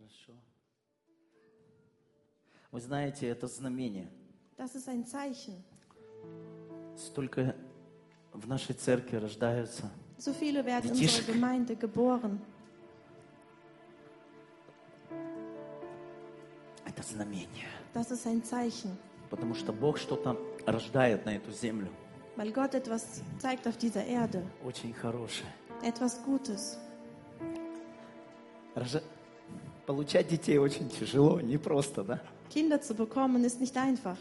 Хорошо. Вы знаете, это знамение. Das ist ein Zeichen. Столько в нашей церкви рождаются. So viele werden in Детишек. unserer Gemeinde geboren. Это знамение. Das ist ein Zeichen, Потому что Бог что-то рождает на эту землю. weil Gott etwas zeigt auf dieser Erde. Очень хорошее. Etwas Gutes. Получать детей очень тяжело, непросто, да? Kinder zu bekommen ist nicht einfach.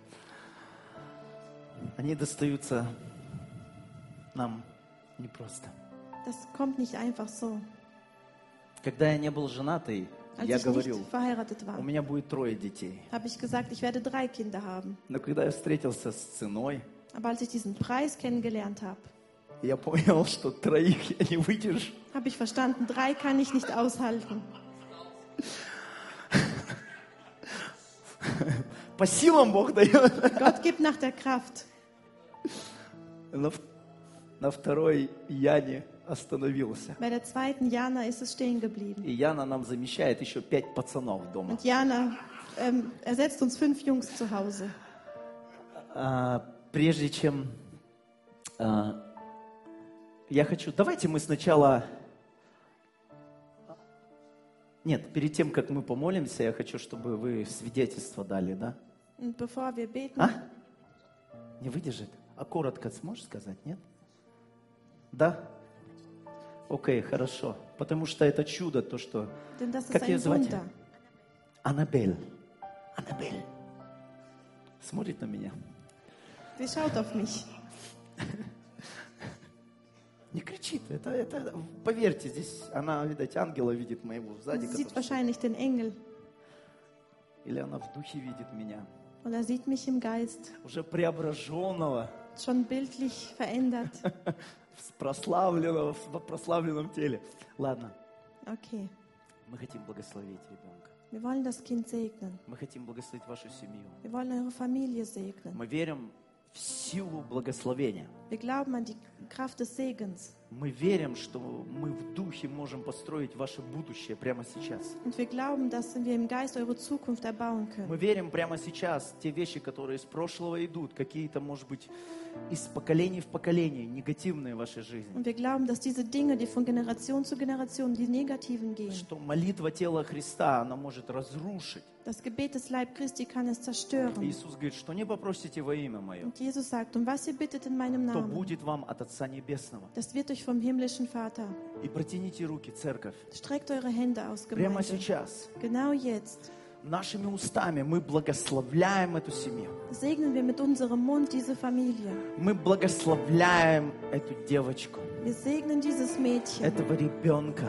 Они достаются нам непросто. Das kommt nicht einfach so. Когда я не был женатый, Als я ich говорил, nicht verheiratet war, у меня будет 3 детей. habe ich gesagt, ich werde 3 Kinder haben. Но когда я встретился с ценой, Aber als ich diesen Preis kennengelernt habe, я понял, что 3 я не выдержу. habe ich verstanden, 3 kann ich nicht aushalten. По силам Бог дает. Gott gibt nach der Kraft. На второй Яне остановился. Bei der zweiten Jana ist es stehen geblieben. И Яна нам замещает еще 5 пацанов дома. Und Jana ersetzt uns 5 Jungs zu Hause. Прежде чем я хочу... Давайте мы сначала... Нет, перед тем, как мы помолимся, я хочу, чтобы вы свидетельство дали, да? Und bevor wir beten, Не выдержит? А коротко сможешь сказать, нет? Да? Окей, хорошо. Потому что это чудо, то, что... denn das ist Как ее ein звать? Wunder. Аннабель. Аннабель. Смотрит на меня. Sie schaut auf mich. Не кричит. Это, поверьте, здесь она, видать, ангела видит моего сзади. Sie sieht который- wahrscheinlich den Engel. Или она в духе видит меня. Oder sieht mich im Geist. Уже преображенного, Schon bildlich verändert. прославленного, в прославленном теле. Ладно, Okay. мы хотим благословить ребенка. Wir wollen das Kind segnen. Мы хотим благословить вашу семью. Wir wollen eure Familie segnen. Мы верим в силу благословения. Wir glauben an die Kraft des Segens. Мы верим, что мы в духе можем построить ваше будущее прямо сейчас. Und wir glauben, dass wir im Geist eure Zukunft erbauen können. Мы верим прямо сейчас те вещи, которые из прошлого идут, какие-то, может быть, из поколений в поколение, негативные в вашей жизни. Und wir glauben, dass diese Dinge, die von Generation zu Generation, die negativen gehen, Что молитва тела Христа, она может разрушить. das Gebet des Leib Christi kann es zerstören. Иисус говорит, что не pопросите во имя Мое, Und Jesus sagt, um was ihr bittet in meinem то Namen, будет вам от Отца Небесного. das wird euch vom himmlischen Vater. И протяните руки, церковь. Streckt eure Hände aus, Прямо Gemeinde. сейчас, Genau jetzt нашими устами мы благословляем эту семью. segnen wir mit unserem Mund diese Familie. Мы благословляем эту девочку, Wir segnen dieses Mädchen. этого ребенка.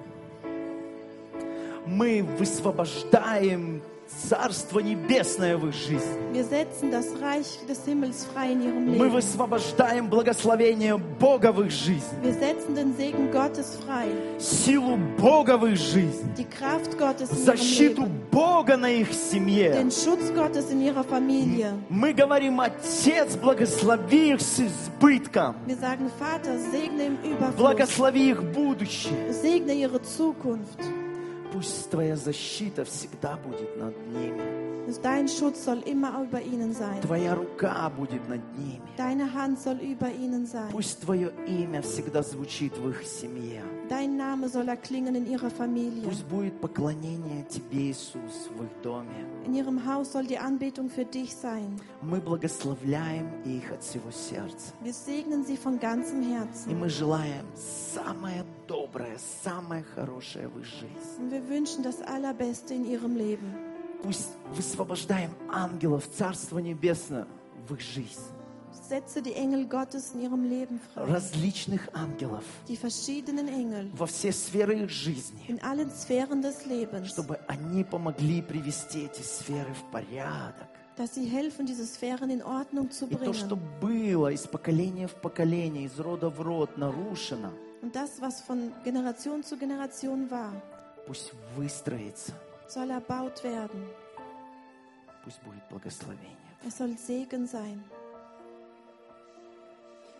Мы высвобождаем Царство Небесное в их жизни. Wir setzen das Reich des Himmels frei in ihrem Мы Leben. высвобождаем благословение Бога в их жизни. Wir setzen den Segen Gottes frei. Силу Бога в их жизни. Die Kraft Gottes in ihrem Защиту Leben. Бога на их семье. Den Schutz Gottes in ihrer Familie. Мы говорим, Отец, благослови их с избытком. Wir sagen, Vater, segne im Überfluss. Благослови их будущее. Segne ihre Zukunft. Пусть Твоя защита всегда будет над ними. Dein Schutz soll immer über ihnen sein. Твоя рука будет над ними. Deine Hand soll über ihnen sein. Пусть Твое имя всегда звучит в их семье. Dein Name soll erklingen in ihrer Familie. Пусть будет поклонение Тебе, Иисус, в их доме. In ihrem Haus soll die Anbetung für dich sein. Мы благословляем их от всего сердца. Wir segnen sie von ganzem И Herzen. мы желаем самое доброе, самое хорошее в их жизни. Und wir wünschen das Allerbeste in ihrem Leben. Пусть высвобождаем ангелов Царства Небесного в их жизнь. Setze die Engel Gottes in ihrem Leben frei. Различных ангелов Die verschiedenen Engel во все сферы их жизни. in allen Sphären des Lebens. Чтобы они помогли привести эти сферы в порядок. Dass sie helfen, diese Sphären in Ordnung zu И то, что bringen. было из поколения в поколение, из рода в род нарушено, Und das, was von Generation zu Generation war, пусть выстроится, soll erbaut werden. пусть будет благословение. Es soll Segen sein.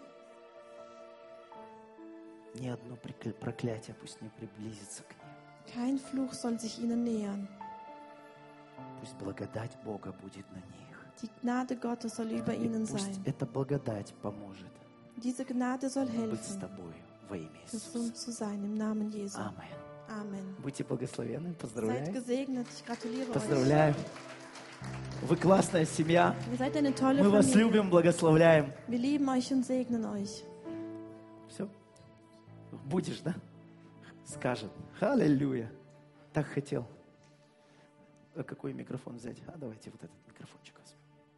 Ни одно проклятие пусть не приблизится к ним. Kein Fluch soll sich ihnen nähern. Пусть благодать Бога будет на них. Die Gnade Gottes soll über И ihnen пусть sein. эта благодать поможет Diese Gnade soll быть с helfen, тобой во имя gesund Иисуса. zu sein im Namen Jesu. Amen. Amen. Будьте благословенны. Seid Поздравляю. gesegnet. Ich gratuliere euch. Поздравляю. Вы классная семья. Ihr seid eine tolle Мы вас Familie. любим, благословляем. Wir lieben euch und segnen euch. Все? Будешь, да? Скажет. Аллилуйя. Так хотел. А какой микрофон взять? А давайте вот этот микрофончик возьмем.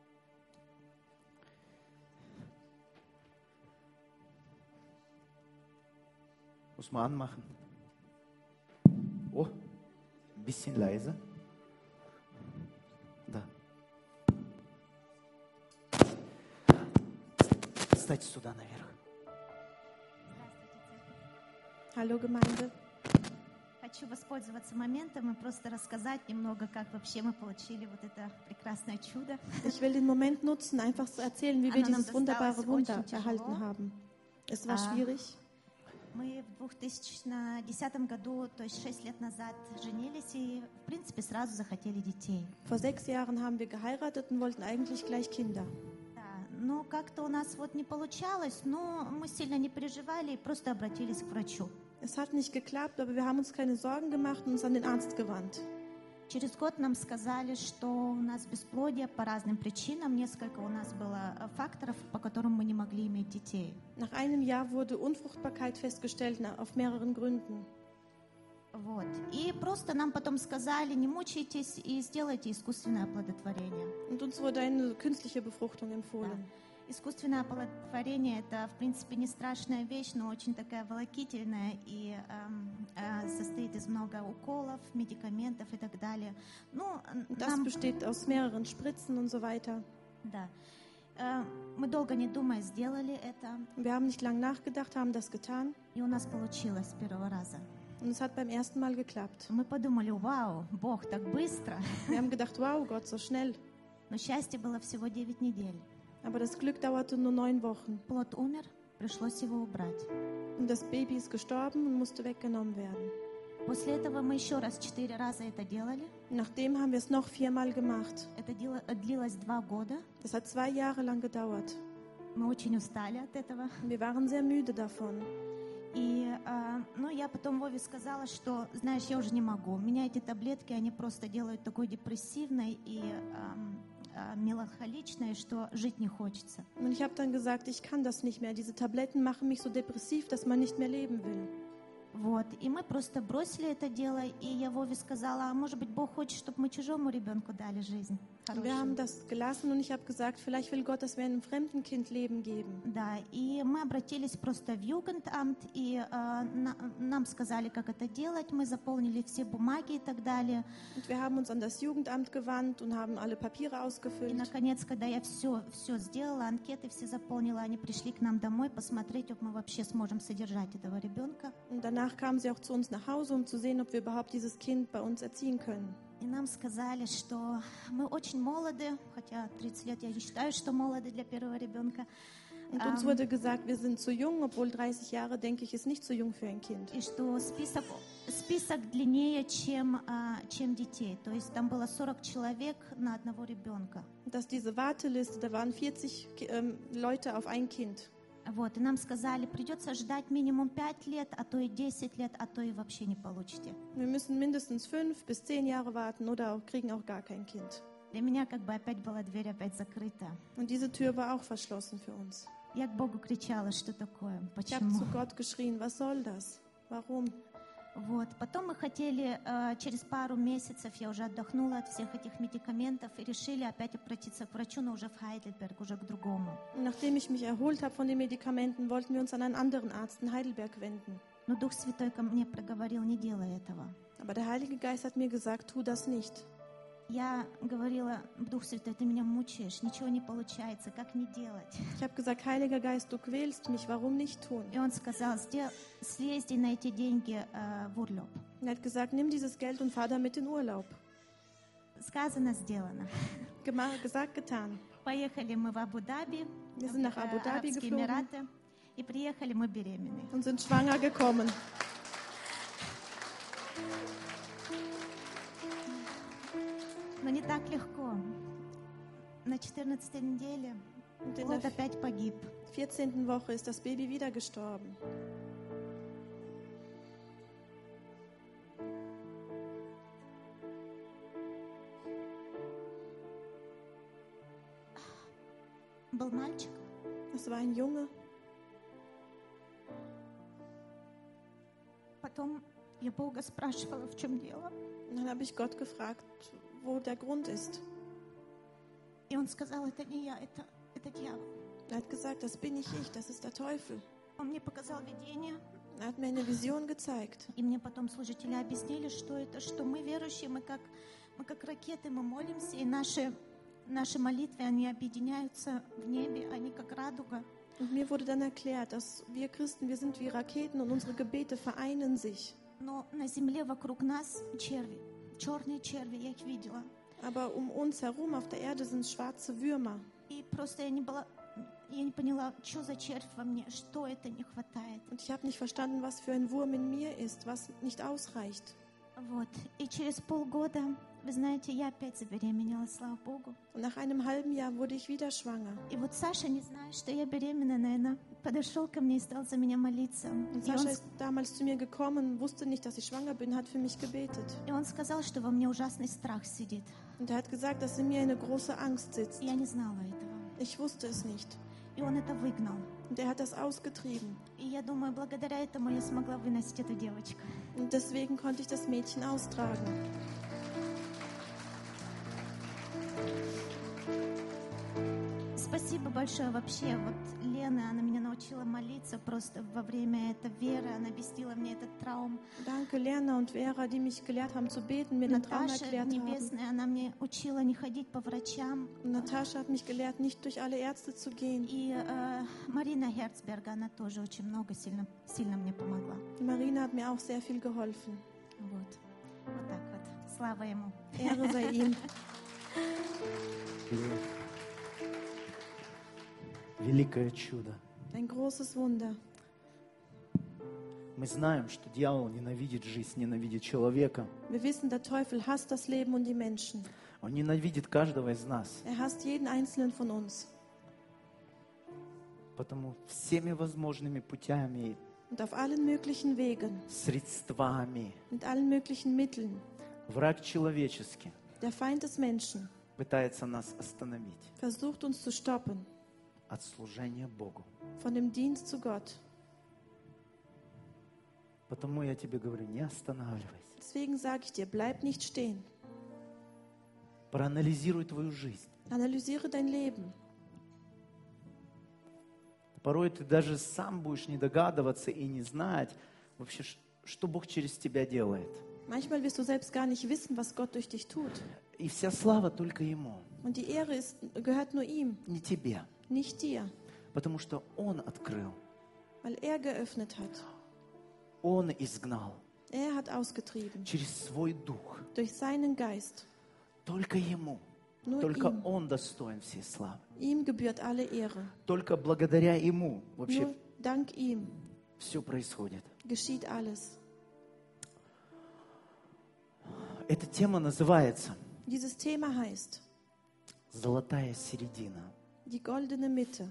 Усман machen. О, bisschen leise. Да. Встать сюда наверх. Hallo Gemeinde. Хочу воспользоваться моментом и просто рассказать немного, как вообще мы получили вот это прекрасное чудо. Ich will den Moment nutzen, einfach zu erzählen, wie wir Anna, dieses das wunderbare dauert Wunder очень тяжело. erhalten haben. Es war schwierig. Мы в 2010 году, то есть 6 лет назад, женились и, в принципе, сразу захотели детей. Vor 6 Jahren haben wir geheiratet und wollten eigentlich gleich Kinder. Да, но как-то у нас вот не получалось, но мы сильно не переживали и просто обратились к врачу. Es hat nicht geklappt, aber wir haben uns keine Sorgen gemacht und uns an den Arzt gewandt. Через год нам сказали, что у нас бесплодие по разным причинам. Несколько у нас было факторов, по которым мы не могли иметь детей. Nach einem Jahr wurde Unfruchtbarkeit festgestellt, auf mehreren Gründen. Вот. И просто нам потом сказали, не мучайтесь и сделайте искусственное оплодотворение. Und uns wurde eine künstliche Befruchtung empfohlen. Искусственное оплодотворение – это, в принципе, не страшная вещь, но очень такая волокительная и состоит из много уколов, медикаментов и так далее. Ну, Das besteht aus mehreren Spritzen und so weiter. Да. Мы долго не думая сделали это, Wir haben nicht lange nachgedacht, haben das getan и у нас получилось с первого раза. und es hat beim ersten Mal geklappt. Мы подумали, вау, Бог так быстро. Wir haben gedacht, wow, Gott, so schnell. Но счастье было всего 9 недель. Aber das Glück dauerte nur 9 Wochen. Плод умер, пришлось его убрать. Und das Baby ist gestorben und musste weggenommen werden. После этого мы еще раз 4 раза это делали. Nachdem haben wir es noch 4-mal gemacht. Это длилось 2 года. Das hat 2 Jahre lang gedauert. Мы очень устали от этого. Wir waren sehr müde davon. И ну, я потом Вове сказала, что, знаешь, я уже не могу. У меня эти таблетки, они просто делают такой депрессивной и меланхоличной, что жить не хочется. Und ich habe dann gesagt, ich kann das nicht mehr. Diese Tabletten machen mich so depressiv, dass man nicht mehr leben will. Вот. И мы просто бросили это дело, и я Вове сказала, а может быть, Бог хочет, чтобы мы чужому ребенку дали жизнь. Wir haben das gelassen und ich habe gesagt, vielleicht will Gott, dass wir einem fremden Kind Leben geben. Да, и мы обратились просто в Югендамт, и нам сказали, как это делать, мы заполнили все бумаги и так далее. Und wir haben uns an das Jugendamt gewandt und haben alle Papiere И, ausgefüllt. наконец, когда я все сделала, анкеты все заполнила, они пришли к нам домой посмотреть, ob мы вообще сможем содержать этого ребенка. Und danach kamen sie auch zu uns nach Hause, um zu sehen, ob wir überhaupt dieses Kind bei uns erziehen können. И нам сказали, что мы очень молоды, хотя 30 лет я не считаю, что молоды для первого ребенка. Und uns wurde gesagt, wir sind zu jung, obwohl 30 Jahre, denke ich, ist nicht zu jung für ein Kind. И что список длиннее, чем детей. То есть там было 40 человек на одного ребенка. Dass diese Warteliste, da waren 40 Leute auf ein Kind. Вот, и нам сказали, придется ждать минимум 5 лет, а то и 10 лет, а то и вообще не получите. Wir müssen mindestens 5 bis 10 Jahre warten oder auch, kriegen auch gar kein Kind. Для меня как бы опять была дверь опять закрыта. Und diese Tür war auch verschlossen für uns. Я к Богу кричала, что такое, Ich habe почему? zu Gott geschrien, was soll das? Warum? Вот. Потом мы хотели, через пару месяцев я уже отдохнула от всех этих медикаментов и решили опять обратиться к врачу, но уже в Хайдельберг, уже к другому. Und nachdem ich mich erholt habe von den Medikamenten, wollten wir uns an einen anderen Arzt in Heidelberg wenden. Но Дух Святой ко мне проговорил, не делай этого. Aber der Heilige Geist hat mir gesagt, tu das nicht. Я говорила, Дух Святой, ты меня мучаешь, ничего не получается, как не делать? Ich habe gesagt, Heiliger Geist, du quälst mich, warum nicht tun? И он сказал, съезди на эти деньги в Урлёб. Er hat gesagt, nimm dieses Geld und fahr damit in Urlaub. Сказано, сделано. Gesagt, getan. Поехали мы в Абу-Даби, Wir sind nach Abu Dhabi Арабские geflogen Эмираты, и приехали мы беременные. und sind schwanger gekommen. так легко. На 14 неделе Und in плод der опять погиб. 14. Woche ist das Baby wieder gestorben. Был мальчик. Das war ein Junge. Потом я Бога спрашивала, в чем дело. Und dann habe ich Gott gefragt, wo der Grund ist. И он сказал, это не я, это дьявол. Er hat gesagt, das bin nicht ich, das ist der Teufel. Он мне показал видение, Er hat mir eine Vision gezeigt. и мне потом служители объяснили, что это, что мы верующие, мы как ракеты, мы молимся, и наши молитвы, они объединяются в небе, они как радуга. Und mir wurde dann erklärt, dass wir Christen, wir sind wie Raketen und unsere Gebete vereinen sich. Но на земле вокруг нас черви, черные черви, я их видела. Aber um uns herum auf der Erde sind schwarze Würmer. И просто я не поняла, что за червь во мне, что это не хватает. Und ich habe nicht verstanden, was für ein Wurm in mir ist, was nicht ausreicht. Вот. И через полгода, вы знаете, я опять забеременела, слава Богу. Und nach einem halben Jahr wurde ich wieder schwanger. И вот Саша, не зная, что я беременна, наверное, подошел ко мне и стал за меня молиться. Und Sascha ist damals zu mir gekommen, wusste nicht, dass ich schwanger bin, hat für mich gebetet. И он сказал, что во мне ужасный страх сидит. Und er hat gesagt, dass in mir eine große Angst sitzt. Я не знала этого. Ich wusste es nicht. И он это выгнал. Und er hat das ausgetrieben. И я думаю, благодаря этому я смогла выносить эту девочку. Und deswegen konnte ich das Mädchen austragen. Спасибо большое вообще. Вот Лена, она меня научила молиться просто во время этой веры. Она объяснила мне этот траум. Danke Lerner und Vera, die mich gelehrt haben zu beten, mir den Traum Наташа erklärt haben. Небесная, она мне учила не ходить по врачам. Und Natascha hat mich gelehrt, nicht durch alle Ärzte zu gehen. И Марина Герцберг, она тоже очень много, сильно мне помогла. Marina hat mir auch sehr viel geholfen. Вот. Вот так вот. Слава ему. Ehre sei ihm. Великое чудо. Ein großes Wunder. Мы знаем, что дьявол ненавидит жизнь, ненавидит человека. Wir wissen, der Teufel hasst das Leben und die Menschen. Он ненавидит каждого из нас. Er hasst jeden einzelnen von uns. Потому всеми возможными путями, Und auf allen möglichen Wegen, средствами, mit allen möglichen Mitteln, враг человеческий der Feind des Menschen пытается нас остановить versucht uns zu stoppen от служения Богу. von dem Dienst zu Gott. Потому я тебе говорю, не останавливайся. Deswegen sage ich dir, bleib nicht stehen. Проанализируй твою жизнь. Analysiere dein Leben. Порой ты даже сам будешь не догадываться и не знать вообще, что Бог через тебя делает. Manchmal wirst du selbst gar nicht wissen, was Gott durch dich tut. И вся слава только Ему, Und die Ehre gehört nur ihm, не тебе. nicht dir, Потому что Он открыл, weil er geöffnet hat. Он изгнал Er hat ausgetrieben через свой Дух. durch seinen Geist. Только Ему. Nur Только ihm. Он достоин всей славы. Ihm gebührt alle Ehre. Только благодаря Ему вообще Nur dank ihm все происходит. geschieht alles. Эта тема называется Dieses Thema heißt «Золотая середина». die goldene Mitte.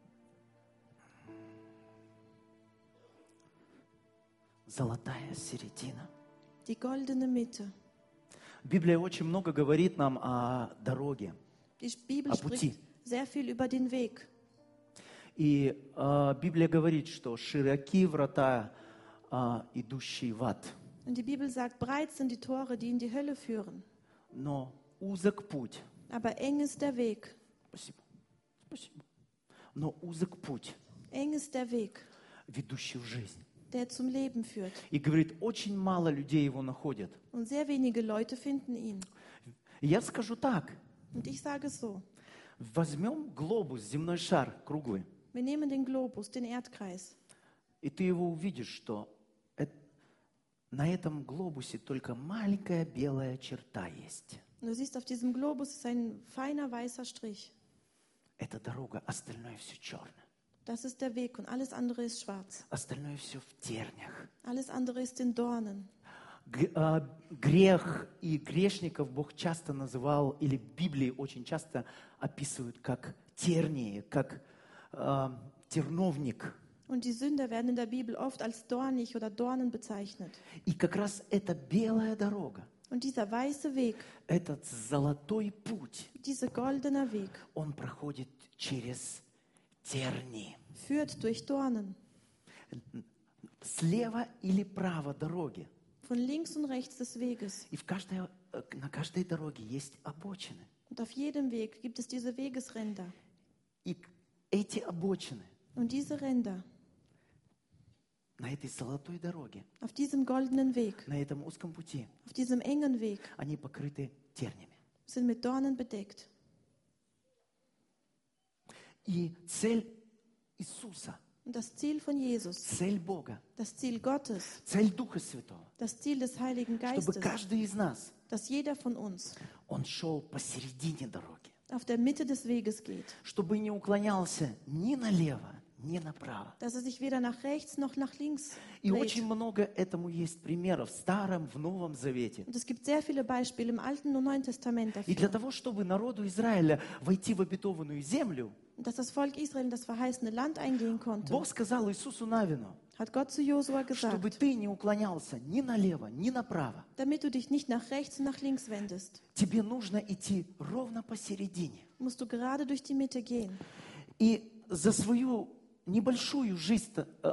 Золотая середина. Die goldene Mitte. Библия очень много говорит нам о дороге, Die Bibel о пути. spricht sehr viel über den Weg. И Библия говорит, что широки врата, идущие в ад, Und die Bibel sagt, breit sind die Tore, die in die Hölle führen. но узок путь. Aber eng ist der Weg. Спасибо. Спасибо. Но узок путь, Eng ist der Weg, ведущий в жизнь. der zum Leben führt. И говорит, очень мало людей его находят. Und sehr wenige Leute finden ihn. И я скажу так. Und ich sage es so. Возьмем глобус, земной шар круглый, Wir nehmen den Globus, den Erdkreis. и ты его увидишь, что на этом глобусе только маленькая белая черта есть. Und du siehst, auf diesem Globus ist ein feiner weißer Strich. Это дорога, остальное все черное. Das ist der Weg und alles andere ist schwarz. Остальное все в терниях. Alles andere ist in Dornen. Грех и грешников Бог часто называл, или в Библии очень часто описывают как тернии, как терновник. Und die Sünder werden in der Bibel oft als dornig oder Dornen bezeichnet. И как раз эта белая дорога, Und dieser weiße Weg, этот золотой путь, dieser goldene Weg, он проходит через тернии. führt durch Dornen. Слева или право дороги. Von links und rechts des Weges. И на каждой дороге есть обочины. Und auf jedem Weg gibt es diese Wegesränder. И эти обочины Und diese Ränder на этой золотой дороге, auf diesem goldenen Weg, на этом узком пути, auf diesem engen Weg, они покрыты тернями. sind mit Dornen bedeckt. И цель Иисуса, Und das Ziel von Jesus, цель Бога, das Ziel Gottes, цель Духа Святого, das Ziel des Heiligen чтобы Geistes, каждый из нас, dass jeder von uns он шел посередине дороги, auf der Mitte des Weges geht, чтобы не уклонялся ни налево, ни направо. dass er sich weder nach rechts noch nach links И очень dreht. много этому есть примеров в Старом, в Новом Завете. Und es gibt sehr viele Beispiele im Alten und Neuen Testament И для dafür. того, чтобы народу Израиля войти в обетованную землю, Und dass das Volk Israel in das verheißene Land eingehen konnte, Бог сказал Иисусу Навину, hat Gott zu Josua чтобы gesagt, ты не уклонялся ни налево, ни направо. damit du dich nicht nach rechts und nach links wendest, Тебе нужно идти ровно посередине. musst du gerade durch die Mitte gehen. И за свою небольшую жизнь,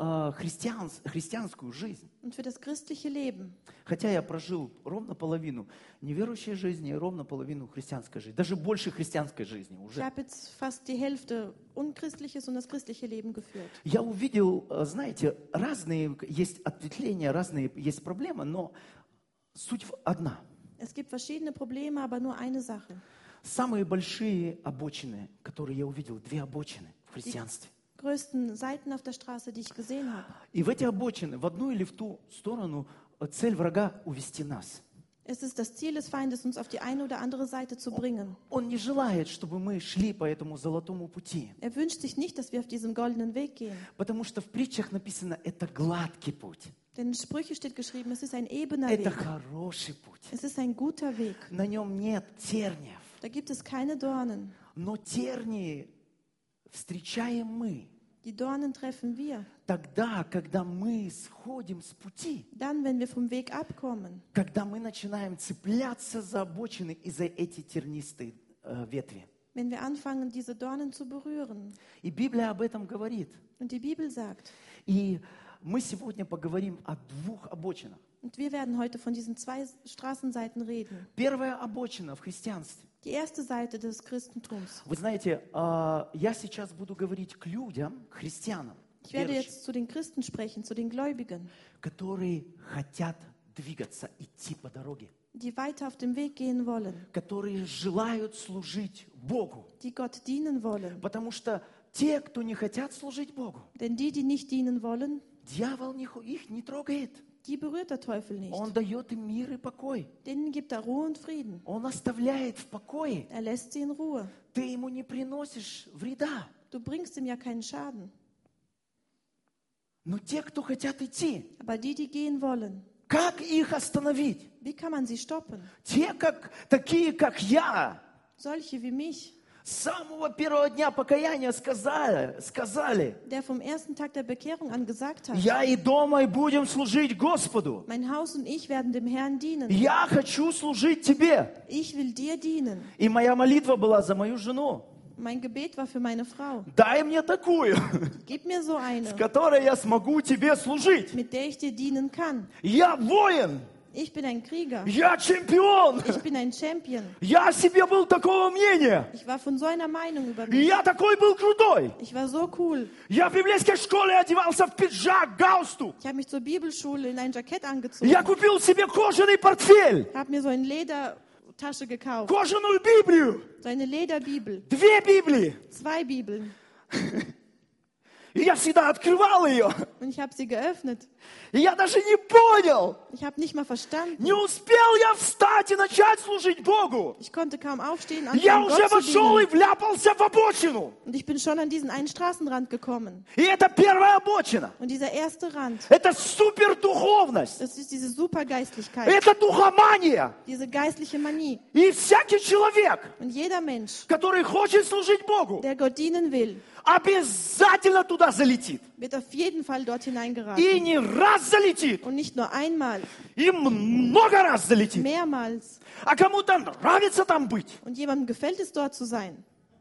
христианскую жизнь, Und für das christliche Leben, хотя я прожил ровно половину неверующей жизни и ровно половину христианской жизни, даже больше христианской жизни ich уже, habe jetzt fast die Hälfte unchristliches und das christliche Leben geführt. я увидел, знаете, разные есть ответвления, разные есть проблемы, но суть одна. Es gibt verschiedene Probleme, aber nur eine Sache. Самые большие обочины, которые я увидел, 2 обочины в христианстве. Größten Seiten auf der Straße, die ich gesehen habe. И в эти обочины, в одну или в ту сторону, цель врага увести нас. Es ist das Ziel des Feindes, uns auf die eine oder andere Seite zu bringen. Он не желает, чтобы мы шли по этому золотому пути. Er wünscht sich nicht, dass wir auf diesem goldenen Weg gehen. Потому что в притчах написано, это гладкий путь. Denn in Sprüche steht geschrieben, es ist ein ebener Это Weg. хороший путь. Es ist ein guter Weg. На нем нет терниев. Da gibt es keine Dornen. Но тернии встречаем мы Die Dornen treffen wir. тогда, когда мы сходим с пути. Dann, wenn wir vom Weg abkommen. Когда мы начинаем цепляться за обочины и за эти тернистые ветви. Wenn wir anfangen, diese Dornen zu berühren. И Библия об этом говорит. Und die Bibel sagt, И мы сегодня поговорим о 2 обочинах. und wir werden heute von diesen 2 Straßenseiten reden. Первая обочина в христианстве. Die erste Seite des Christentums. Вы знаете, я сейчас буду говорить к людям, к христианам, Ich werde верующим, jetzt zu den Christen sprechen, zu den Gläubigen, которые хотят двигаться, идти по дороге, die weiter auf dem Weg gehen wollen, которые желают служить Богу. die Gott dienen wollen. Потому что те, кто не хотят служить Богу, Denn die nicht dienen wollen, дьявол их не трогает. die berührt der Teufel nicht. Он дает им мир и покой. Denen gibt er Ruhe und Frieden. Он оставляет в покое. Er lässt sie in Ruhe. Ты ему не приносишь вреда. Du bringst ihm ja keinen Schaden. Но те, кто хотят идти, Aber die gehen wollen, как их остановить? wie kann man sie stoppen? Такие, как я, Solche wie mich, с самого первого дня покаяния сказали, der vom ersten Tag der Bekehrung an gesagt hat, я и дома и будем служить Господу. mein Haus und ich werden dem Herrn dienen. Я хочу служить тебе. Ich will dir dienen. И моя молитва была за мою жену. Mein Gebet war für meine Frau. Дай мне такую, Gib mir so с eine, которой я смогу тебе служить. mit der ich dir dienen kann. Я воин. Ich bin ein Krieger. Я чемпион. Ich bin ein Champion. Я о себе был такого мнения. Ich war von so einer Meinung über И mich. я такой был крутой. Ich war so cool. Я в библейской школе одевался в пиджак, галстук. Ich habe mich zur Bibelschule in ein Jackett angezogen. Я купил себе кожаный портфель, Habe mir so eine Ledertasche gekauft. кожаную Библию, So eine Lederbibel. 2 Библии. 2 Bibeln. И я всегда открывал ее. Und ich habe sie geöffnet. И я даже не понял. Ich habe nicht mal verstanden. Не успел я встать и начать служить Богу. Ich konnte kaum aufstehen, Я anfangen уже Gott zu вошел и dienen. вляпался в обочину. Und ich bin schon an diesen einen Straßenrand gekommen. И это первая обочина. Und dieser erste Rand, Это супердуховность. das ist diese Supergeistlichkeit, Это духомания. diese geistliche Manie. И всякий человек, Und jeder Mensch, который хочет служить Богу, der Gott dienen will, обязательно туда залетит. wird auf jeden Fall dort И hineingeraten. не раз залетит, Und nicht nur einmal, и много раз залетит. mehrmals. А кому-то нравится там быть. Und jemandem gefällt es, dort zu sein.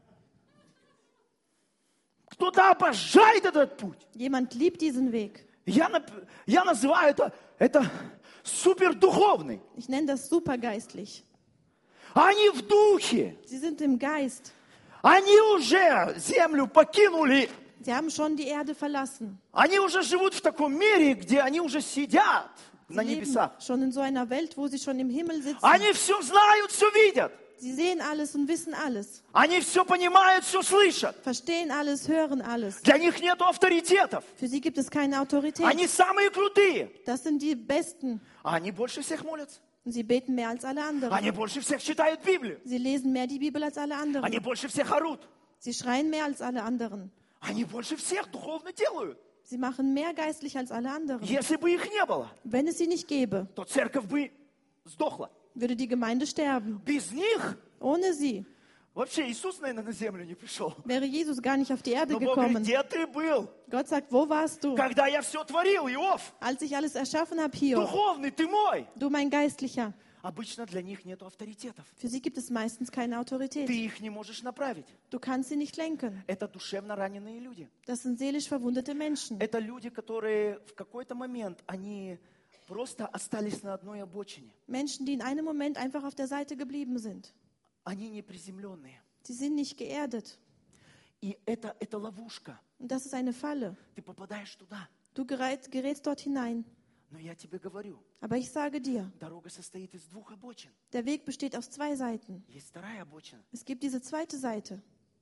Кто-то обожает этот путь. Jemand liebt diesen Weg. Я называю это супердуховный. Ich nenne das supergeistlich. Они в духе. Sie sind im Geist. Они уже землю покинули. Sie haben schon die Erde verlassen. Они уже живут в таком мире, где они уже сидят Sie на leben небесах. schon in so einer Welt, wo sie schon im Himmel sitzen. Они все знают, все видят. Sie sehen alles und wissen alles. Они все понимают, все слышат. Verstehen alles, hören alles. Для них нет авторитетов. Für sie gibt es keine Autorität. Они самые крутые. Das sind die Besten. А они больше всех молятся. Und sie beten mehr als alle anderen. Они больше всех читают Библию. Sie lesen mehr die Bibel als alle Они anderen. больше всех орут. Sie schreien mehr als alle anderen. Они больше всех духовно делают. Sie machen mehr geistlich als alle anderen. Если бы их не было, Wenn es sie nicht gäbe, то церковь бы сдохла. würde die Gemeinde sterben. Без них Ohne sie вообще Иисус, наверное, на землю не пришел. wäre Jesus gar nicht auf die Erde Но Бог говорит, gekommen. где ты был, Gott sagt, wo warst du, когда я все творил, Иов? als ich alles erschaffen habe hier? Духовный ты мой. Du mein Geistlicher. Обычно для них нет авторитетов. Für sie gibt es meistens keine Autorität. Ты их не можешь направить. Du kannst sie nicht lenken. Это душевно раненые люди. Das sind seelisch verwundete Menschen. Это люди, которые в какой-то момент, они просто остались на одной обочине. Menschen, die in einem Moment einfach auf der Seite geblieben sind. Они не приземленные. Sie sind nicht geerdet. И это ловушка. Und das ist eine Falle. Ты попадаешь туда. Du gerätst dort hinein. Но я тебе говорю, Aber ich sage dir, дорога состоит из двух обочин. der Weg besteht aus zwei Seiten. Есть вторая обочина. Es gibt diese zweite Seite.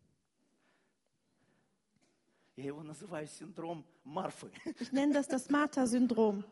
Я его называю синдром Марфы. Ich nenne das Martha-Syndrom.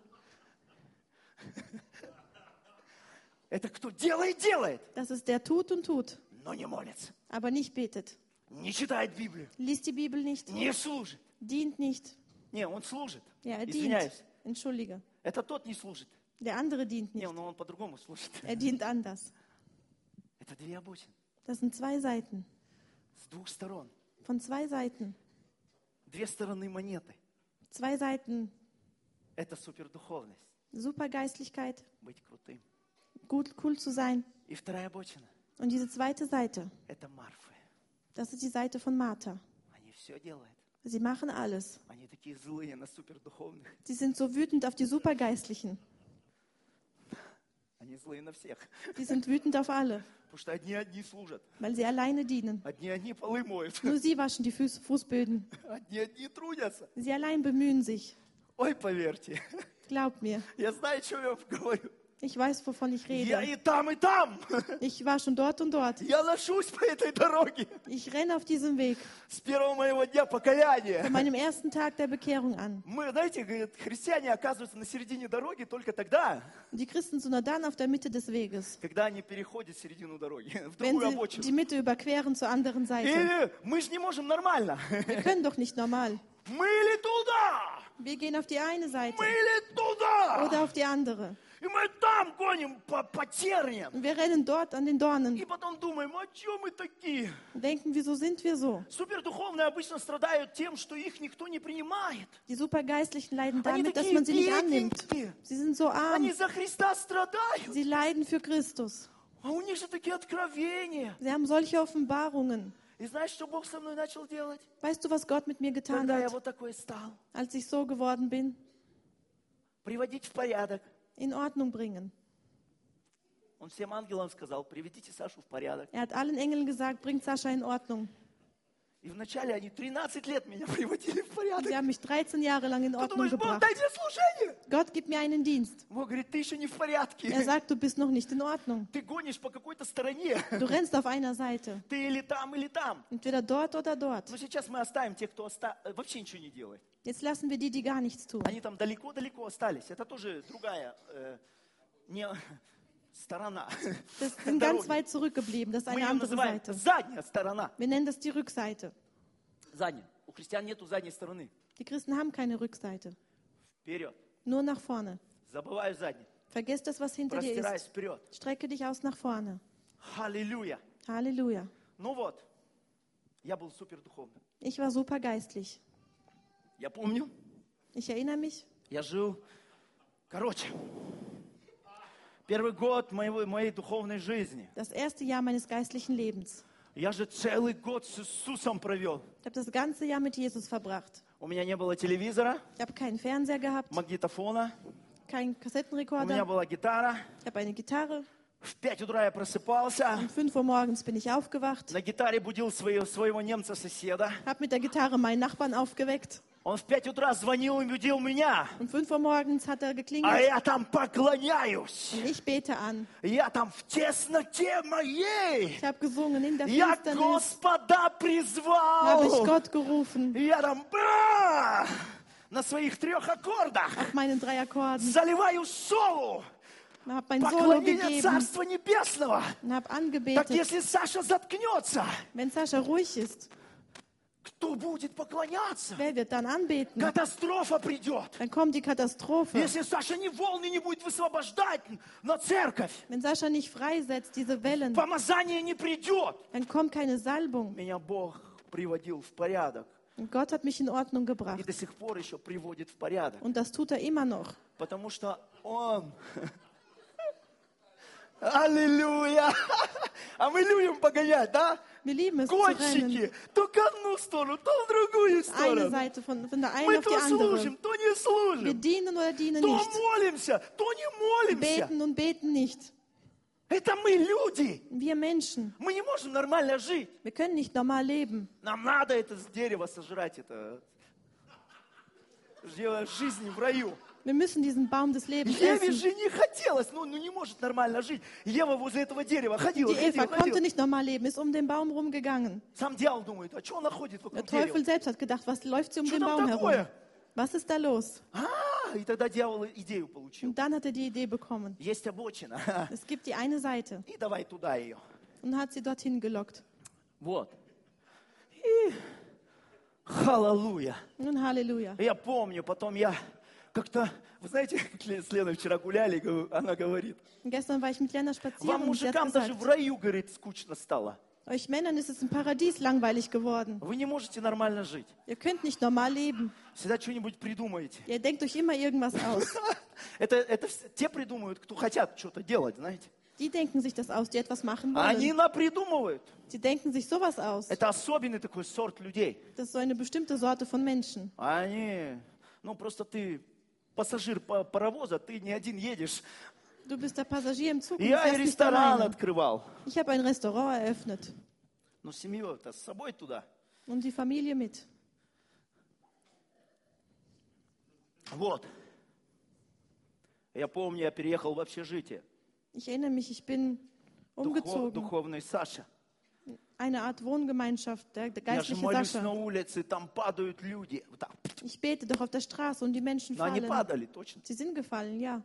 Это кто делает, Das ist der tut und tut, но не молится. aber nicht betet. Не читает Библию. Liest die Bibel nicht, Не служит. dient nicht. Не, он служит. Ja, er dient. Извиняюсь. Entschuldige. Это тот не служит. Der andere dient Не, nicht. но он по-другому служит. Er dient anders. Это две обочины. Das sind zwei Seiten. С двух сторон. Von zwei Seiten. Две стороны монеты. Zwei Seiten. Это супердуховность. Supergeistlichkeit. Быть крутым. Gut, cool zu sein. И вторая обочина. Und diese zweite Seite. Это Марфы. Das ist die Seite von Martha. Они все делают. Sie machen alles. Они такие злые на супердуховных. Sie sind so wütend auf die Supergeistlichen. Они злые на всех. Die sind wütend auf alle, Потому что одни служат. weil sie alleine dienen. Одни полы моют. Nur sie waschen die Fußböden. Одни трудятся. Sie allein bemühen sich. Ой, поверьте. Glaubt mir, Я знаю, что я вам говорю. ich weiß, wovon ich Я rede. и там, и там. Ich war schon dort und dort. Я ношусь по этой дороге. Ich renne auf diesem Weg С первого моего дня покаяния. von meinem ersten Tag der Bekehrung an. Мы, знаете, говорят, христиане оказываются на середине дороги только тогда, Und die Christen sind nur dann auf der Mitte des Weges, когда они переходят середину дороги, в wenn другую sie die обочину. Mitte überqueren zur anderen Seite. Или мы же не можем нормально. Wir können doch nicht normal. Мы или туда, Wir gehen auf die eine Seite мы или туда. oder auf die andere. И мы там гоним по терниям. Und wir rennen dort an den Dornen И потом думаем, а что мы такие? und denken, wieso sind wir so? Супердуховные обычно страдают тем, что их никто не принимает. Die Supergeistlichen leiden Они damit, dass такие man sie nicht annimmt. бедненькие. Sie sind so Они arm. за Христа страдают. Sie leiden für Christus. А у них же такие откровения. Sie haben solche Offenbarungen. И знаешь, что Бог со мной начал делать? Weißt du, was Gott mit mir getan Когда я hat, вот такой стал. als ich so geworden bin? Приводить в порядок. In Ordnung bringen. Он всем ангелам сказал, приведите Сашу в порядок. Er hat allen Engeln gesagt, bringt Sascha in Ordnung. И вначале они 13 лет меня приводили в порядок. Sie haben mich 13 Jahre lang in Ты Ordnung думаешь, Бог, gebracht. дай мне служение. Gott, gib mir einen Dienst. Бог говорит, ты еще не в порядке. Er sagt, du bist noch nicht in Ordnung. Ты гонишь по какой-то стороне. Du rennst auf einer Seite. Ты или там, или там. Entweder dort oder dort. Но сейчас мы оставим тех, кто вообще ничего не делает. Jetzt lassen wir die, die gar nichts tun. Они там далеко-далеко остались. Это тоже другая не сторона. Das sind ganz weit zurückgeblieben. Das ist Мы eine ее andere называем Seite. задняя сторона. Wir nennen das die Rückseite. Задняя. У христиан нету задней стороны. Die Christen haben keine Rückseite. Вперед. Nur nach vorne. Забываю заднюю. Vergiss das, was hinter dir Простираюсь ist. вперед. Strecke dich aus nach vorne. Аллилуйя. Halleluja. Ну вот, я был супер духовным. Ich war super geistlich. Я помню, Ich erinnere mich, я жил, первый год моей духовной жизни. das erste Jahr meines geistlichen Lebens. Я же целый год с Иисусом провел. Ich habe das ganze Jahr mit Jesus verbracht. У меня не было телевизора, Ich habe keinen Fernseher gehabt, магнитофона, keinen у меня Kassettenrekorder. была гитара. Ich habe eine Gitarre. В 5 утра я просыпался, Um 5 Uhr morgens bin ich aufgewacht, на гитаре будил своего немца-соседа. habe mit der Gitarre meinen Nachbarn aufgeweckt. Он в 5 утра звонил и будил меня. Um 5 Uhr morgens hat er А geklingelt я там поклоняюсь. und ich bete an. Я там в тесноте моей. Ich habe gesungen, in der Я Finsternis Господа habe ich призвал. Gott gerufen, Я там на своих 3 аккордах auf meinen 3 Akkorden, заливаю соло. habe mein Solo Поклонение gegeben Царства Небесного. und habe Так angebetet. если Саша заткнется, Wenn Sascha ruhig ist, кто будет поклоняться? wer wird dann anbeten? Катастрофа придет. Dann kommt die Katastrophe. Если Саша не волны не будет высвобождать на церковь, Wenn Sascha nicht freisetzt, diese Wellen, помазание не придет. dann kommt keine Salbung. Меня Бог приводил в порядок. Und Gott hat mich in Ordnung И gebracht. до сих пор еще приводит в порядок. Und das tut er immer noch. Потому что Он... Аллилуйя! А мы любим погонять, да? Wir lieben es zu rennen. Гонщики! То к одну сторону, то в другую Eine сторону. Seite von der einen Мы auf die то andere. служим, то не Wir служим. dienen oder dienen То nicht. молимся, то не молимся. Beten und beten nicht. Это мы люди. Wir Menschen, Мы не можем нормально жить. wir können nicht normal leben. Нам надо это с дерева сожрать, это жизнь в раю. Wir müssen diesen Baum des Lebens Еве essen. же не хотелось, ну не может нормально жить. Ева возле этого дерева ходила, Die Eva ходила. konnte nicht normal leben, ist um den Baum rumgegangen. Сам дьявол думает, а что она ходит Der вокруг дерева? Teufel selbst hat gedacht, was läuft sie um Что den там Baum herum? такое? Was ist da los? И тогда дьявол идею получил. Und dann hat er die Idee bekommen. Есть обочина. Es gibt die eine Seite И давай туда ее. und hat sie dorthin gelockt. Вот. И халалуя. Nun Halleluja. Я помню, потом я как-то, вы знаете, с Леной вчера гуляли, она говорит, Und gestern war ich mit Lena spazieren вам, und sie hat мужикам, даже в gesagt, раю, говорит, скучно стало. euch Männern ist es im Paradies langweilig geworden. Вы не можете нормально жить. Ihr könnt nicht normal leben. Всегда что-нибудь придумаете. Ihr denkt euch immer irgendwas aus. Это те придумывают, кто хотят что-то делать, знаете. Die denken sich das aus, die etwas machen Они wollen. напридумывают. Sie denken sich sowas aus. Это особенный такой сорт людей. Das ist so eine bestimmte Sorte von Menschen. Они, просто ты пассажир паровоза, ты не один едешь. Du bist der Passagier im Zug und du Я и fährst nicht ресторан alleine. открывал. Ich habe ein Restaurant eröffnet Но семью-то с собой туда. und die Familie mit. Вот. Я помню, я переехал в общежитие. Ich erinnere mich, ich bin umgezogen. Духовный Саша. Eine Art Wohngemeinschaft, der Я же geistliche молюсь на Sascha. улице, там падают люди. Вот так. Ich bete doch auf der Straße und die Menschen Но они fallen. падали, точно. Sie sind gefallen, ja.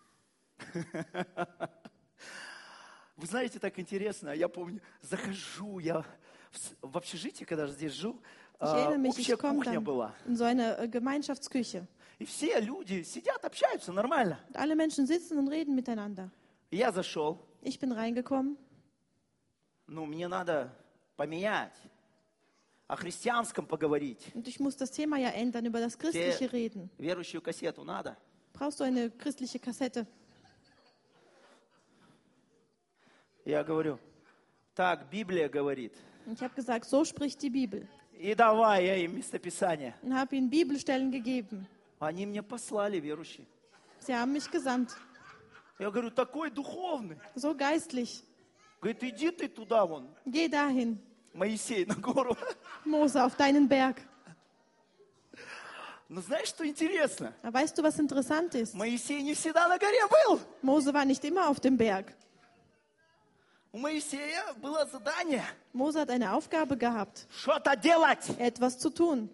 Вы знаете, так интересно, я помню, захожу я в общежитие, когда же здесь жил, Ich erinnere mich, общая ich komme кухня dann была. in so eine Gemeinschaftsküche. И все люди сидят, общаются нормально. Und alle Menschen sitzen und reden miteinander. Я зашел, Ich bin reingekommen. мне надо поменять, о христианском поговорить. Und ich muss das Thema ja ändern, über das Christliche reden. Верующую кассету надо. Brauchst du eine christliche Kassette? Я говорю, так, Библия говорит. Und ich habe gesagt, so spricht die Bibel. И давай я им местописание. Und habe ihnen Bibelstellen gegeben. Они мне послали, верующие. Sie haben mich gesandt. Я говорю, такой духовный. So geistlich. Говорит, иди ты туда вон. Geh dahin. Моисей на гору. Mose, auf deinen Berg. Но знаешь, что интересно? Aber weißt du, was interessant ist? Моисей не всегда на горе был. Mose war nicht immer auf dem Berg. У Моисея было задание Mose hat eine Aufgabe gehabt, что-то делать. etwas zu tun.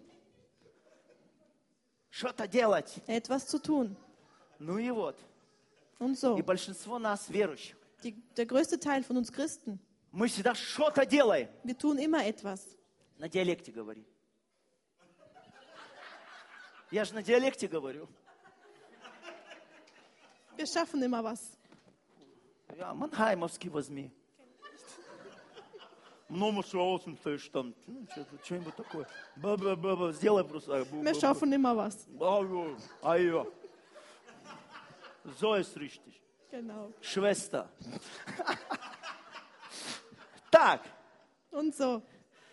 Что-то делать. Etwas zu tun. Ну и вот. Und И so. большинство нас, верующих, Der größte Teil von uns Christen, мы всегда что-то делаем. wir tun immer etwas. На диалекте говори. Я же на диалекте говорю. Wir schaffen immer was. Я Манхаймовский возьми. Много соусом стоишь там. Что-нибудь такое. Ба-ба-ба-ба. Сделай просто. Wir schaffen immer was. Айо. So ist richtig. Genau. Schwester. Так. Und so.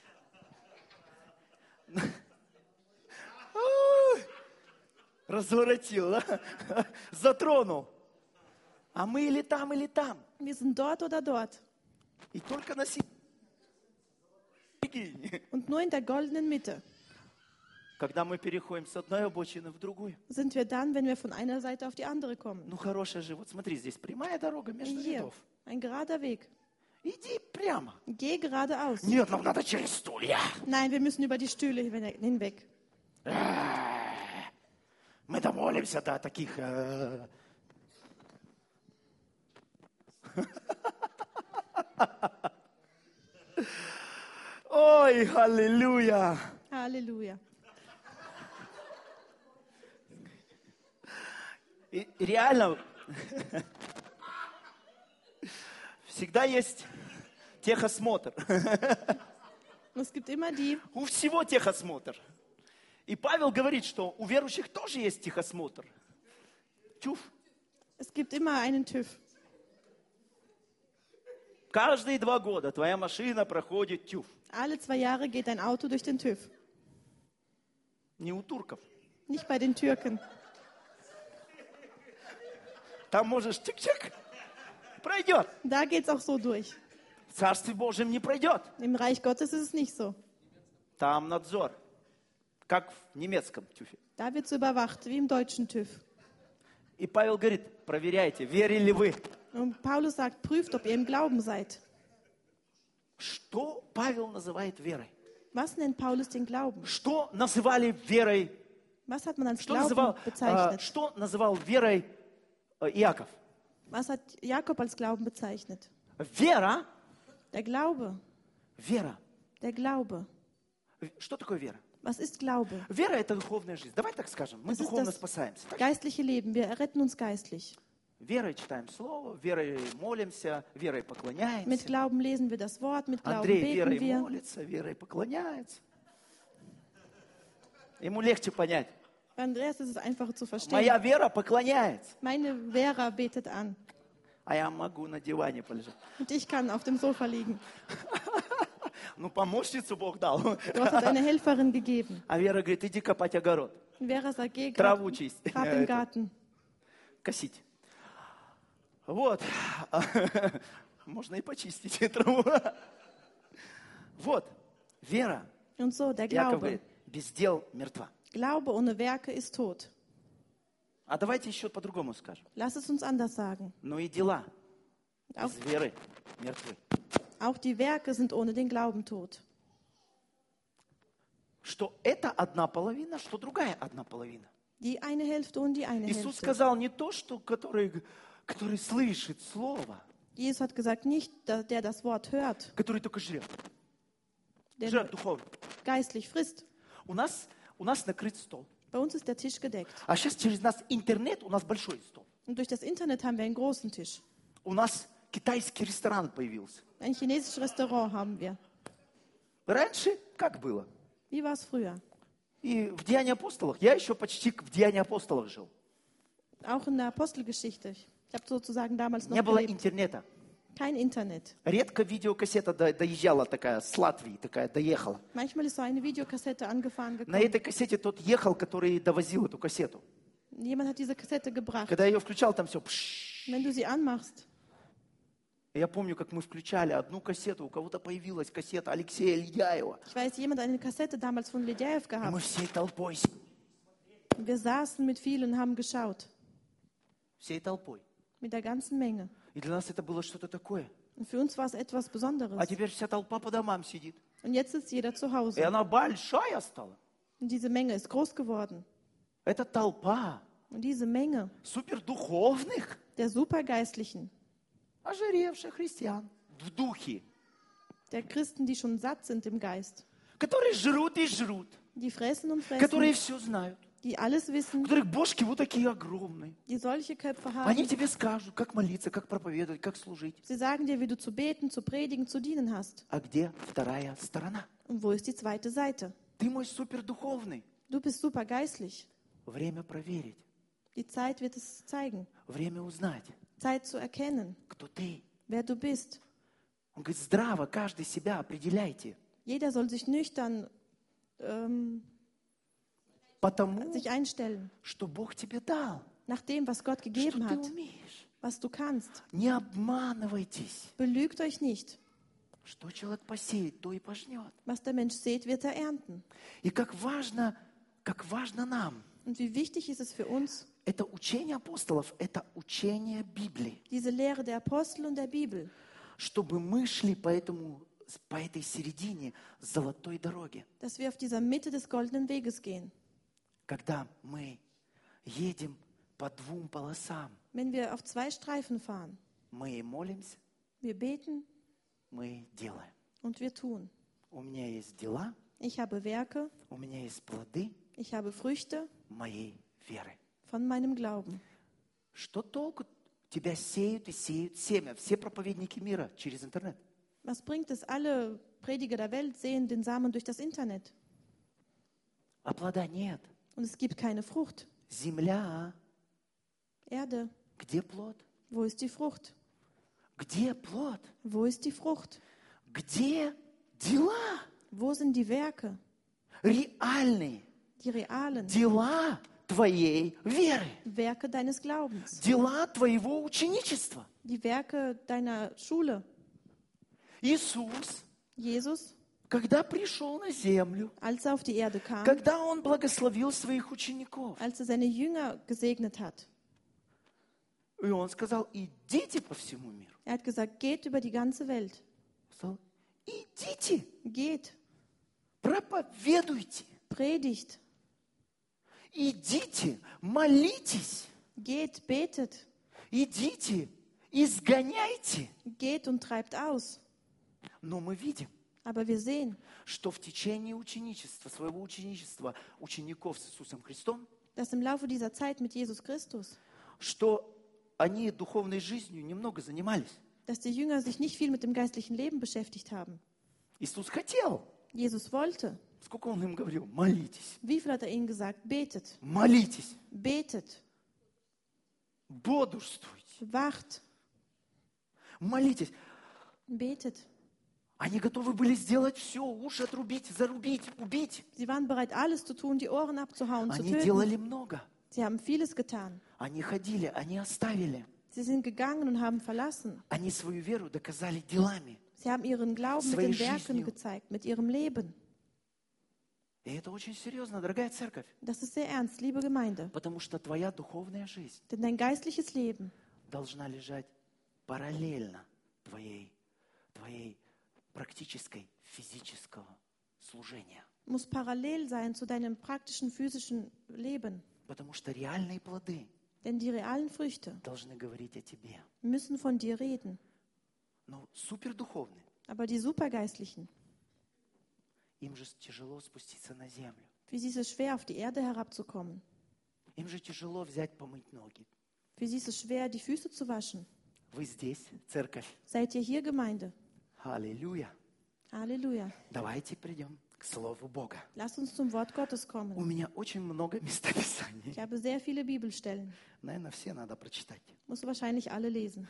Разворотил, да? Затронул. А мы или там, или там. Wir sind dort oder dort. И только на середине. Und nur in der goldenen Mitte Когда мы переходим с одной обочины в другую. sind wir dann, wenn wir von einer Seite auf die andere kommen. Ну, хорошая же. Вот смотри, здесь прямая дорога между Hier, рядов. ein gerader Weg. Иди прямо. Geh geradeaus. Нет, нам надо через стулья. Nein, wir müssen über die Stühle hinweg. Мы домолимся до таких... Ой, аллилуйя. Halleluja. И реально, всегда есть техосмотр. Und es gibt immer die, У всего техосмотр. И Павел говорит, что у верующих тоже есть техосмотр. Тюф. es gibt immer einen TÜV. Каждые 2 года твоя машина проходит тюф. Alle 2 Jahre geht ein Auto durch den TÜV. Не у турков. Nicht bei den Türken. Там можешь чик-чик, пройдет. Da geht es auch so durch. В Царстве Божьем не пройдет. Im Reich Gottes ist es nicht so. Там надзор. Как в немецком тюфе. Da wird es überwacht, wie im deutschen TÜV. И Павел говорит, проверяйте, верили вы. Und Paulus sagt, prüft, ob ihr im Glauben seid. Что Павел называет верой? Was nennt Paulus den Glauben? Что называли верой? Was hat man als Что Glauben bezeichnet? называл верой Иаков? Was hat Jakob als Glauben bezeichnet? Вера, Der Glaube. вера. Der Glaube. Что такое вера? Was ist Glaube? Вера – это духовная жизнь. Давай так скажем. Мы Das ist духовно das спасаемся. Так? geistliche Leben. Wir erretten uns geistlich. Верой читаем Слово, верой молимся, верой Mit поклоняемся. Glauben lesen wir das Wort, mit Glauben Андрей beten верой wir. молится, верой поклоняется. Ему легче понять. Bei Andreas ist es einfacher zu verstehen. Моя вера поклоняется, Meine Vera betet an а я могу на диване полежать. und ich kann auf dem Sofa liegen. Ну, помощницу Бог дал. Gott hat eine Helferin gegeben. А Вера говорит, иди копать огород, Und Vera sagt, geh траву grad чисть, im Garten. косить. Вот. Можно и почистить траву. Вот. Вера, Und so, der Яков Glaube. говорит, без дел мертва. Glaube ohne Werke ist tot. А давайте еще по-другому скажем. Lass es uns anders sagen. Но и дела Auch, без веры мертвы. auch die Werke sind ohne den Glauben tot. Что это одна половина, что другая одна половина. Die eine Hälfte und die eine Иисус Hälfte. сказал не то, что который слышит Слово, Jesus hat gesagt, nicht der das Wort hört, который только жрет. der Жрет духовно. geistlich frisst. У нас накрыт стол. Bei uns ist der Tisch gedeckt. А сейчас через нас интернет, у нас большой стол. Und durch das Internet haben wir einen großen Tisch. У нас китайский ресторан появился. Ein chinesisches Restaurant haben wir. Раньше как было? Wie war es früher? И в Деянии апостолов, я еще почти в Деянии апостолов жил. Auch in der Apostelgeschichte. Ich habe sozusagen damals noch Не было gelebt. интернета. Kein Internet. Редко видеокассета доезжала такая, с Латвии такая, доехала. Manchmal ist so eine Videokassette angefahren На gekommen. этой кассете тот ехал, который довозил эту кассету. Jemand hat diese Kassette gebracht. Когда я ее включал, там все... Wenn du sie anmachst, И я помню, как мы включали одну кассету, у кого-то появилась кассета Алексея Ледяева. Ich weiß, jemand hat eine Kassette damals von Ledejew И мы gehabt. всей толпой, Wir saßen mit vielen und haben geschaut. всей толпой. Mit der ganzen Menge. И для нас это было что-то такое. Und für uns war es etwas А Besonderes. теперь вся толпа по домам сидит. Und jetzt sitzt jeder zu И Hause. она большая стала. Und diese Menge ist groß geworden. Это толпа Und diese Menge супердуховных, der Supergeistlichen, ожиревших христиан в духе, der Christen, die schon satt sind im Geist, которые жрут и жрут, die fressen und которые fressen, все знают, die alles у wissen, которых бошки вот такие огромные. die solche Köpfe Они haben. тебе скажут, как молиться, как проповедовать, как служить. Sie sagen dir, wie du zu beten, zu predigen, zu dienen hast. А где вторая сторона? Und wo ist die zweite Seite? Ты мой супердуховный. Du bist supergeistlich. Время проверить, Die Zeit wird es zeigen. время узнать, Zeit zu erkennen, кто ты. wer du bist. Он говорит, здраво, каждый себя определяйте. Jeder soll sich nüchtern Потому sich einstellen, что Бог тебе дал, nach dem, was Gott что gegeben ты hat, умеешь. was du kannst. Не обманывайтесь. Belügt euch nicht. Что человек посеет, то и пожнет. Was der Mensch sät, wird er ernten. И как важно нам, Und wie wichtig ist es für uns, это учение апостолов, это учение Библии, diese Lehre der Apostel und der Bibel, чтобы мы шли по этой середине золотой дороги. dass wir auf dieser Mitte des goldenen Weges gehen. Когда мы едем по двум полосам, Wenn wir auf zwei Streifen fahren, мы молимся, wir beten мы делаем. und wir tun. У меня есть дела, Ich habe Werke, у меня есть плоды ich habe Früchte моей веры. von meinem Glauben. Что толку тебя сеют и сеют семя? Все проповедники мира через интернет. Was bringt es? Alle Prediger der Welt sehen den Samen durch das Internet. А плода нет. Und es gibt keine Frucht. Земля, Erde, где плод? wo ist die Frucht? Где плод? Wo ist die Frucht? Где дела? Wo sind die Werke, Реальные die realen дела твоей веры. Werke deines Glaubens, Дела твоего ученичества. die Werke deiner Schule? Иисус, Jesus, когда пришел на землю, als er auf die Erde kam, когда Он благословил своих учеников, als er seine Jünger gesegnet hat, и Он сказал, идите по всему миру. er hat gesagt, geht über die ganze Welt. Он сказал, идите, Geht, проповедуйте, predigt, идите, молитесь, geht, betet, идите, изгоняйте. geht und treibt aus. Но мы видим, Aber wir sehen, что в течение ученичества, своего ученичества, учеников с Иисусом Христом, dass im Laufe dieser Zeit mit Jesus Christus, что они духовной жизнью немного занимались. dass die Jünger sich nicht viel mit dem geistlichen Leben beschäftigt haben. Иисус хотел. Jesus wollte. Сколько Он им говорил? Молитесь, Wie viel hat er ihnen gesagt? Betet, молитесь, betet, бодрствуйте, wacht, молитесь. betet. Они готовы были сделать все, уши отрубить, зарубить, убить. Sie waren bereit, alles zu tun, die Ohren abzuhauen, zu Они töten. делали много. Sie haben vieles getan. Они ходили, они оставили. Sie sind gegangen und haben verlassen. Они свою веру доказали делами. Sie haben ihren Glauben mit Своей den Werken жизнью. gezeigt, mit ihrem Leben. И это очень серьезно, дорогая церковь. Das ist sehr ernst, liebe Gemeinde. Потому что твоя духовная жизнь Denn dein geistliches Leben должна лежать параллельно твоей практической физического служения. muss parallel sein zu deinem praktischen physischen Leben. Потому что реальные плоды Denn die realen Früchte должны говорить о тебе. müssen von dir reden. Но супердуховные, Aber die Supergeistlichen, им же тяжело спуститься на землю. für sie ist es schwer, auf die Erde herabzukommen. Им же тяжело взять, помыть ноги. Für sie ist es schwer, die Füße zu waschen. Вы здесь, церковь. Seid ihr hier, Gemeinde? Аллилуйя. Halleluja. Давайте придем к Слову Бога. Lasst uns zum Wort Gottes У kommen. меня очень много местописаний. Ich habe sehr viele Bibelstellen. Наверное, все надо прочитать. Muss wahrscheinlich alle lesen.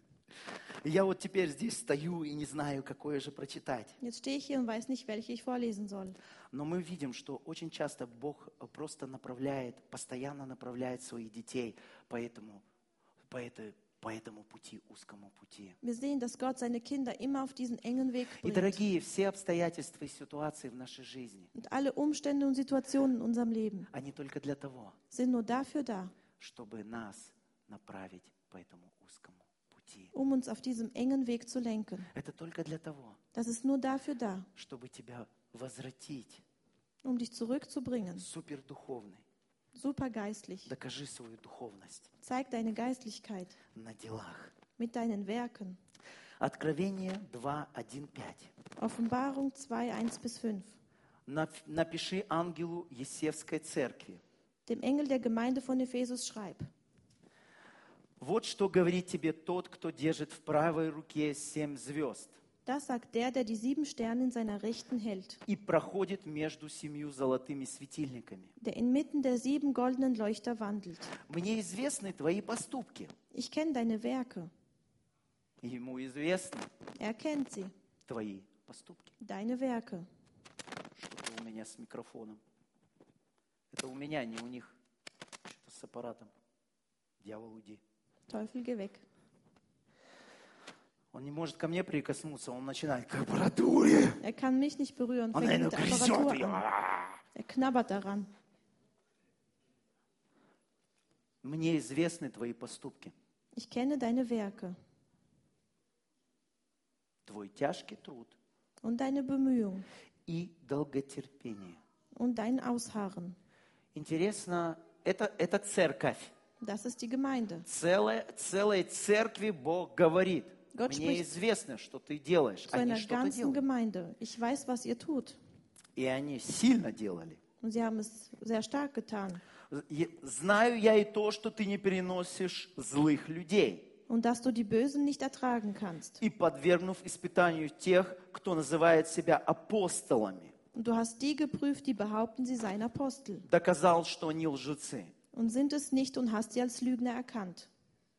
И я вот теперь здесь стою и не знаю, какое же прочитать. Jetzt stehe ich hier und weiß nicht, welche ich vorlesen soll. Но мы видим, что очень часто Бог просто постоянно направляет своих детей по по этому пути, узкому пути. Wir sehen, dass Gott seine Kinder immer auf diesen engen Weg И, bringt. дорогие, все обстоятельства и ситуации в нашей жизни, Und alle Umstände und Situationen in unserem Leben они только для того, sind nur dafür da, чтобы нас направить по этому узкому пути. um uns auf diesem engen Weg zu lenken. Это только для того, Das ist nur dafür da, чтобы тебя возвратить um dich zurückzubringen. супердуховный. Super geistlich. Dокажи свою духовность Zeig deine Geistlichkeit на делах. mit deinen Werken. Откровение 2:1-5. Offenbarung 2, 1-5. Напиши ангелу Есевской церкви. Dem Engel der Gemeinde von Ephesus schreib. Вот что говорит тебе тот, кто держит в правой руке 7 звезд Das sagt der, der die 7 Sterne in seiner Rechten hält, и проходит между 7 золотыми светильниками. der inmitten der 7 goldenen Leuchter wandelt. Мне известны твои поступки. Ich kenne deine Werke. Ему известны Er kennt sie, твои поступки. deine Werke. Что-то у меня с микрофоном. Это у меня, не у них. Что-то с аппаратом. Дьявол, уйди. Teufel, geh weg. Он не может ко мне прикоснуться, он начинает к аппаратуре. Er kann mich nicht berühren, Он, fängt наверное, mit der грызет Apparatur ее. an. Er knabbert daran. Мне известны твои поступки. Ich kenne deine Werke Твой тяжкий труд und deine Bemühung и долготерпение. und dein Ausharren. Интересно, это церковь. Das ist die Gemeinde. Целой церкви Бог говорит. Gott Мне spricht известно, что ты делаешь. Zu Они einer что-то ganzen делают. Gemeinde. Ich weiß, was ihr tut. И они сильно делали. Und sie haben es sehr stark getan. Знаю я и то, что ты не переносишь злых людей. Und dass du die Bösen nicht ertragen kannst. И подвергнув испытанию тех, кто называет себя апостолами, Und du hast die geprüft, die behaupten, sie seien Apostel. доказал, что они лжецы. Und sind es nicht und hast sie als Lügner erkannt.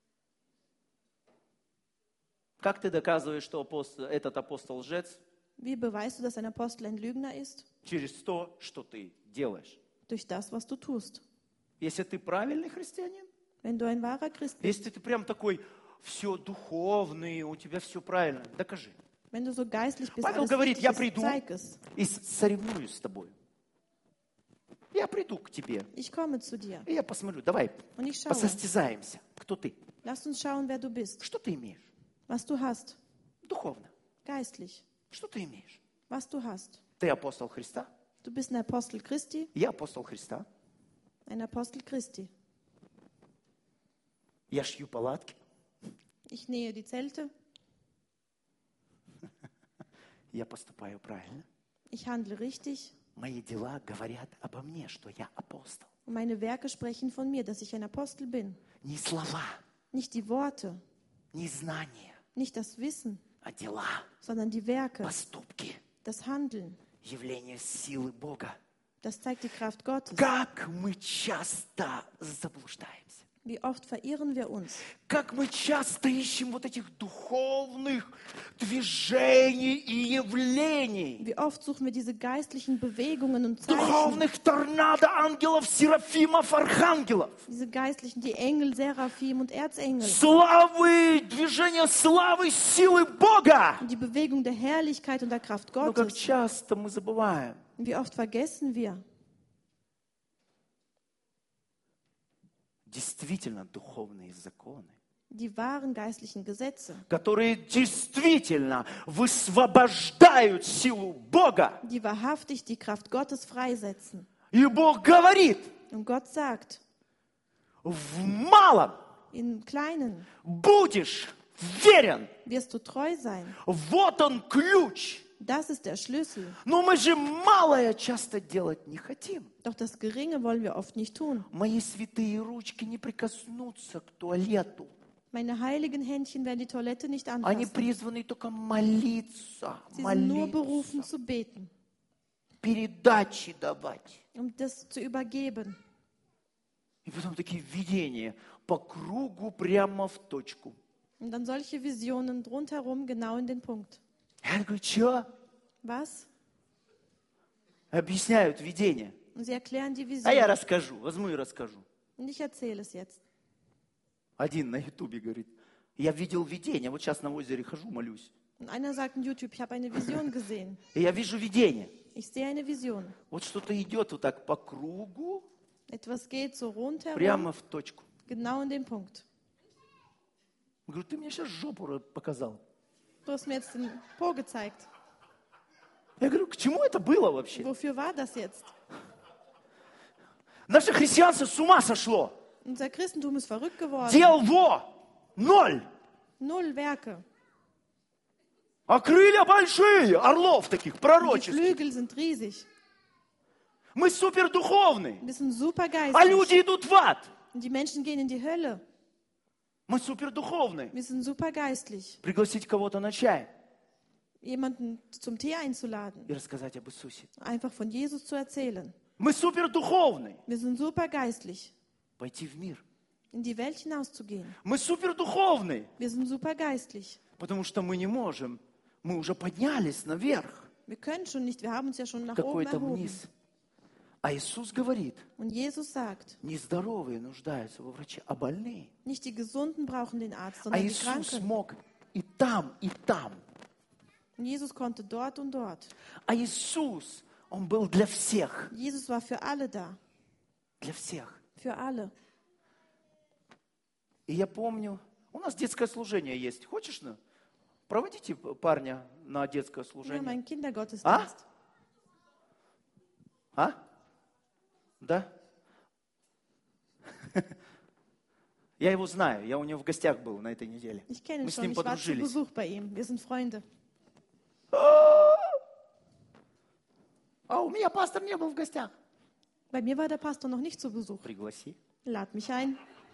Как ты доказываешь, что этот апостол лжец? Wie beweist du, dass ein Apostel ein Lügner ist? Через то, что ты делаешь. Durch das, was du tust. Если ты правильный христианин, Wenn du ein wahrer Christ bist, если ты прям такой все духовный, у тебя все правильно, докажи. wenn du so geistlich bist, Павел alles говорит, richtig я ist, приду zeig es. и соревнуюсь с тобой. Я приду к тебе, Ich komme zu dir и я посмотрю, давай und ich schaue. посостязаемся. Кто ты? Lass uns schauen, wer du bist, Что ты имеешь? was du hast, Духовно. geistlich, Что ты имеешь? was du hast. Ты апостол Христа? Du bist ein Apostel Christi, Я апостол Христа. ein Apostel Christi. Я шью палатки. Ich nähe die Zelte, Я поступаю правильно. ich handle richtig Мои дела говорят обо мне, что я апостол. und meine Werke sprechen von mir, dass ich ein Apostel bin. Не слова, Nicht die Worte, не знания, nicht das Wissen, а дела, sondern die Werke, поступки, das Handeln. явление силы Бога. Das zeigt die Kraft Gottes. Как мы часто заблуждаемся. Wie oft verirren wir uns. Как мы часто ищем вот этих духовных движений и явлений. Wie oft suchen wir diese geistlichen Bewegungen und Zeichen. Духовных торнадо ангелов, серафимов, архангелов. Diese geistlichen, die Engel, Seraphim und Erzengel. Славы, движение славы, силы Бога. Und die Bewegung der Herrlichkeit und der Kraft Но как Gottes. часто мы забываем. Und wie oft vergessen wir, Действительно духовные законы, die wahren geistlichen Gesetze, которые действительно высвобождают силу Бога. die wahrhaftig die Kraft Gottes freisetzen. И Бог говорит, Und Gott sagt, в малом im Kleinen будешь верен. wirst du treu sein. Вот он ключ. Das ist der Schlüssel. Но мы же малое часто делать не хотим. Doch das Geringe wollen wir oft nicht tun. Мои святые ручки не прикоснутся к туалету. Meine heiligen Händchen werden die Toilette nicht Они anfassen. призваны только молиться, Sie sind nur berufen молиться, zu beten, передачи давать. um das zu übergeben. И потом такие видения по кругу прямо в точку. Und dann solche Visionen rundherum genau in den Punkt. Я говорю, что? Was? Объясняют видение. Und sie erklären die А я Vision. расскажу, возьму и расскажу. Und ich erzähle es jetzt. Один на Ютубе говорит, Я видел видение. Вот сейчас на озере хожу, молюсь. Und einer sagt in YouTube, ich habe eine Vision gesehen. И я вижу видение. Ich sehe eine Vision. Вот что-то идет вот так по кругу, Etwas geht so rundherum, прямо в точку. genau in den Punkt. Я говорю, ты мне сейчас жопу показал. Du hast mir jetzt den Po gezeigt. Я говорю, к чему это было вообще? Wofür war das jetzt? Наше христианство с ума сошло. Unser Christentum ist verrückt geworden. Дел во, ноль. 0 Werke. А крылья большие, орлов таких, Und die пророческих. Flügel sind riesig. Мы супердуховные. Wir sind super А geistlich. люди идут в ад. Und die Menschen gehen in die Hölle. Мы супердуховные. Wir sind super geistlich. Пригласить кого-то на чай Jemanden zum Tee einzuladen. и рассказать об Иисусе. Einfach von Jesus zu erzählen. Мы супердуховные. Wir sind super geistlich. Пойти в мир. In die Welt hinauszugehen. Мы супердуховные. Wir sind super geistlich. Потому что мы не можем. Мы уже поднялись наверх. Wir können schon nicht, wir haben uns ja schon nach oben Какой-то erhoben. вниз. А Иисус говорит, Und Jesus sagt, нездоровые нуждаются во враче, а больные. nicht die Gesunden brauchen den Arzt, А sondern die Иисус Kranken. мог и там, и там. Und Jesus konnte dort und dort. А Иисус, Он был для всех. Jesus war für alle da. Для всех. Für alle. И я помню, у нас детское служение есть. Хочешь, ну? Проводите парня на детское Wir haben служение. einen Kindergottesdienst. А? Да? Я его знаю, я у него в гостях был на этой неделе. Ich kenne ihn Мы с schon, ним ich war zu подружились. Besuch bei ihm. Wir sind Freunde. А у меня пастор не был в гостях. Bei mir war der Pastor noch nicht zu Besuch. Пригласи. Lad mich ein.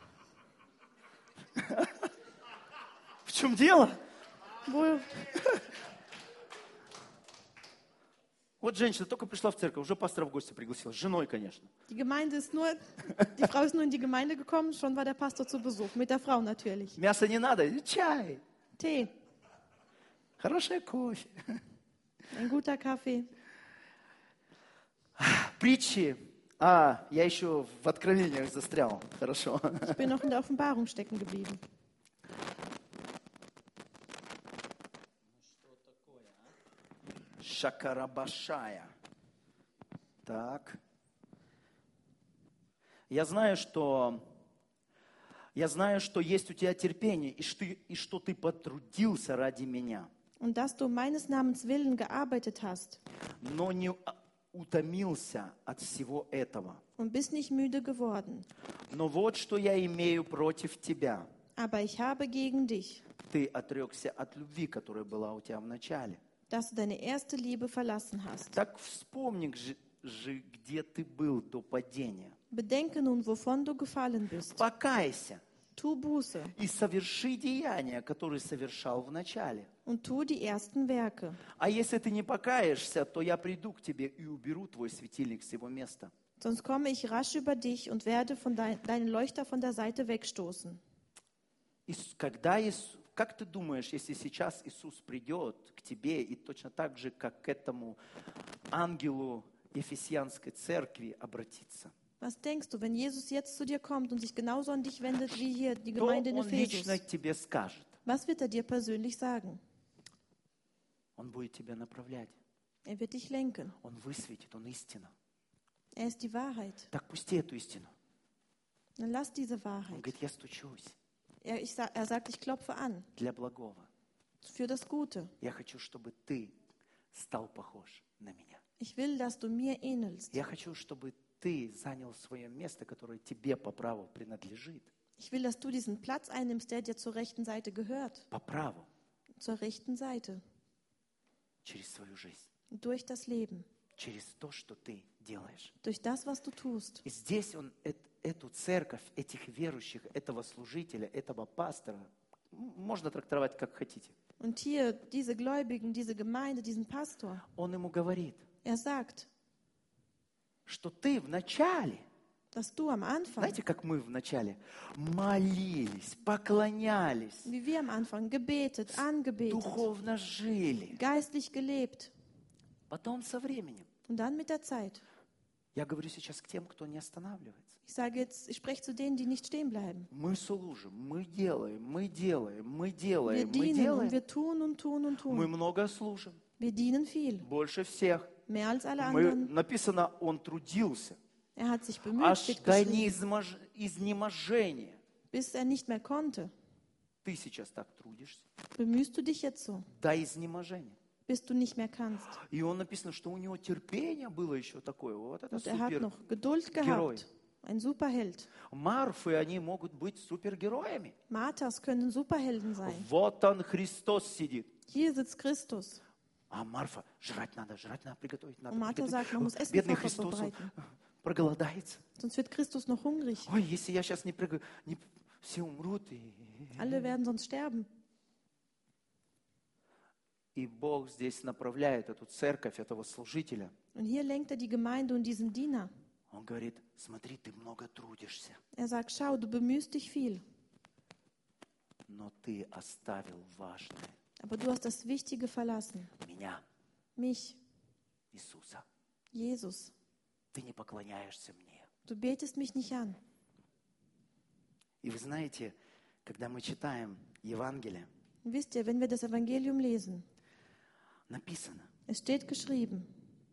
В чем дело? Wo, Вот женщина только пришла в церковь, уже пастора в гости пригласила. С женой, конечно. die Gemeinde ist nur, die Frau ist nur in die Gemeinde gekommen, schon war der Pastor zu Besuch. Mit der Frau natürlich. Мясо не надо, чай. Tee, Хороший кофе. ein guter Kaffee. Притчи. А, я еще в откровениях застрял. Хорошо. Ich bin noch in der Offenbarung stecken geblieben. Шакарабашая. Так. Я знаю, что есть у тебя терпение, и что ты потрудился ради меня, Und dass du meines Namens willen gearbeitet hast но не утомился от всего этого. und bist nicht müde geworden. Но вот что я имею против тебя. Aber ich habe gegen dich, Ты отрекся от любви, которая была у тебя в начале. dass du deine erste Liebe verlassen hast. Так вспомни же, где ты был до падения. Bedenke nun, wovon du gefallen bist. Покайся Tu Buße и соверши деяния, которые совершал в начале. und tu die ersten Werke. А если ты не покаешься, то я приду к тебе и уберу твой светильник с его места. Sonst komme ich rasch über dich und werde deinen Leuchter von der Seite wegstoßen. Как ты думаешь, если сейчас Иисус придет к тебе и точно так же, как к этому ангелу Ефесянской церкви обратится, Was denkst du, wenn Jesus jetzt zu dir kommt und sich genauso an dich wendet wie hier die то Gemeinde in Он лично Ephesus? тебе скажет. Was wird er dir persönlich sagen? Он будет тебя направлять. Er wird dich lenken. Он высветит, Он истина. Er ist die Wahrheit. Так пусти эту истину. Dann lass diese Он Wahrheit. говорит, я стучусь Er sagt, ich klopfe an для благого. für das Gute. Я хочу, чтобы ты стал похож на меня. Ich will, dass du mir ähnelst. Я хочу, чтобы ты занял свое место, которое тебе по праву принадлежит. Ich will, dass du diesen Platz einnimmst, der dir zur rechten Seite gehört. По праву, Zur rechten Seite. через свою жизнь. Durch das Leben. Через то, что ты делаешь. Durch das, was du tust. И здесь он эту церковь, этих верующих, этого служителя, этого пастора, можно трактовать как хотите. Und hier, diese Gläubigen, diese Gemeinde, diesen Pastor, Он ему говорит, er sagt, что ты в начале, dass du am Anfang, знаете, как мы в начале, молились, поклонялись, wie wir am Anfang, gebetet, angebetet, духовно жили. geistlich gelebt. Потом со временем Und dann mit der Zeit Я говорю сейчас к тем, кто не останавливается. Ich spreche zu denen, die nicht stehen bleiben. Мы служим, мы делаем, мы делаем, мы Wir делаем, мы dienen und делаем. wir tun und tun und Мы tun. много служим, Wir dienen viel, больше всех. mehr als alle Мы, anderen. написано, он трудился. Er hat sich bemüht, Аж steht до geschrieben, изнеможения. bis er nicht mehr konnte. Ты сейчас так трудишься. Bemühst du dich jetzt so, До изнеможения. bis du nicht mehr kannst. И он написано, что у него терпение было еще такое. Вот это Und er hat супер. noch Geduld Герой. gehabt. Ein Superheld. Марфы, они могут быть супергероями. Marthas können Superhelden sein. Вот он, Христос сидит. Hier sitzt Christus. А Марфа, жрать надо, приготовить надо. Und Martha sagt, man muss Essen Бедный vorher Христос он vorbereiten. проголодается. Sonst wird Christus noch hungrig. Ой, если я сейчас не все умрут. Alle werden sonst sterben. И Бог здесь направляет эту церковь, этого служителя. Und hier lenkt er die Gemeinde und diesen Diener. Он говорит, смотри, ты много трудишься, Er sagt, schau, du bemühst dich viel, но ты оставил важное. aber du hast das Wichtige verlassen. Меня, Mich, Иисуса. Jesus. Ты не поклоняешься мне. Du betest mich nicht an. И вы знаете, когда мы читаем Евангелие, Und wisst ihr, wenn wir das Evangelium lesen, написано. es steht geschrieben,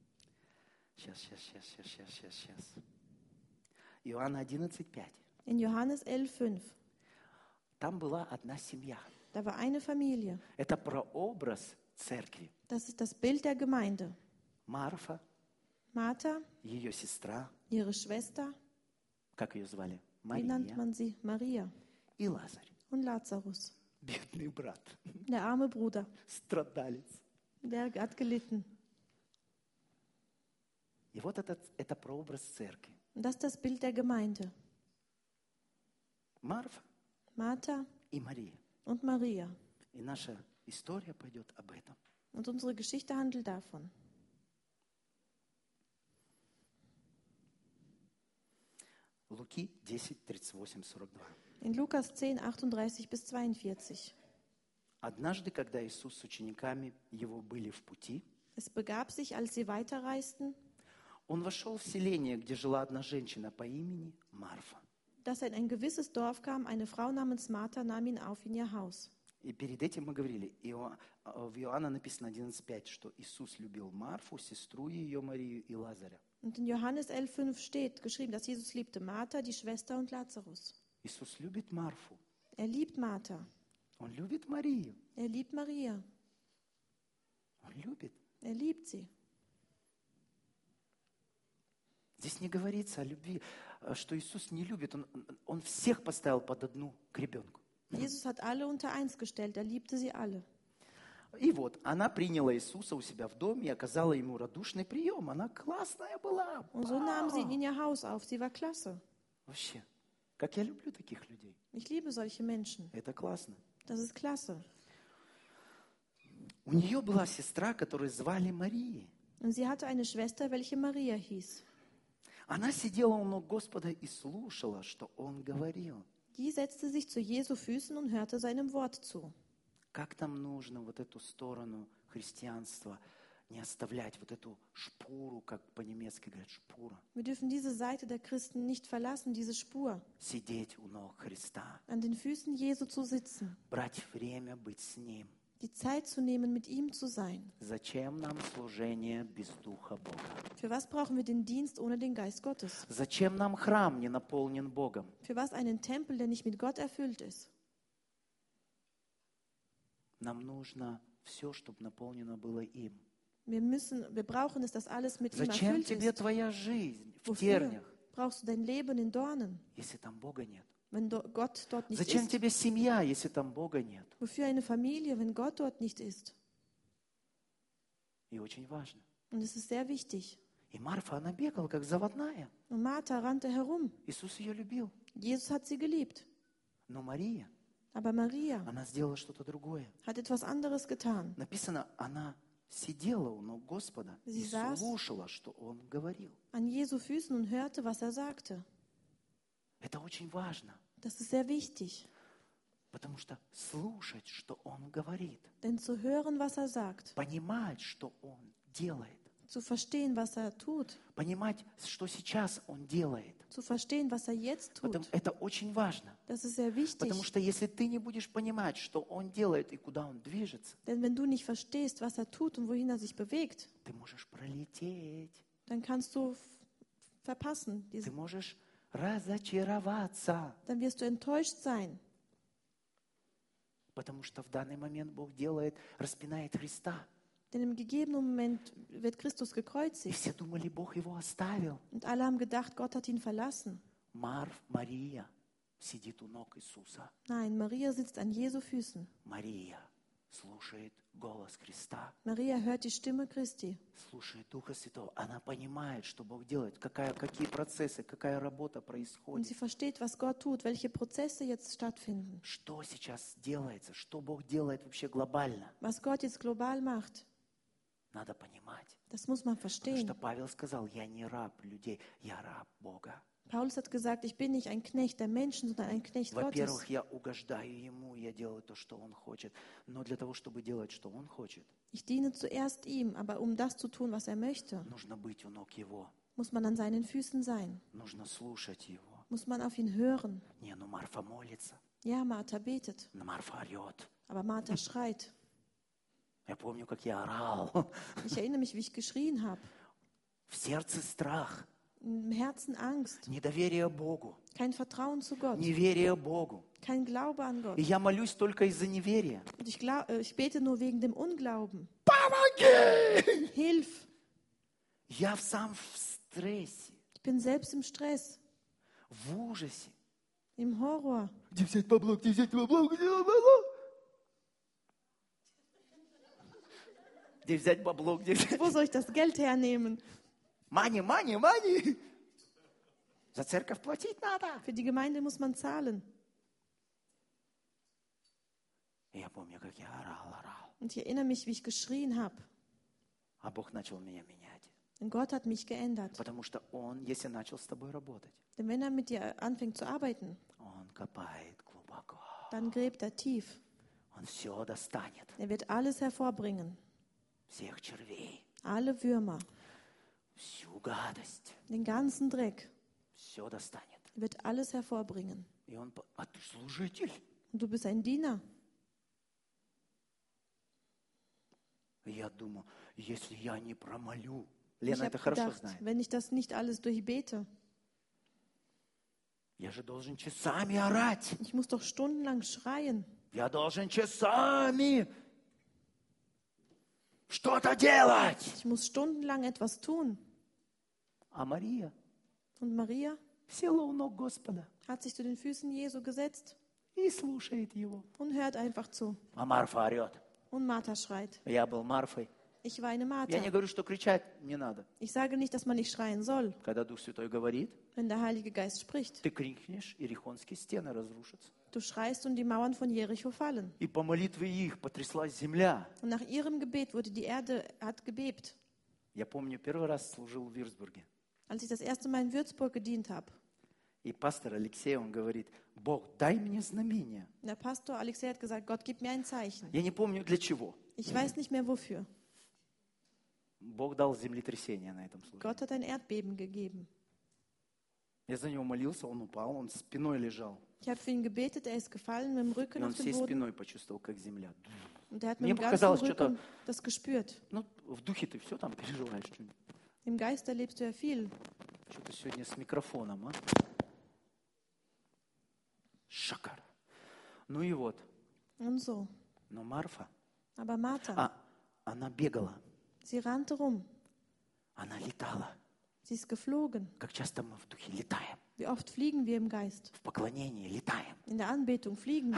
Сейчас. Иоанна 11:5. in Johannes 11,5, Там была одна семья. da war eine Familie. Это прообраз церкви. Das ist das Bild der Gemeinde. Марфа, Martha, ее сестра, ihre Schwester, как ее звали? wie nennt Мария man sie? Maria и Лазарь. und Lazarus. Бедный брат, Der arme Bruder, страдалец. der hat gelitten. И вот это прообраз церкви. Und das ist das Bild der Gemeinde. Марфа Martha и Мария. und Maria. И наша история пойдет об этом. Und unsere Geschichte handelt davon. Луки 10, 38, 42. In Lukas 10, 38 bis 42. Однажды, когда Иисус с учениками его были в пути, Es begab sich, als sie weiterreisten, он вошел в селение, где жила одна женщина по имени Марфа. dass er in ein gewisses Dorf kam. Eine Frau namens Martha nahm ihn auf in ihr Haus. И перед этим мы говорили, в Иоанна написано 11:5, что Иисус любил Марфу, сестру ее Марию и Лазаря. Und in Johannes 11,5 steht geschrieben, dass Jesus liebte Martha, die Schwester und Lazarus. Иисус любит Марфу, Er liebt Martha. Он любит Марию, Er liebt Maria. Он любит. Er liebt sie. Здесь не говорится о любви, что Иисус не любит. Он всех поставил под одну к ребенку. Jesus hat alle unter eins gestellt. Er liebte sie alle. И вот, она приняла Иисуса у себя в доме и оказала ему радушный прием. Она классная была. Und so nahm sie ihn in ihr Haus auf. Sie war klasse. Вообще, как я люблю таких людей. Ich liebe solche Menschen. Это классно. Das ist klasse. У нее была сестра, которую звали Мария. Und sie hatte eine Schwester, welche Maria hieß. Она сидела у ног Господа и слушала, что Он говорил. Die setzte sich zu Jesu Füßen und hörte seinem Wort zu. Как нам нужно вот эту сторону христианства не оставлять, вот эту шпуру, как по-немецки говорят, шпура. Wir dürfen diese Seite der Christen nicht verlassen, diese Spur, Сидеть у ног Христа, an den Füßen Jesu zu sitzen, брать время быть с Ним. die Zeit zu nehmen, mit ihm zu sein. Зачем нам служение без Духа Бога? Für was brauchen wir den Dienst ohne den Geist Gottes? Зачем нам храм не наполнен Богом? Für was einen Tempel, der nicht mit Gott erfüllt ist? Нам нужно все, чтобы наполнено было им. Wir brauchen es, dass alles mit ihm Зачем erfüllt тебе ist. твоя жизнь в Wofür терниях, brauchst du dein Leben in Dornen, если там Бога нет? wenn Gott dort nicht Зачем ist? тебе семья, если там Бога нет? Wofür eine Familie, wenn Gott dort nicht ist? И очень важно. Und es ist sehr wichtig. И Марфа, она бегала, как заводная. Und Martha rannte herum. Иисус ее любил. Jesus hat sie geliebt. Но Мария, Aber Maria она сделала что-то другое. hat etwas anderes getan. Написано, она сидела у ног Господа и Sie saß слушала, что Он говорил. an Jesu Füßen und hörte, was er sagte. Это очень важно, Das ist sehr wichtig. потому что слушать, что Он говорит, Denn zu hören, was er sagt, понимать, что Он делает, zu verstehen, was er tut, Понимать, что сейчас Он делает. zu verstehen, was er jetzt tut. Это очень важно. Das ist sehr Потому wichtig. что если ты не будешь понимать, что Он делает и куда Он движется, Denn wenn du nicht verstehst, was er tut und wohin er sich bewegt, ты можешь пролететь. dann kannst du verpassen. Ты можешь разочароваться. Dann wirst du enttäuscht sein. Потому что в данный момент Бог распинает Христа. Denn im gegebenen Moment wird Christus И gekreuzigt. все думали, Бог Его оставил. Und alle haben gedacht, Gott hat ihn verlassen. Мария сидит у ног Иисуса. Nein, Maria sitzt an Jesu Füßen. Мария слушает голос Христа, Maria hört die Stimme Christi. слушает Духа Святого. Она понимает, что Бог делает, какие процессы, какая работа Und происходит. sie versteht, was Gott tut, welche Prozesse jetzt stattfinden. Что сейчас делается, что Бог делает вообще глобально. Was Gott jetzt global macht, Надо понимать. das muss man Потому verstehen. что Павел сказал, я не раб людей, я раб Бога. Paulus hat gesagt, ich bin nicht ein Knecht der Menschen, sondern ein Knecht Gottes. Во-первых, я угождаю Ему, я делаю то, что Он хочет. Но для того, чтобы делать, что Он хочет, Ich diene zuerst ihm, aber um das zu tun, was er möchte, нужно быть у ног Его. muss man an seinen Füßen sein, Нужно слушать Его. muss man auf ihn hören. Не, ну Марфа молится, Ja, Martha betet, но Марфа орет. aber Martha schreit. Я помню, как я орал. Ich erinnere mich, wie ich geschrien habe. В сердце страх, Im Herzen Angst, недоверие Богу, kein Vertrauen zu Gott, неверие Богу. kein Glaube an Gott. И я молюсь только из-за неверия. Und ich bete nur wegen dem Unglauben. Помоги! Hilf! Я сам в стрессе, Ich bin selbst im Stress, в ужасе. im Horror. Где взять бабло, где взять бабло, где взять бабло? Где взять бабло, где взять? Wo soll ich das Geld hernehmen? Мани, мани, мани! За церковь платить надо. Für die Gemeinde muss man zahlen. И я помню, как я орал. Und ich erinnere mich, wie ich geschrien habe. А Бог начал меня менять. Denn Gott hat mich geändert. Потому что Он, если начал с тобой работать, Denn wenn er mit dir anfängt zu arbeiten, Он копает глубоко. dann gräbt er tief. Он все достанет. Er wird alles hervorbringen. Всех червей, Alle Würmer, всю гадость. den ganzen Dreck. Все достанет. Er wird alles hervorbringen. И Он, а ты служитель. Und du bist ein Diener. И я думаю, если я не промолю. Ich Лена это habe хорошо gedacht, знает. wenn ich das nicht alles durchbete, Я же должен часами орать. ich muss doch stundenlang schreien. Я должен часами что-то делать. Ich muss stundenlang etwas tun. А Мария Und Maria села у ног Господа hat sich zu den Füßen Jesu gesetzt и слушает Его. und hört einfach zu. А Марфа орет. Und Martha schreit. Я был Марфой. Ich war eine Я не Martha. говорю, что кричать не надо. Ich sage nicht, dass man nicht schreien soll, Когда Дух Святой говорит, wenn der Heilige Geist spricht. ты крикнешь, и Ерихонские стены разрушатся. Du schreist und die Mauern von Jericho fallen. И по молитве их потряслась земля. Und nach ihrem Gebet wurde die Erde hat gebebt. Я помню, первый раз служил в Вирцбурге. Als ich das erste Mal in Würzburg gedient habe. И пастор Алексей, он говорит, Бог, дай мне знамение. Der Pastor Alexei hat gesagt, Gott, gib mir ein Zeichen. Я не помню для чего. Ich weiß nicht mehr wofür. Бог дал землетрясение на этом служении. Gott hat ein Erdbeben gegeben. Я за него молился, он упал, он спиной лежал. Ich habe für ihn gebetet, er ist gefallen mit dem И Rücken он auf den всей Boden. спиной почувствовал, как земля. Und er hat Мне mit dem ganzen показалось, что-то- Rücken das gespürt. Ну, в духе ты все там переживаешь. Что-нибудь. Im Geist erlebst du ja viel. Что-то сегодня с микрофоном, а? Шакар. Ну и вот. Und so. Но Марфа, Aber Martha, она бегала, sie rannte rum. она летала. Sie ist geflogen. Как часто мы в духе летаем. Wie oft fliegen wir im Geist? В поклонении летаем. In der Anbetung fliegen wir.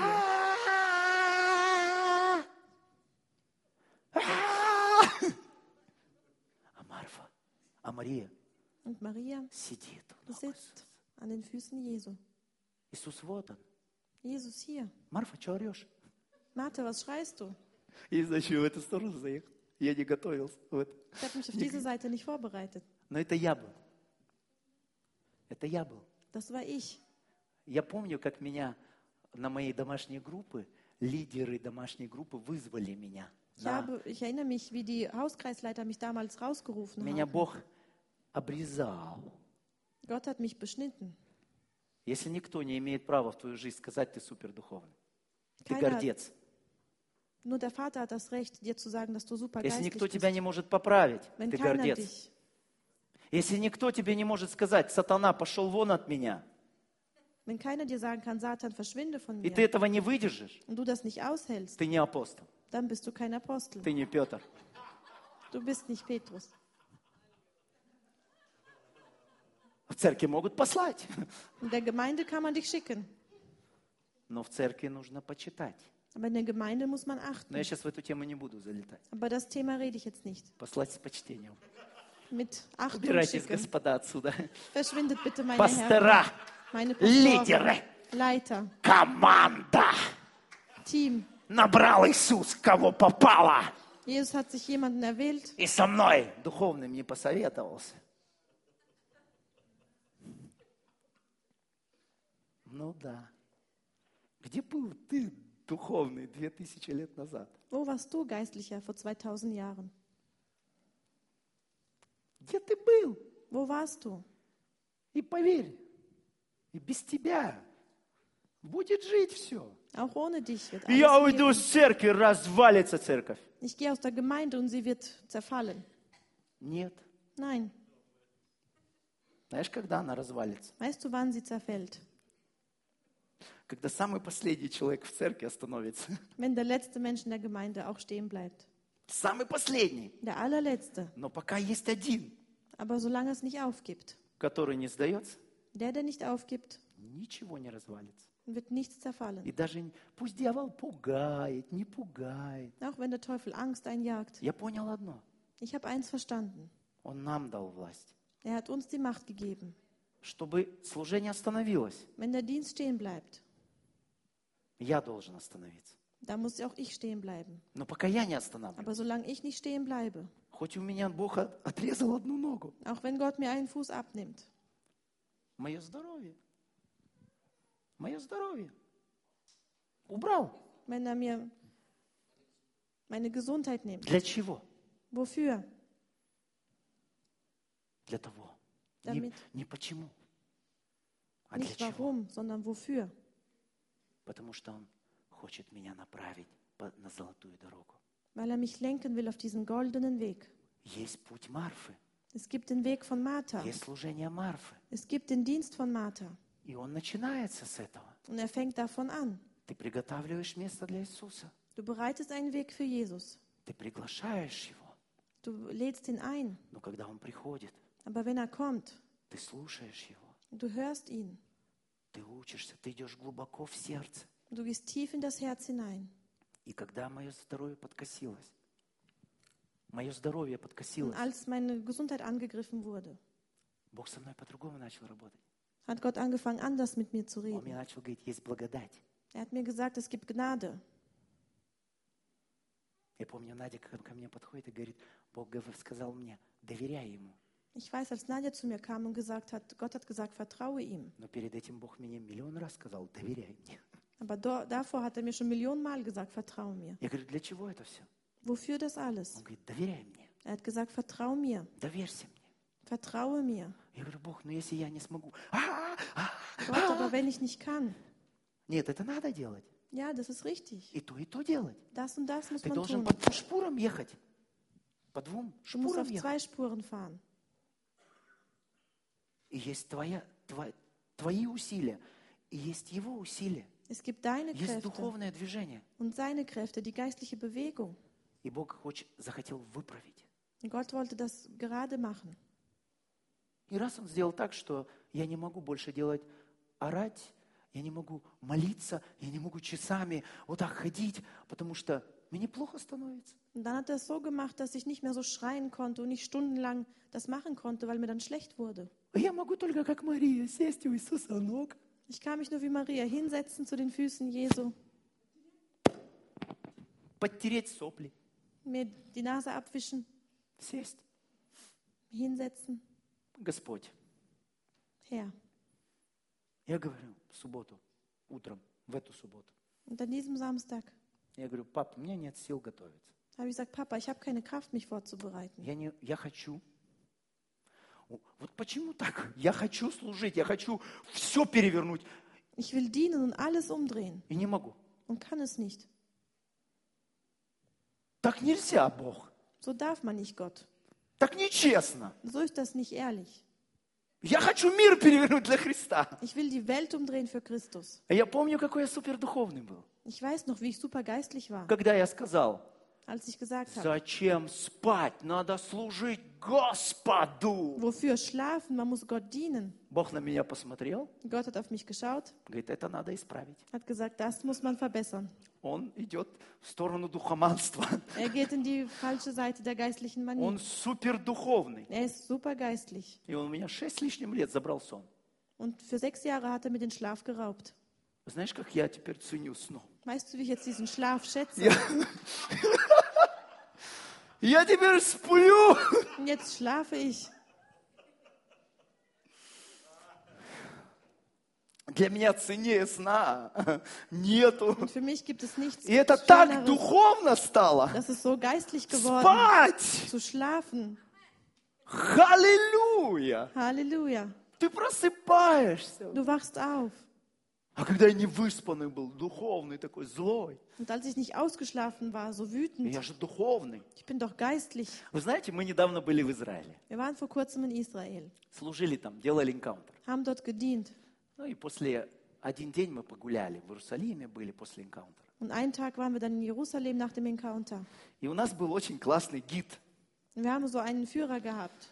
А Марфа, а Мария Und Maria сидит у ног sitzt Иисуса. an den Füßen Jesu. Иисус вот он. Jesus hier. Марфа, что орешь? Martha, was schreist du? И зачем в эту сторону заехал? Я не готовился. Вот. Ich habe mich auf diese Seite nicht vorbereitet. Но это я был. Это я был. Das war ich. Я помню, как меня на моей домашней группе, лидеры домашней группы вызвали меня. Да. Ich erinnere mich, wie die Hauskreisleiter mich damals rausgerufen Меня haben. Бог обрезал. Gott hat mich beschnitten. Если никто не имеет права в твою жизнь сказать, ты супердуховный. Ты Keiner, гордец. nur der Vater hat das Recht, dir zu sagen, dass du super Если geistlich никто тебя bist. не может поправить, Wenn ты keiner гордец. dich, Если никто тебе не может сказать, сатана, пошел вон от меня, wenn keiner dir sagen kann, Satan, verschwinde von и ты mir, этого не выдержишь, und du das nicht aushältst, ты не апостол, dann bist du kein Apostel. ты не Петр. Du bist nicht Petrus. В церкви могут послать, In der Gemeinde kann man dich schicken, но в церкви нужно почитать. aber in der Gemeinde muss man Но achten. я сейчас в эту тему не буду залетать. Aber das Thema rede ich jetzt nicht. Послать с почтением. Mit Achtung Убирайтесь, schicken. господа, отсюда. Verschwindet bitte, meine Пастора, Herren, meine Pastoren, лидеры, Leiter, команда. Team. Набрал Иисус, кого попало. Jesus hat sich jemanden erwählt И со мной духовным не посоветовался. Ну да. Где был ты, духовный, 2000 лет назад? Wo warst du, Geistlicher, vor 2000 Jahren? Где ты был? Wo warst du? И поверь, и без тебя будет жить все. Auch ohne dich wird Я alles уйду gehen. с церкви, развалится церковь. Ich gehe aus der Gemeinde und sie wird zerfallen. Нет. Nein. Знаешь, когда она развалится? Weißt du, wann sie zerfällt? Когда самый последний человек в церкви остановится. Wenn der letzte Mensch in der Gemeinde auch stehen bleibt. Самый последний. Der allerletzte. Но пока есть один, Aber solange es nicht aufgibt. который не сдается, Der nicht aufgibt, ничего не развалится. wird nichts zerfallen. И даже пусть дьявол пугает, не пугает. Auch wenn der Teufel Angst einjagt. Я понял одно. Ich habe eins verstanden. Он нам дал власть. Er hat uns die Macht gegeben. Чтобы служение остановилось, Wenn der Dienst stehen bleibt, я должен остановиться. da muss auch ich stehen bleiben. Но пока я не останавливаюсь, Aber solange ich nicht stehen bleibe, хоть у меня Бог отрезал одну ногу, auch wenn Gott mir einen Fuß abnimmt, мое здоровье убрал. wenn er mir meine Gesundheit nimmt, Для чего? wofür? Для того. Damit. Не почему, а для Nicht чего? warum, sondern wofür? Потому что Он хочет меня направить на золотую дорогу. Weil er mich lenken will auf diesen goldenen Weg. Есть путь Марфы, Es gibt den Weg von Martha. есть служение Марфы. Es gibt den Dienst von Martha. И он начинается с этого. Und er fängt davon an. Ты приготавливаешь место для Иисуса. Du bereitest einen Weg für Jesus. Ты приглашаешь Его. Du lädst ihn ein. Но когда Он приходит, Aber wenn er kommt, ты слушаешь Его. du hörst ihn. Ты учишься, ты идешь глубоко в сердце. Du gehst tief in das Herz hinein. И когда мое здоровье подкосилось, Und als meine Gesundheit angegriffen wurde, Бог со мной по-другому начал работать. hat Gott angefangen, anders mit mir zu Он мне reden. начал говорить, есть благодать. Er hat mir gesagt, es gibt Gnade. Я помню, Надя ко мне подходит и говорит, Бог сказал мне, доверяй Ему. Ich weiß, als Nadja zu mir kam und gesagt hat, Gott hat gesagt, vertraue ihm. Но перед этим Бог мне миллион раз сказал, доверяй мне. Aber davor hat er mir schon Millionen Mal gesagt, vertraue mir. Я говорю, для чего это все? Wofür das alles? Он говорит, доверяй мне, Er hat gesagt, vertraue mir. доверься мне. Vertraue mir. Я говорю, Бог, ну если я не смогу. Gott, aber wenn ich nicht kann. Нет, это надо делать. Ja, das ist richtig. И то делать. Das und das muss Ты man должен tun. по двум шпурам ехать. По двум Du musst шпурам auf ехать. 2 Spuren fahren. И есть твои усилия, и есть Его усилия. Es gibt deine Есть Kräfte духовное движение. und seine Kräfte, die geistliche Bewegung. И Бог захотел выправить. Und Gott wollte das gerade machen. И раз Он сделал так, что я не могу больше орать, я не могу молиться, я не могу часами вот так ходить, потому что мне плохо становится. Und dann hat er es so gemacht, dass ich nicht mehr so schreien konnte und nicht stundenlang das machen konnte, weil mir dann schlecht wurde. Я могу только как Мария сесть у Иисуса ног, Ich kann mich nur wie Maria hinsetzen zu den Füßen Jesu, подтереть сопли, mir die Nase abwischen, сесть. hinsetzen. Господь, Herr. я говорю в субботу, утром, в эту субботу, Und an diesem Samstag я говорю, пап, у меня нет сил готовиться. Da habe ich gesagt, Papa, ich habe keine Kraft, mich vorzubereiten. Я хочу. Вот почему так? Я хочу служить, я хочу все перевернуть. Ich will dienen und alles umdrehen И не могу. und kann es nicht. Так нельзя, Бог. So darf man nicht Gott. Так нечестно. So ist das nicht ehrlich. Я хочу мир перевернуть для Христа. Ich will die Welt umdrehen für Christus. А я помню, какой я супердуховный был. Ich weiß noch, wie ich super geistlich war, Когда я сказал, als ich gesagt habe, зачем спать? Надо служить Господу. wofür schlafen? Man muss Gott dienen. Бог на меня посмотрел, Gott hat auf mich geschaut, говорит, это надо исправить. hat gesagt, das muss man verbessern. Он идет в сторону духоманства. Er geht in die falsche Seite der geistlichen Manie. Он супердуховный. Er ist super geistlich. И он у меня 6 с лишним лет забрал сон. Und für 6 Jahre hat er mir den Schlaf geraubt. Знаешь, как я теперь ценю сон? Weißt du, wie ich jetzt diesen Schlaf schätze? Я теперь сплю. Und jetzt schlafe ich. Для меня ценнее сна нету. Und für mich gibt es nichts И это так Schöneres. духовно стало. Das ist so geistlich geworden, Спать! zu schlafen. Аллилуйя! Halleluja. Ты просыпаешься. Du wachst auf. А когда я не выспанный был, духовный такой, злой. Und als ich nicht ausgeschlafen war, so wütend, Я же духовный. ich bin doch geistlich. Вы знаете, мы недавно были в Израиле. Wir waren vor kurzem in Israel, Служили там, делали энкаунтер. haben dort gedient. Ну и после один день мы погуляли. В Иерусалиме были после энкаунтера. Und einen Tag waren wir dann in Jerusalem nach dem Encounter. И у нас был очень классный гид. Und wir haben so einen Führer gehabt.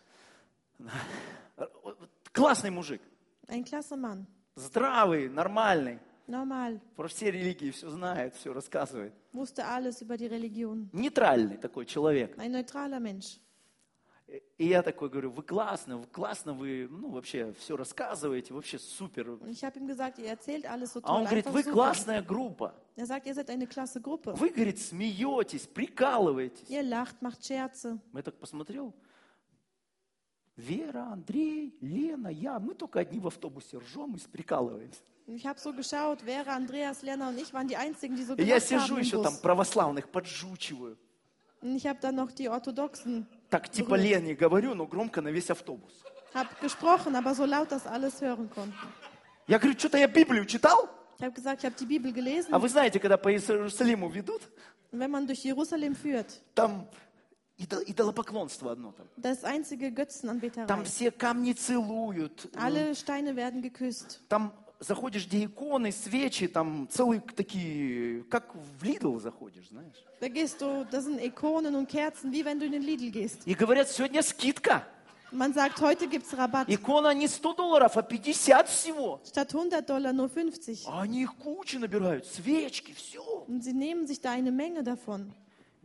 Классный мужик. Ein klasse Mann. Здравый, нормальный. Normal. Про все религии все знает, все рассказывает. Wusste alles über die Religion. Нейтральный такой человек. Ein neutraler Mensch. И я такой говорю, вы классно, вы, ну, вообще все рассказываете, вообще супер. Und ich habe ihm gesagt, ihr erzählt alles so А он toll. говорит, Einfach вы super. классная группа. Er sagt, ihr seid eine klasse Gruppe. Вы, говорит, смеетесь, прикалываетесь. Ihr lacht, macht Scherze. Я так посмотрел. Вера, Андрей, Лена, я, мы только одни в автобусе ржем и прикалываемся. Und ich habe so geschaut, Vera, Andreas, Lena und ich waren die Einzigen, die so И я gelacht haben сижу im еще там Bus. православных поджучиваю. Und ich habe dann noch die Orthodoxen, Так типа Лене говорю, но громко на весь автобус. habe gesprochen, aber so laut, dass alles hören konnten. Я говорю, что-то я Библию читал. Ich habe gesagt, ich habe die Bibel gelesen. А вы знаете, когда по Иерусалиму ведут, Und wenn man durch Jerusalem führt, там идолопоклонство одно там. das ist einzige Götzenanbeterei. Там все камни целуют. Alle Steine werden geküsst. Там заходишь, где иконы, свечи, там целые такие, как в Lidl заходишь, знаешь. Da gehst du, das sind Ikonen und Kerzen, wie wenn du in den Lidl gehst. И говорят, сегодня скидка. Man sagt, heute gibt's Rabatt. Икона не $100, а 50 всего. Statt $100 nur 50. А они их кучу набирают, свечки, все. Und sie nehmen sich da eine Menge davon.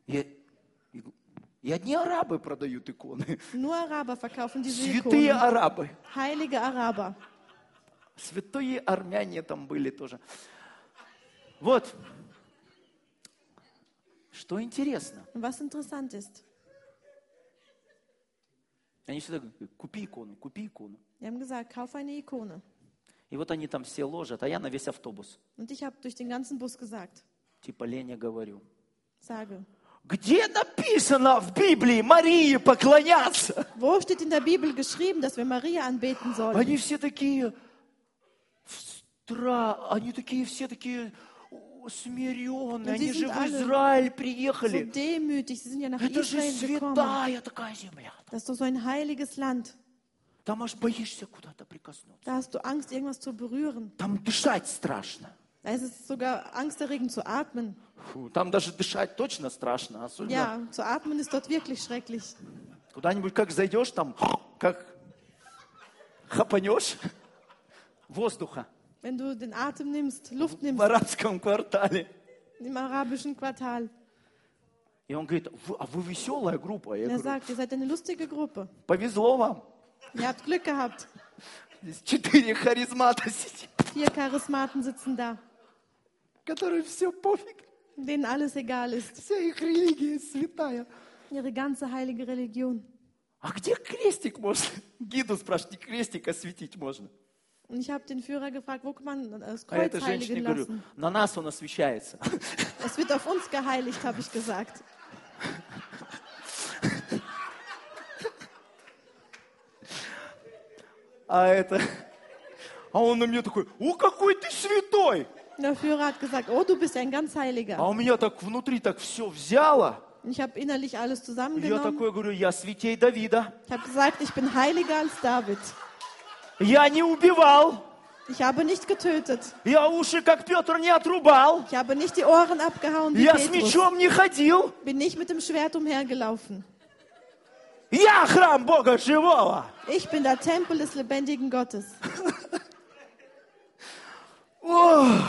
И одни арабы продают иконы. Nur Araber verkaufen diese Святые Ikonen. арабы. Heilige Araber. Святые армяне там были тоже. Вот. Что интересно. Und was interessant ist, Они всегда говорят, купи икону, купи икону. die haben gesagt, kauf eine Ikone. И вот они там все ложат, а я на весь автобус. Und ich habe durch den ganzen Bus gesagt, Типа Лене говорю. sage, Где написано в Библии Марии поклоняться? wo steht in der Bibel geschrieben, dass wir Maria anbeten sollen? Они все такие, они такие, все такие смиренные. Они же в Израиль So приехали. demütig, sie sind ja nach Это же Israel gekommen. святая такая земля. Das ist doch so ein heiliges Land. Там аж боишься куда-то прикоснуться. Da hast du Angst, irgendwas zu berühren. Там дышать страшно. Da ist es sogar angsterregend zu atmen. Фу, там даже дышать точно страшно. Особенно Ja, zu atmen ist dort wirklich schrecklich. куда-нибудь как зайдешь, там как хапанешь воздуха Wenn du den Atem nimmst, Luft в nimmst, арабском квартале. im arabischen Quartal. И он говорит, а вы веселая группа. Я Er говорю, sagt, ihr seid eine lustige Gruppe. повезло вам. Ihr habt Glück gehabt. Здесь 4 харизмата сидят, 4 Charismaten sitzen da, которым все пофиг. denen alles egal ist. Вся их религия святая. Ihre ganze heilige Religion. А где крестик можно? Гиду спрашивать, крестик осветить можно. Und ich habe den Führer gefragt, wo kann man das А Kreuz этой женщине heiligen говорю, lassen? на нас он освещается. Es wird auf uns geheiligt, habe ich gesagt. А он на меня такой, о, какой ты святой! Und der Führer hat gesagt, oh, du bist ja ein ganz А Heiliger. у меня так внутри так все взяло. Und ich habe innerlich alles Я zusammengenommen. такой говорю, я святей Давида. Ich habe gesagt, ich bin heiliger als David. Я не убивал. Ich habe nicht getötet. Я уши, как Петр, не отрубал. Ich habe nicht die Ohren abgehauen wie Я с Petrus. мечом не ходил. Bin nicht mit dem Schwert umhergelaufen. Я храм Бога живого. Ich bin der Tempel des lebendigen Gottes. Ой.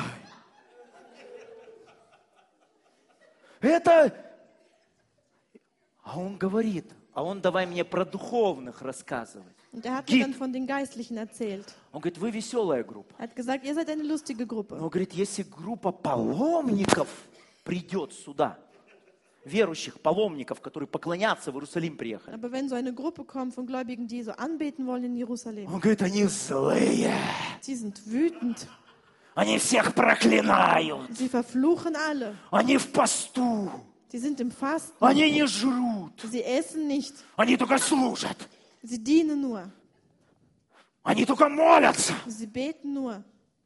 Это... А он говорит, а он давай мне про духовных рассказывать. Und er hat mir dann von den Geistlichen erzählt. Он говорит, вы веселая группа. Er hat gesagt, ihr seid eine lustige Gruppe. Но говорит, если группа паломников придет сюда, верующих паломников, которые поклоняться в Иерусалим приехали, Aber wenn so eine Gruppe kommt von Gläubigen, die so anbeten wollen in Jerusalem, он говорит, они злые, sie sind wütend, они всех проклинают, sie verfluchen alle, они в посту, sie sind im Fasten, они не жрут, sie essen nicht, они только служат, sie dienen nur, они только молятся, sie beten nur,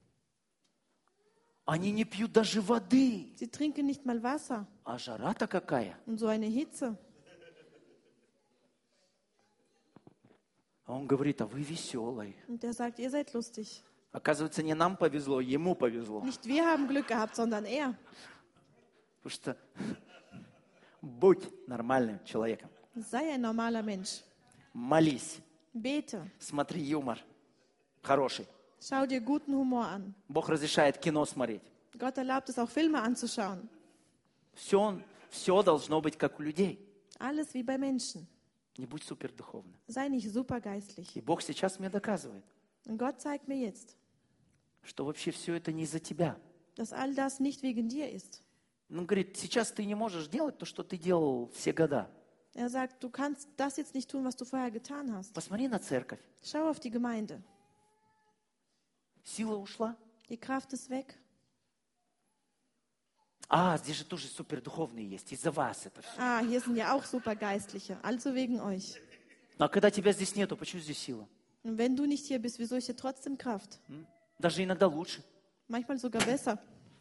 они не пьют даже воды. sie trinken nicht mal Wasser. А жара-то какая? Und so eine Hitze. А он говорит, а вы веселые. Und er sagt, ihr seid lustig. Оказывается, не нам повезло, ему повезло. Nicht wir haben Glück gehabt, sondern er. Потому что будь нормальным человеком. Sei ein normaler Mensch. Молись. Bete. Смотри юмор. Хороший. Schau dir guten Humor an. Бог разрешает кино смотреть. Gott erlaubt es auch, Filme anzuschauen. Все должно быть как у людей. Alles wie bei Menschen. Не будь супердуховным. Sei nicht supergeistlich. И Бог сейчас мне доказывает, Und Gott zeigt mir jetzt, что вообще все это не из-за тебя. dass all das nicht wegen dir ist. Он говорит, сейчас ты не можешь делать то, что ты делал все года. Er sagt, du kannst das jetzt nicht tun, was du vorher getan hast. Посмотри на церковь. Schau auf die Gemeinde. Сила ушла. Die Kraft ist weg. А, здесь же тоже супердуховные есть. Из-за вас это все. Ah, hier sind ja auch Supergeistliche. Also wegen euch. А когда тебя здесь нету, почему здесь сила? Und wenn du nicht hier bist, wieso ist hier trotzdem Kraft? Даже иногда лучше. Manchmal sogar besser.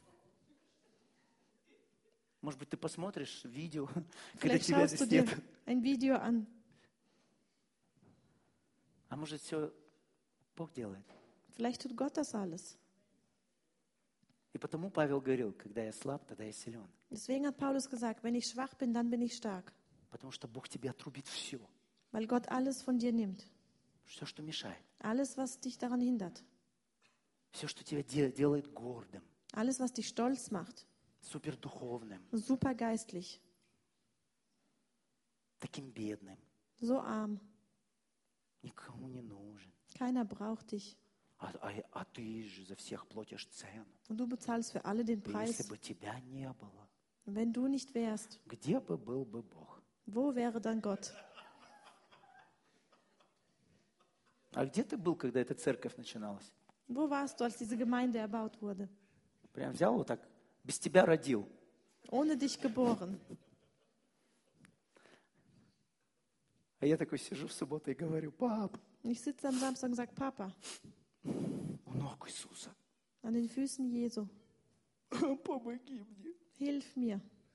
Может быть, ты посмотришь видео, когда Vielleicht тебя schaust du здесь dir нет. ein Video an. А может, все Бог делает. Vielleicht tut Gott das alles. И потому Павел говорил, когда я слаб, тогда я силен. Deswegen hat Paulus gesagt, wenn ich schwach bin, dann bin ich stark. Потому что Бог тебе отрубит все. Weil Gott alles von dir nimmt. Все, что мешает. Alles, was dich daran hindert. Все, что тебя делает гордым, Alles, was dich stolz macht. супердуховным, Supergeistlich. таким бедным, So arm. никому не нужен. Keiner braucht dich. А ты же за всех платишь цену. Und du bezahlst für alle den И если Preis. бы тебя не было, Und wenn du nicht wärst, где бы был бы Бог? wo wäre dann Gott? А где ты был, когда эта церковь начиналась? Wo warst du, als diese Gemeinde erbaut wurde? Прям взял вот так, без тебя родил. Ohne dich geboren. А я такой сижу в субботу и говорю, пап, Und ich sitze am Samstag und sage, Papa, у ног Иисуса, an den Füßen Jesu, помоги мне. hilf mir.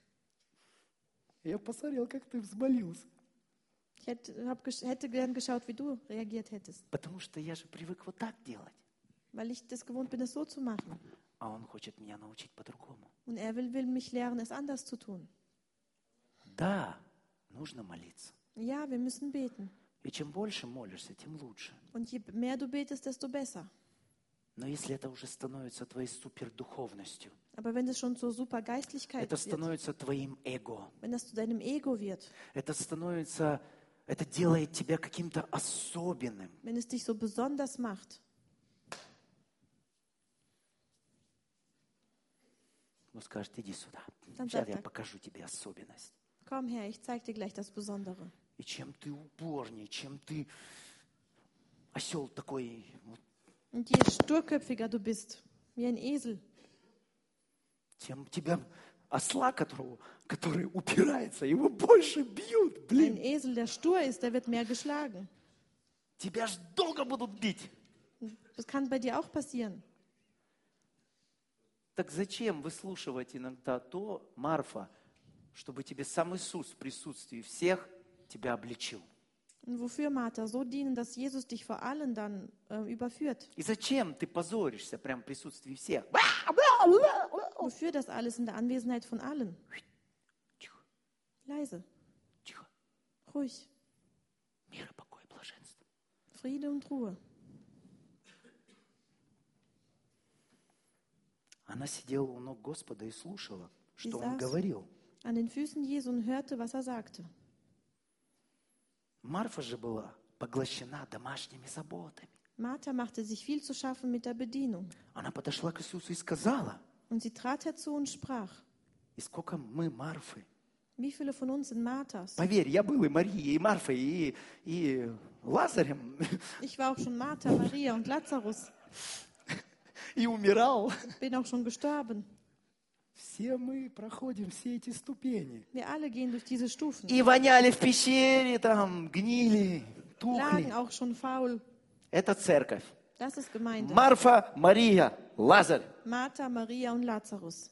Я посмотрел, как ты взмолился. Ich hätte gern geschaut, wie du reagiert hättest. Потому что я же привык вот так делать. Weil ich das gewohnt bin, es so zu machen. А он хочет меня научить по-другому. Und er will mich lernen, es anders zu tun. Да, нужно молиться. Ja, wir müssen beten. И чем больше молишься, тем лучше. Und je mehr du betest, desto besser. Но если это уже становится твоей супердуховностью, Aber wenn es schon zur Supergeistlichkeit это wird, становится твоим эго, wenn das zu deinem Ego wird, это делает тебя каким-то особенным. wenn es dich so besonders macht, Он скажет, иди сюда. Там Сейчас так, я так. покажу тебе особенность. komm her, ich zeig dir gleich das Besondere. И чем ты упорнее, чем ты осел такой, вот, Und je sturköpfiger du bist, wie ein Esel, тем тебя осла, который упирается, его больше бьют. ein Блин, Esel, der stur ist, der wird mehr geschlagen. тебя ж долго будут бить. Das kann bei dir auch passieren. Так зачем выслушивать иногда то, Марфа, чтобы тебе сам Иисус в присутствии всех тебя обличил? Und wofür, Martha? So dienen, dass Jesus dich vor allen dann überführt. И зачем ты позоришься прямо в присутствии всех? Wofür das alles in der Anwesenheit von allen? Тихо, Leise, тихо. ruhig, Мир и покой, блаженство. Friede und Ruhe. Она сидела у ног Господа и слушала, Sie что Он saß говорил. an den Füßen Jesu und hörte, was er sagte. Марфа же была поглощена домашними заботами. Martha machte sich viel zu schaffen mit der Bedienung. Она подошла к Иисусу и сказала, Und sie trat herzu und sprach, и сколько мы Марфы. wie viele von uns sind Marthas? Поверь, я был и Марией, и Марфой, и Лазарем, Ich war auch schon Martha, Maria und Lazarus. и умирал. Bin auch schon gestorben. Все мы проходим все эти ступени. Wir alle gehen durch diese Stufen. И воняли в пещере, там, гнили, Lagen тухли. auch schon faul. Это церковь. Das ist Gemeinde. Марфа, Мария, Лазарь. Martha, Maria und Lazarus.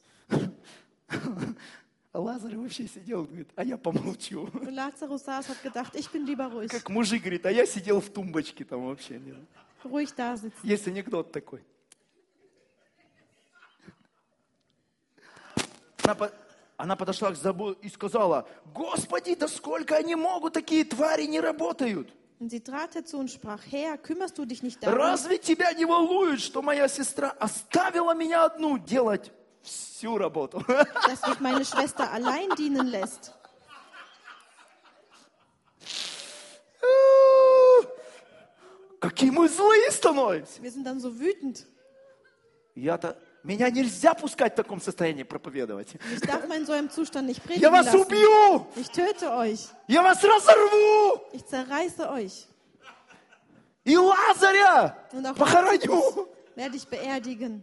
А Лазарь вообще сидел, говорит, а я помолчу. Und Lazarus saß, hat gedacht, ich bin lieber ruhig. Как мужик говорит, а я сидел в тумбочке там вообще. Ruhig da sitzen. Есть анекдот такой. Она подошла к забу и сказала, Господи, да сколько они могут, такие твари не работают. Und sie trat herzu und sprach, Herr, kümmerst du dich nicht darum, Разве тебя не волнует, что моя сестра оставила меня одну делать всю работу? dass mich meine Schwester allein dienen lässt? Какие мы злые становимся. Wir sind dann so wütend. Меня нельзя пускать в таком состоянии проповедовать. Ich darf mal in so einem Zustand nicht Я predigen вас lassen. убью! Ich töte euch. Я вас разорву! Ich zerreiße euch. И Лазаря Und auch похороню! Lazarus werde ich beerdigen.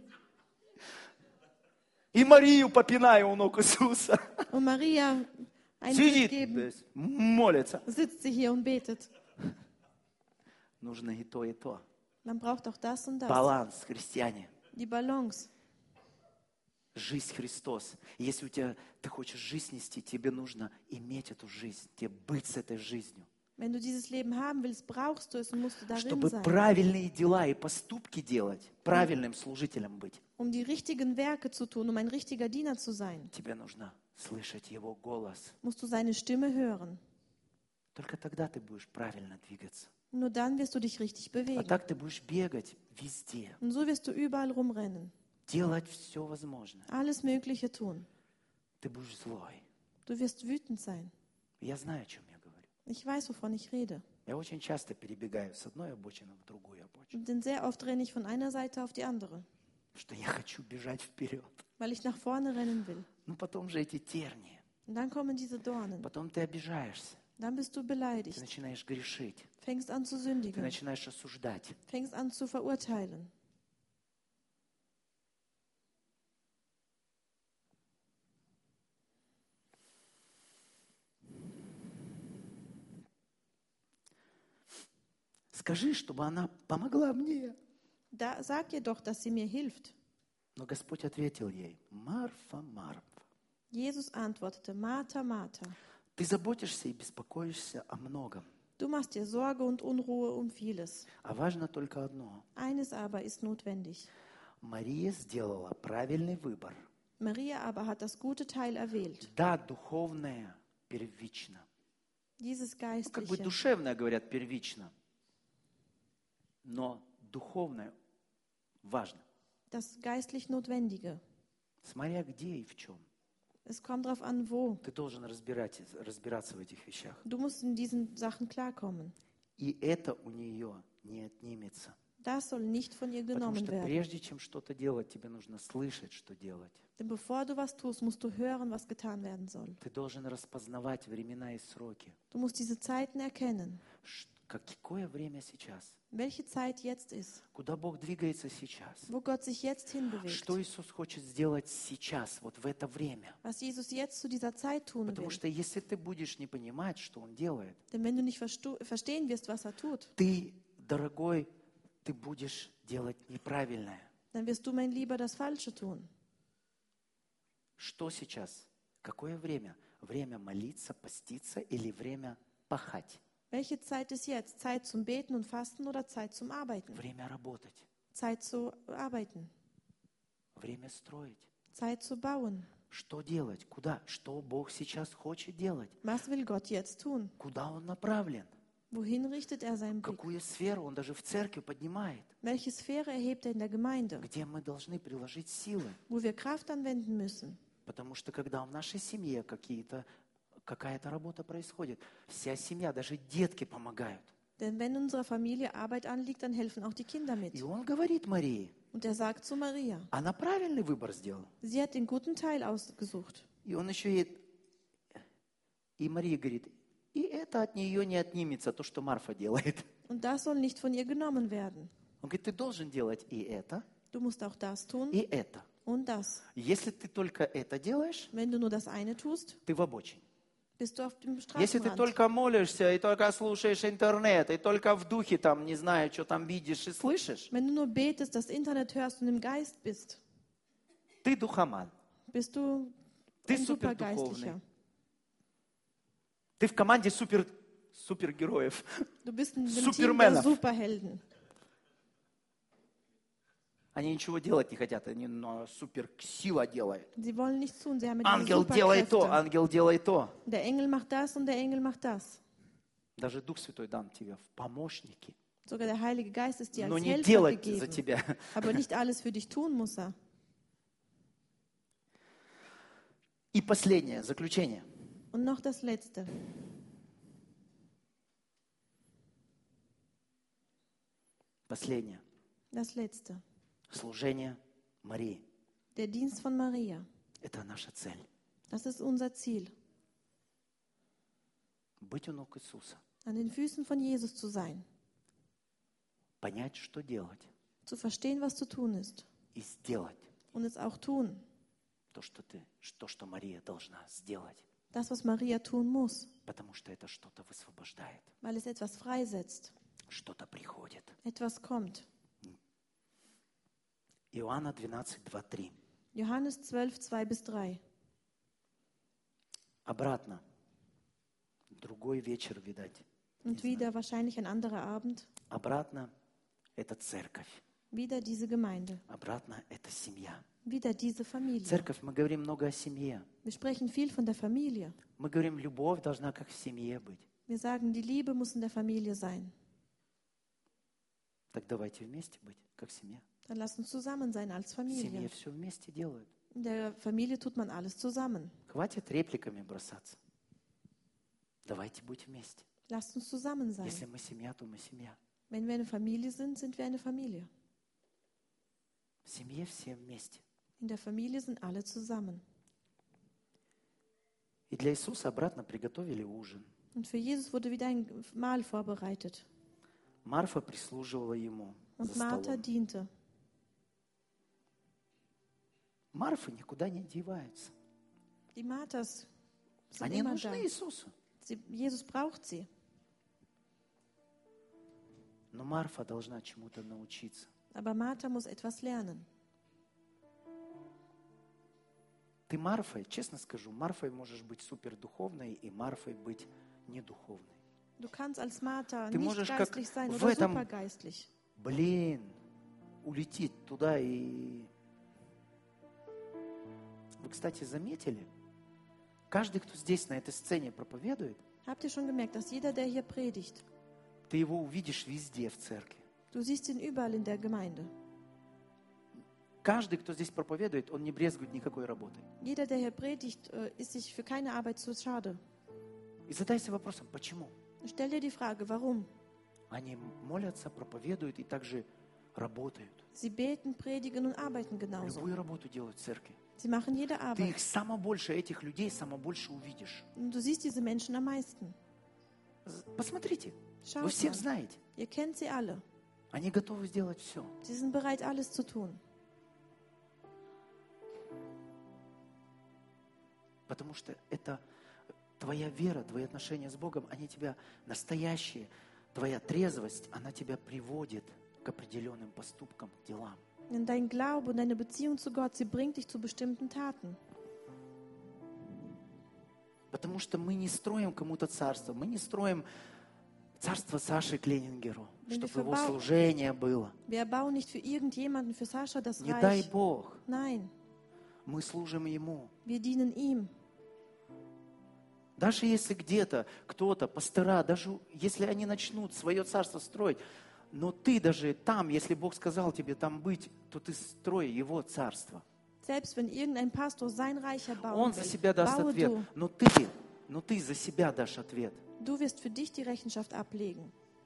И Марию попинаю у ног Иисуса. Und Maria einen Tritt Сидит, geben, молится. sitzt sie hier und betet. Нужно и то, и то. Man braucht auch das und das. Баланс, христиане. Die Balance. Жизнь Христос. И если ты хочешь жизнь нести, тебе нужно иметь эту жизнь, тебе быть с этой жизнью. Wenn du dieses Leben haben willst, brauchst du es und musst du darin Чтобы sein. правильные дела и поступки делать, правильным служителем быть, Um die richtigen Werke zu tun, um ein richtiger Diener zu sein, тебе нужно слышать Его голос. musst du seine Stimme hören. Только тогда ты будешь правильно двигаться. Nur dann wirst du dich richtig А bewegen. так ты будешь бегать везде, Und so wirst du überall rumrennen, делать все возможное. alles Mögliche tun. Ты будешь злой. Du wirst wütend sein. Я знаю, о чем я говорю. Ich weiß, wovon ich rede. Я очень часто перебегаю с одной обочины в другую обочину, Denn sehr oft renne ich von einer Seite auf die andere, что я хочу бежать вперед. weil ich nach vorne rennen will. Ну потом же эти тернии, Und dann kommen diese Dornen. потом ты обижаешься, Dann bist du ты beleidigt, начинаешь грешить, fängst an zu ты sündigen, начинаешь осуждать. fängst an zu verurteilen. Скажи, чтобы она помогла мне. Da sag ihr doch, dass sie mir hilft. Но Господь ответил ей, Марфа, Марфа, Jesus antwortete, Martha, Martha, ты заботишься и беспокоишься о многом, du machst dir Sorge und Unruhe um vieles. а важно только одно. Eines aber ist notwendig. Мария сделала правильный выбор. Maria aber hat das gute Teil erwählt. Да, духовное первично. Dieses Ну, как бы Geistliche. душевное, говорят, первично. Но духовное важно. Das geistlich Notwendige. Смотря где и в чем. Es kommt darauf an, wo. Ты должен разбираться в этих вещах. Du musst in diesen Sachen klarkommen. И это у нее не отнимется. Das soll nicht von ihr Потому genommen что werden. прежде чем что-то делать, тебе нужно слышать, что делать. Denn bevor du was tust, musst du hören, was getan werden soll. Ты должен распознавать времена и сроки. Du musst diese Zeiten erkennen, Какое время сейчас? welche Zeit jetzt ist, Куда Бог двигается сейчас? wo Gott sich jetzt hinbewegt, Что Иисус хочет сделать сейчас, вот в это время? was Jesus jetzt zu dieser Zeit tun Потому will. что если ты будешь не понимать, что Он делает, Denn wenn du nicht verstehen wirst, was er tut, ты, дорогой, ты будешь делать неправильное. dann wirst du, mein Lieber, das Falsche tun. Что сейчас? Какое время? Время молиться, поститься или время пахать? Welche Zeit ist jetzt? Zeit zum Beten und Fasten oder Zeit zum Arbeiten? Время работать, Zeit zu arbeiten, время строить. Zeit zu bauen. Что делать? Куда? Что Бог сейчас хочет делать? Was will Gott jetzt tun? Куда Он направлен? Wohin richtet er seinen Blick? Какую сферу Он даже в церкви поднимает? Welche Sphäre erhebt er in der Gemeinde, Где мы должны приложить силы? wo wir Kraft anwenden müssen? Потому что когда в нашей семье какая-то работа происходит, вся семья, даже детки помогают. Denn wenn in unserer Familie Arbeit anliegt, dann helfen auch die Kinder mit. И Он говорит Марии, Und er sagt zu Maria, она правильный выбор сделала. sie hat den guten Teil ausgesucht. И Он еще и Мария говорит, и это от нее не отнимется, то, что Марфа делает. Und das soll nicht von ihr genommen werden. Он говорит, ты должен делать и это, Du musst auch das tun и это. und das. Если ты только это делаешь, Wenn du nur das eine tust, ты в обочине. bist du auf dem Если ты Straßenrand. только молишься, и только слушаешь интернет, и только в духе там, не знаю, что там видишь и слышишь, Wenn du nur betest, das Internet hörst und im Geist bist, ты духоман. bist du Ты ein супердуховный. Supergeistlicher. Ты в команде супергероев. Du bist in dem Team der Supermänner. Superhelden. Они ничего делать не хотят, они суперсила делают. Sie wollen nichts tun, sie haben ja diese Ангел делай то, Superkräfte. ангел делай то. Der Engel macht das und der Engel macht das. Даже Дух Святой дан тебе в помощники. Sogar der Heilige Geist ist dir Но als не Helfer делать за gegeben. тебя. Aber nicht alles für dich tun muss er. И последнее, заключение. Und noch das Letzte. Последнее. Das Letzte. Служение Марии. Der Dienst von Maria. Это наша цель. Das ist unser Ziel. Быть у ног Иисуса. An den Füßen von Jesus zu sein. Понять, что делать. Zu verstehen, was zu tun ist. И сделать Und es auch tun. то, что Мария должна сделать. Das, was Maria tun muss. Потому что это что-то высвобождает. Weil es etwas freisetzt. Что-то приходит. Etwas kommt. Иоанна 12, 2, 3. Johannes 12, 2-3. Обратно. Другой вечер, видать. Und wieder wahrscheinlich ein anderer Abend. Обратно – это церковь. Wieder diese Gemeinde. Обратно – это семья. Wieder diese Familie. Церковь, мы говорим много о семье. Wir sprechen viel von der Familie. Мы говорим, любовь должна как в семье быть. Wir sagen, die Liebe muss in der Familie sein. Так давайте вместе быть, как семья. Dann lass uns zusammen sein als В семье Familie. все вместе делают. In der Familie tut man alles zusammen. Хватит репликами бросаться. Давайте быть вместе. Lasst uns zusammen sein. Если мы семья, то мы семья. Wenn wir eine Familie sind, sind wir eine Familie. В семье все вместе. In der Familie sind alle zusammen. И для Иисуса обратно приготовили ужин. Und für Jesus wurde wieder ein Mahl vorbereitet. Марфа прислуживала ему Und за Martha столом. diente. Марфы никуда не деваются. Die Marthas sind Они immer da. нужны Иисусу. Jesus braucht sie. Но Марфа должна чему-то научиться. Aber Martha muss etwas lernen. Ты Марфой, честно скажу, Марфой можешь быть супердуховной и Марфой быть недуховной. Du kannst als Martha Ты nicht можешь как geistlich sein в oder этом- supergeistlich. Блин, улетит туда и... Вы, кстати, заметили? Каждый, кто здесь на этой сцене проповедует, Habt ihr schon gemerkt, dass jeder, der hier predigt, ты его увидишь везде в церкви. du siehst ihn überall in der Gemeinde. Каждый, кто здесь проповедует, он не брезгует никакой работой. Jeder, der hier predigt, ist sich für keine Arbeit zu schade. И задайся вопросом, почему? Stell dir die Frage, warum? Они молятся, проповедуют и также работают. Sie beten, predigen und arbeiten genauso. Любую работу делают в церкви. Sie machen jede Ты Arbeit. их само больше, этих людей само больше увидишь. Und du siehst diese Menschen am meisten. Посмотрите, вы Schaut всех mal. знаете. Ihr kennt sie alle. Они готовы сделать все. Sie sind bereit, alles zu tun. Потому что это твоя вера, твои отношения с Богом, они тебя настоящие. Твоя трезвость, она тебя приводит к определенным поступкам, к делам. Denn dein Glaube und deine Beziehung zu Gott, sie bringt dich zu bestimmten Taten. Потому что мы не строим кому-то царство, мы не строим царство Саши Кленингеру, чтобы его служение было. Wir erbauen nicht für irgendjemanden, für Sascha das Не дай Reich. Бог, Nein, мы служим Ему. wir dienen ihm. Даже если где-то кто-то, пастыра, даже если они начнут свое царство строить, но ты даже там, если Бог сказал тебе там быть, то ты строй Его царство. Selbst wenn irgendein Pastor sein Reich erbauen Он за себя will, даст baue ответ, du. но ты за себя дашь ответ. Du wirst für dich die Rechenschaft ablegen.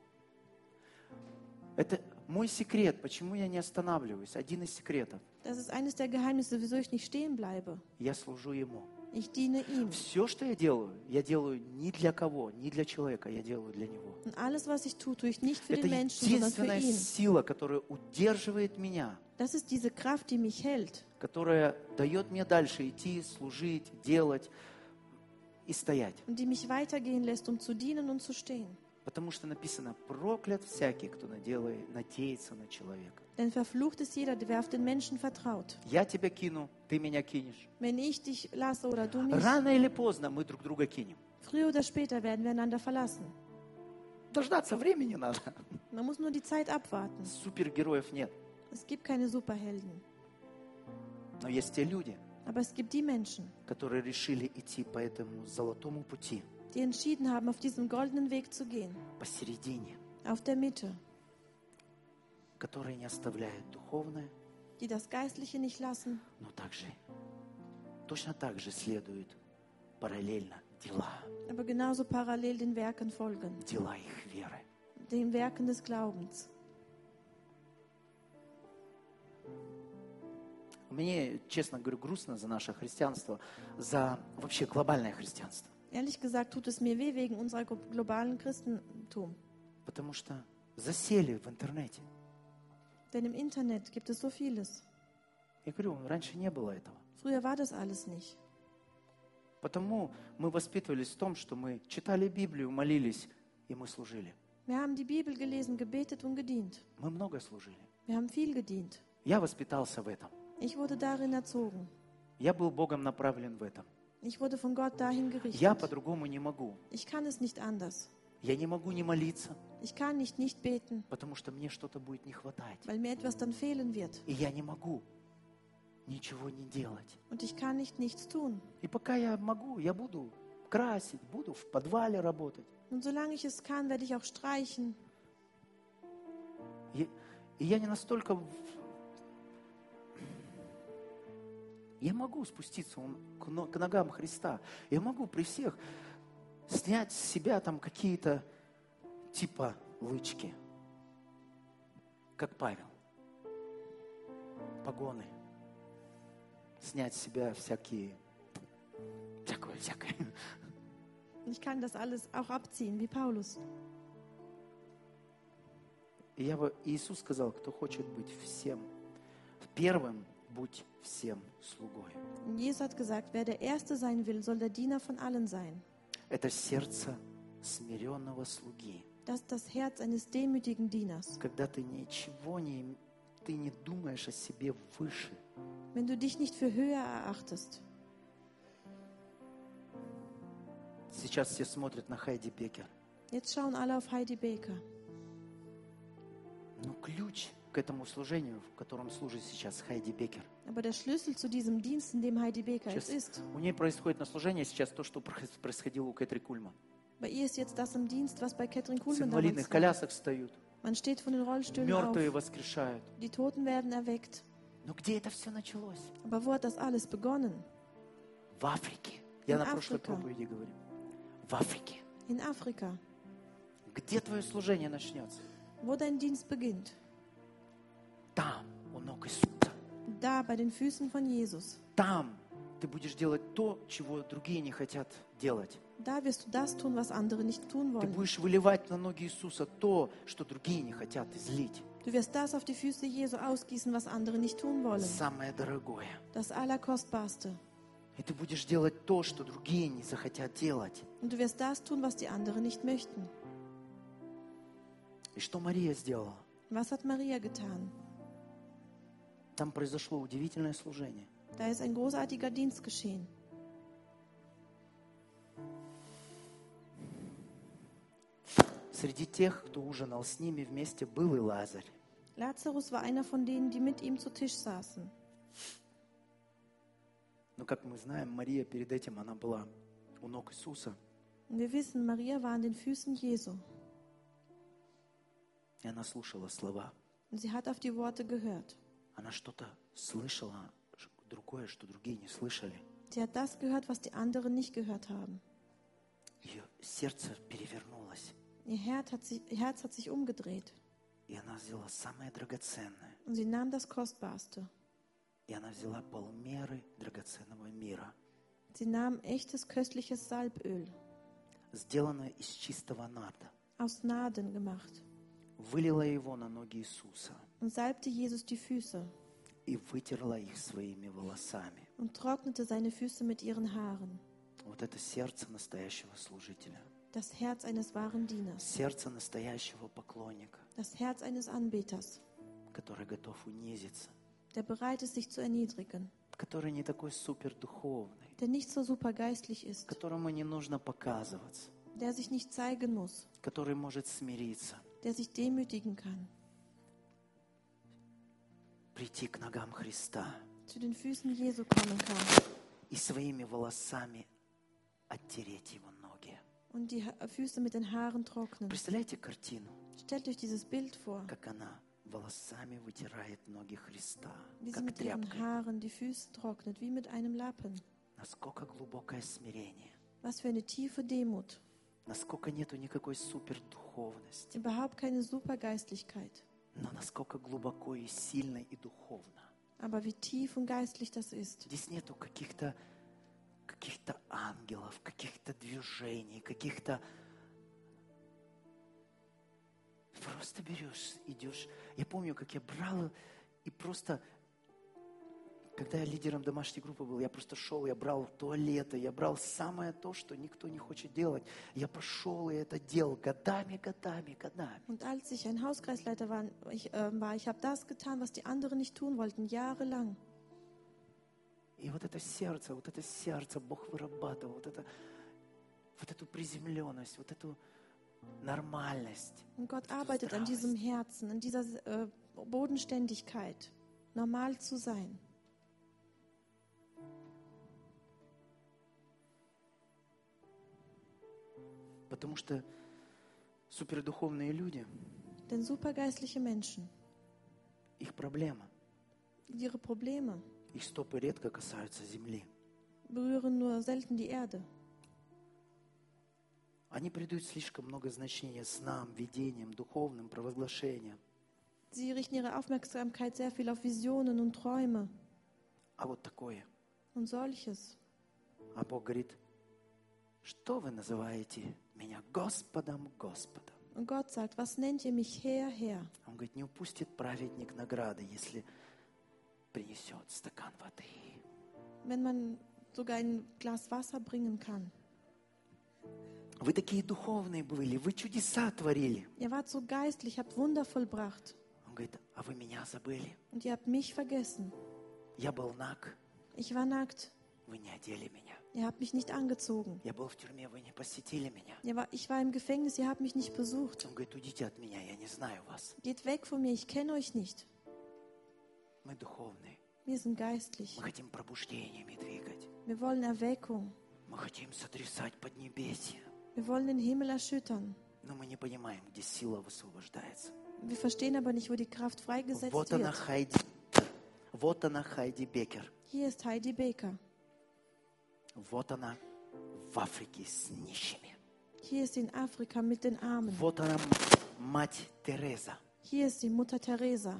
Это мой секрет, почему я не останавливаюсь. Один из секретов. Das ist eines der Geheimnisse, wieso ich nicht stehen bleibe. Я служу Ему. Ich diene ihm. Все, что я делаю не для кого, не для человека, я делаю для Него. Und alles, was ich tue, tue ich nicht für Это den Menschen, sondern für единственная ihn. сила, которая удерживает меня, Das ist diese Kraft, die mich hält, которая дает мне дальше идти, служить, делать и стоять. und die mich weitergehen lässt, um zu dienen und zu stehen. Потому что написано, проклят всякий, кто надеется на человека. Denn verflucht ist jeder, der auf den Menschen vertraut. Я тебя кину, ты меня кинешь. Wenn ich dich lasse oder du mich, Рано или поздно мы друг друга кинем. früher oder später werden wir einander verlassen. Дождаться времени надо. Man muss nur die Zeit abwarten. Супергероев нет. Es gibt keine Superhelden. Но есть те люди, Aber es gibt die Menschen, которые решили идти по этому золотому пути, die entschieden haben, auf diesem goldenen Weg zu gehen. посередине, Auf der Mitte. которые не оставляют духовное, Die das Geistliche nicht lassen, но точно так же следуют параллельно дела, aber genauso parallel den Werken folgen. дела их веры. Den Werken des Glaubens. Мне, честно говорю, грустно за наше христианство, за вообще глобальное христианство. Ehrlich gesagt tut es mir weh wegen unserer globalen Christentum. Потому что засели в интернете. Denn im Internet gibt es so vieles. Я говорю, раньше не было этого. Früher war das alles nicht. Потому мы воспитывались в том, что мы читали Библию, молились, и мы служили. Wir haben die Bibel gelesen, gebetet und gedient. Мы много служили. Wir haben viel gedient. Я воспитался в этом. Ich wurde darin erzogen. Я был Богом направлен в этом. Ich wurde von Gott dahin Я gerichtet. по-другому не могу. Ich kann es nicht anders. Я не могу не молиться, Ich kann nicht beten, потому что мне что-то будет не хватать. weil mir etwas dann fehlen wird. И я не могу ничего не делать. Und ich kann nichts tun. И пока я могу, я буду красить, буду в подвале работать. Und solange ich es kann, werde ich auch streichen. И я не настолько... Я могу спуститься к ногам Христа. Я могу при всех снять с себя там какие-то типа лычки. Как Павел. Погоны. Снять с себя всякое. Und ich kann das alles auch abziehen, wie Paulus. И Иисус сказал, кто хочет быть всем первым, будь всем слугой. Und Jesus hat gesagt, wer der Erste sein will, soll der Diener von allen sein. Это сердце смиренного слуги. Das ist das Herz eines demütigen Dieners. Когда ты ты не думаешь о себе выше. Wenn du dich nicht für höher erachtest. Сейчас все смотрят на Хайди Бекер. Jetzt schauen alle auf Heidi Baker. Но ключ к этому служению, в котором служит сейчас Хайди Бекер. Aber der Schlüssel zu diesem Dienst, in dem Heidi Baker jetzt Сейчас ist, у нее происходит на служении сейчас то, что происходило у Кэтрин Кульман. bei ihr ist jetzt das im Dienst, was bei Katrin С Kuhlmann инвалидных damals war. колясок встают, Man steht von den Rollstühlen мертвые auf, воскрешают. die Toten werden erweckt. Но где это все началось? Aber wo hat das alles begonnen? В Африке. Я In на прошлой Afrika. проповеди говорю. В Африке. In Afrika. Где твое служение начнется? Wo dein Dienst beginnt. Там, у ног Иисуса. Da, bei den Füßen von Jesus. Там ты будешь делать то, чего другие не хотят делать. Da wirst du das tun, was andere nicht tun Ты wollen. будешь выливать на ноги Иисуса то, что другие не хотят излить. Du wirst das auf die Füße Jesu ausgießen, was andere nicht tun wollen. Самое дорогое. Das Allerkostbarste. И ты будешь делать то, что другие не захотят делать. Und du wirst das tun, was die anderen nicht möchten. И что Мария сделала? Was hat Maria getan? Там произошло удивительное служение. Da ist ein großartiger Dienst geschehen. Среди тех, кто ужинал с ними вместе, был и Лазарь. Lazarus war einer von denen, die mit ihm zu Tisch saßen. Но, как мы знаем, Мария перед этим, она была у ног Иисуса. Und wir wissen, Maria war an den Füßen Jesu. И она слушала слова. Und sie hat auf die Worte gehört. Она что-то слышала, другое, что другие не слышали. Sie hat das gehört, was die anderen nicht gehört haben. Ее сердце перевернулось. Ihr Herz hat sich umgedreht. И она взяла самое драгоценное. Und sie nahm das Kostbarste. И она взяла полмеры драгоценного мира, Sie nahm echtes, köstliches Salböl, сделанное из чистого нарда. aus Naden gemacht, Вылила его на ноги Иисуса und salbte Jesus die Füße и вытерла их своими волосами. und trocknete seine Füße mit ihren Haaren. Вот это сердце настоящего служителя. Das Herz eines wahren Dieners, Сердце настоящего поклонника, das Herz eines Anbeters, который готов унизиться, der bereit ist, sich zu erniedrigen, который не такой супердуховный, der nicht so super geistlich ist, которому не нужно показываться, der sich nicht zeigen muss, который может смириться, der sich demütigen kann, прийти к ногам Христа zu den Füßen Jesu kommen kann и своими волосами оттереть его ноги. und die Füße mit den Haaren trocknen. Представляете картину, Stellt euch dieses Bild vor, как она волосами вытирает ноги Христа, wie sie как mit ihren тряпкой. Haaren die Füße trocknet, wie mit einem Lappen. Насколько глубокое смирение, Was für eine tiefe Demut. насколько нету никакой супердуховности, Überhaupt keine Supergeistlichkeit. но насколько глубоко и сильно и духовно. Aber wie tief und geistlich das ist. Здесь нету каких-то ангелов, каких-то движений, каких-то... Просто берешь, идешь. Я помню, как я брал и просто... Когда я лидером домашней группы был, я просто шел, я брал туалеты, я брал самое то, что никто не хочет делать. Я пошел и это делал годами. Und als ich ein Hauskreisleiter war, ich habe das getan, was die anderen nicht tun wollten, jahrelang. И вот это сердце Бог вырабатывал, вот эту приземленность, вот эту нормальность. Und Gott arbeitet an diesem Herzen, an dieser Bodenständigkeit, normal zu sein. Потому что супердуховные люди, Denn supergeistliche Menschen, их проблема, ihre Probleme их стопы редко касаются земли. berühren nur selten die Erde. Они придают слишком много значения снам, видениям, духовным провозглашениям. Sie richten ihre Aufmerksamkeit sehr viel auf Visionen und Träume А вот такое. und solches. А Бог говорит, что вы называете меня Господом, Господом? Und Gott sagt, was nennt ihr mich Herr, Herr? Он говорит, не упустит праведник награды, если принесет стакан воды. Wenn man sogar ein Glas Wasser bringen kann. Вы такие духовные были, вы чудеса творили. Ihr wart so geistlich, habt Wunder vollbracht. Он говорит, а вы меня забыли. Und ihr habt mich vergessen. Я был наг, Ich war nackt. вы не одели меня. Ihr habt mich nicht angezogen. Я был в тюрьме, вы не посетили меня. Ich war im Gefängnis, ihr habt mich nicht besucht. Он говорит, уйдите от меня, я не знаю вас. Geht weg von mir, ich kenne euch nicht. Мы духовные. Wir sind geistlich. Мы хотим пробуждениями двигать. Wir wollen Erweckung. Мы хотим сотрясать Поднебесье. Wir wollen den Himmel erschüttern. Но мы не понимаем, где сила высвобождается. Wir verstehen aber nicht, wo die Kraft freigesetzt Вот она, wird. Хайди Бекер. Hier ist Heidi Baker. Вот она в Африке с нищими. Hier ist sie in Afrika mit den Armen. Вот она, мать Тереза Hier ist die Mutter Teresa.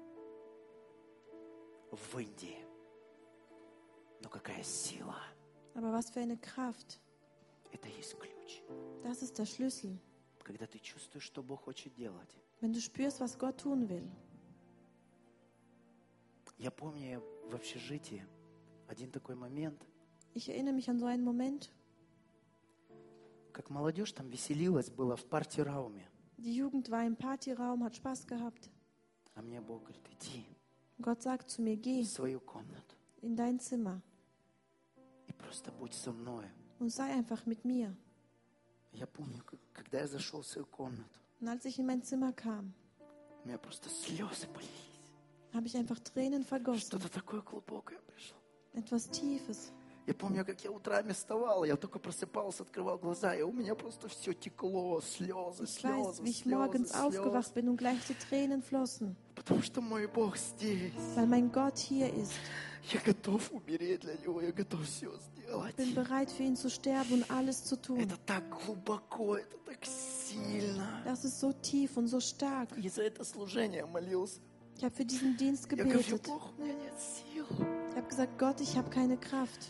в Индии. Но какая сила! Aber was für eine Kraft. Это есть ключ. Das ist der Schlüssel. Когда ты чувствуешь, что Бог хочет делать. Wenn du spürst, was Gott tun will. Я помню в общежитии один такой момент, Ich erinnere mich an so einen Moment, как молодежь там веселилась, была в парти-рауме. Die Jugend war im Partyraum, hat Spaß gehabt. А мне Бог говорит, иди Gott sagt zu mir, в geh свою комнату in dein Zimmer и просто будь со мною. und sei einfach mit mir. Я помню, когда я зашел в свою комнату, Und als ich in mein Zimmer kam, у меня просто слезы полились. habe ich einfach Tränen vergossen. Что-то такое глубокое пришло. Etwas Tiefes. Я помню, как я утрами вставал, я только просыпался, открывал глаза, и у меня просто все текло, слезы, Ich weiß, слезы, wie ich слезы, morgens aufgewacht слезы. bin und gleich die Tränen flossen, Потому что мой Бог здесь. weil mein Gott hier ist. Я готов умереть для Него, я готов все сделать. Ich bin bereit, für ihn zu sterben und alles zu tun. Это так глубоко, это так сильно. Das ist so tief und so stark. И за это служение я молился. Ich habe für diesen Dienst Я говорю, gebetet. Бог, у меня нет сил. Ich habe gesagt, Gott, ich habe keine Kraft.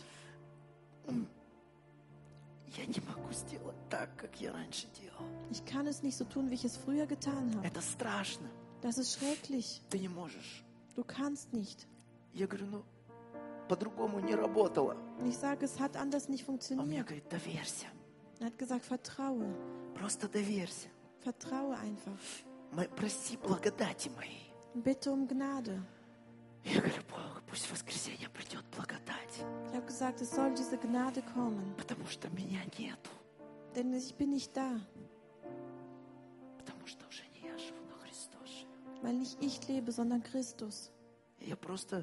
Я не могу сделать так, как я раньше делал. Ich kann es nicht so tun, wie ich es früher getan habe. Это страшно. Das ist schrecklich. Ты не можешь. Du kannst nicht. Я говорю, ну, по-другому не работало. Und ich sage, es hat anders nicht Он мне funktioniert. говорит, доверься. Er hat gesagt, vertraue. Просто доверься. Vertraue einfach. Проси благодати моей. Bitte um Gnade. Я говорю, Бог, пусть в воскресенье придет благодать. Ich habe gesagt, es soll diese Gnade kommen. Потому что меня нету. Denn ich bin nicht da. Потому что уже не я живу, но Христос живет. Weil nicht ich lebe, sondern Christus. Я просто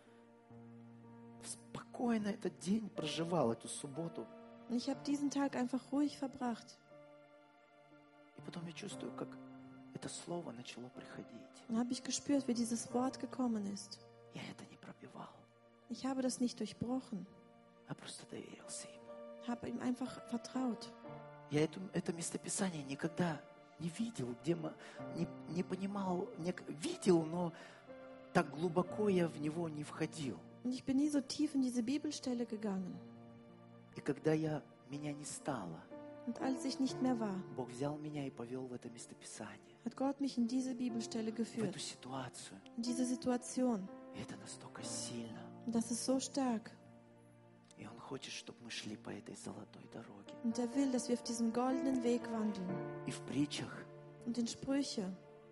спокойно этот день проживал, эту субботу. Und ich habe diesen Tag einfach ruhig verbracht. И потом я чувствую, как это слово начало приходить. Und habe ich gespürt, wie dieses Wort gekommen ist. Я это не пробивал. Ich habe das nicht durchbrochen. Я просто доверился ему. Habe ihm einfach vertraut. Я это местописание никогда не видел, где не понимал, видел, но так глубоко я в него не входил. Und ich bin nie so tief in diese Bibelstelle gegangen. И когда меня не стало, Und als ich nicht mehr war, Бог взял меня и повел в это местописание, hat Gott mich in diese Bibelstelle в geführt. эту ситуацию. In diese Situation. И это настолько сильно. Und das ist so stark. И Он хочет, чтобы мы шли по этой золотой дороге. Und er will, dass wir auf diesem goldenen Weg wandeln. И в притчах Und in Sprüche,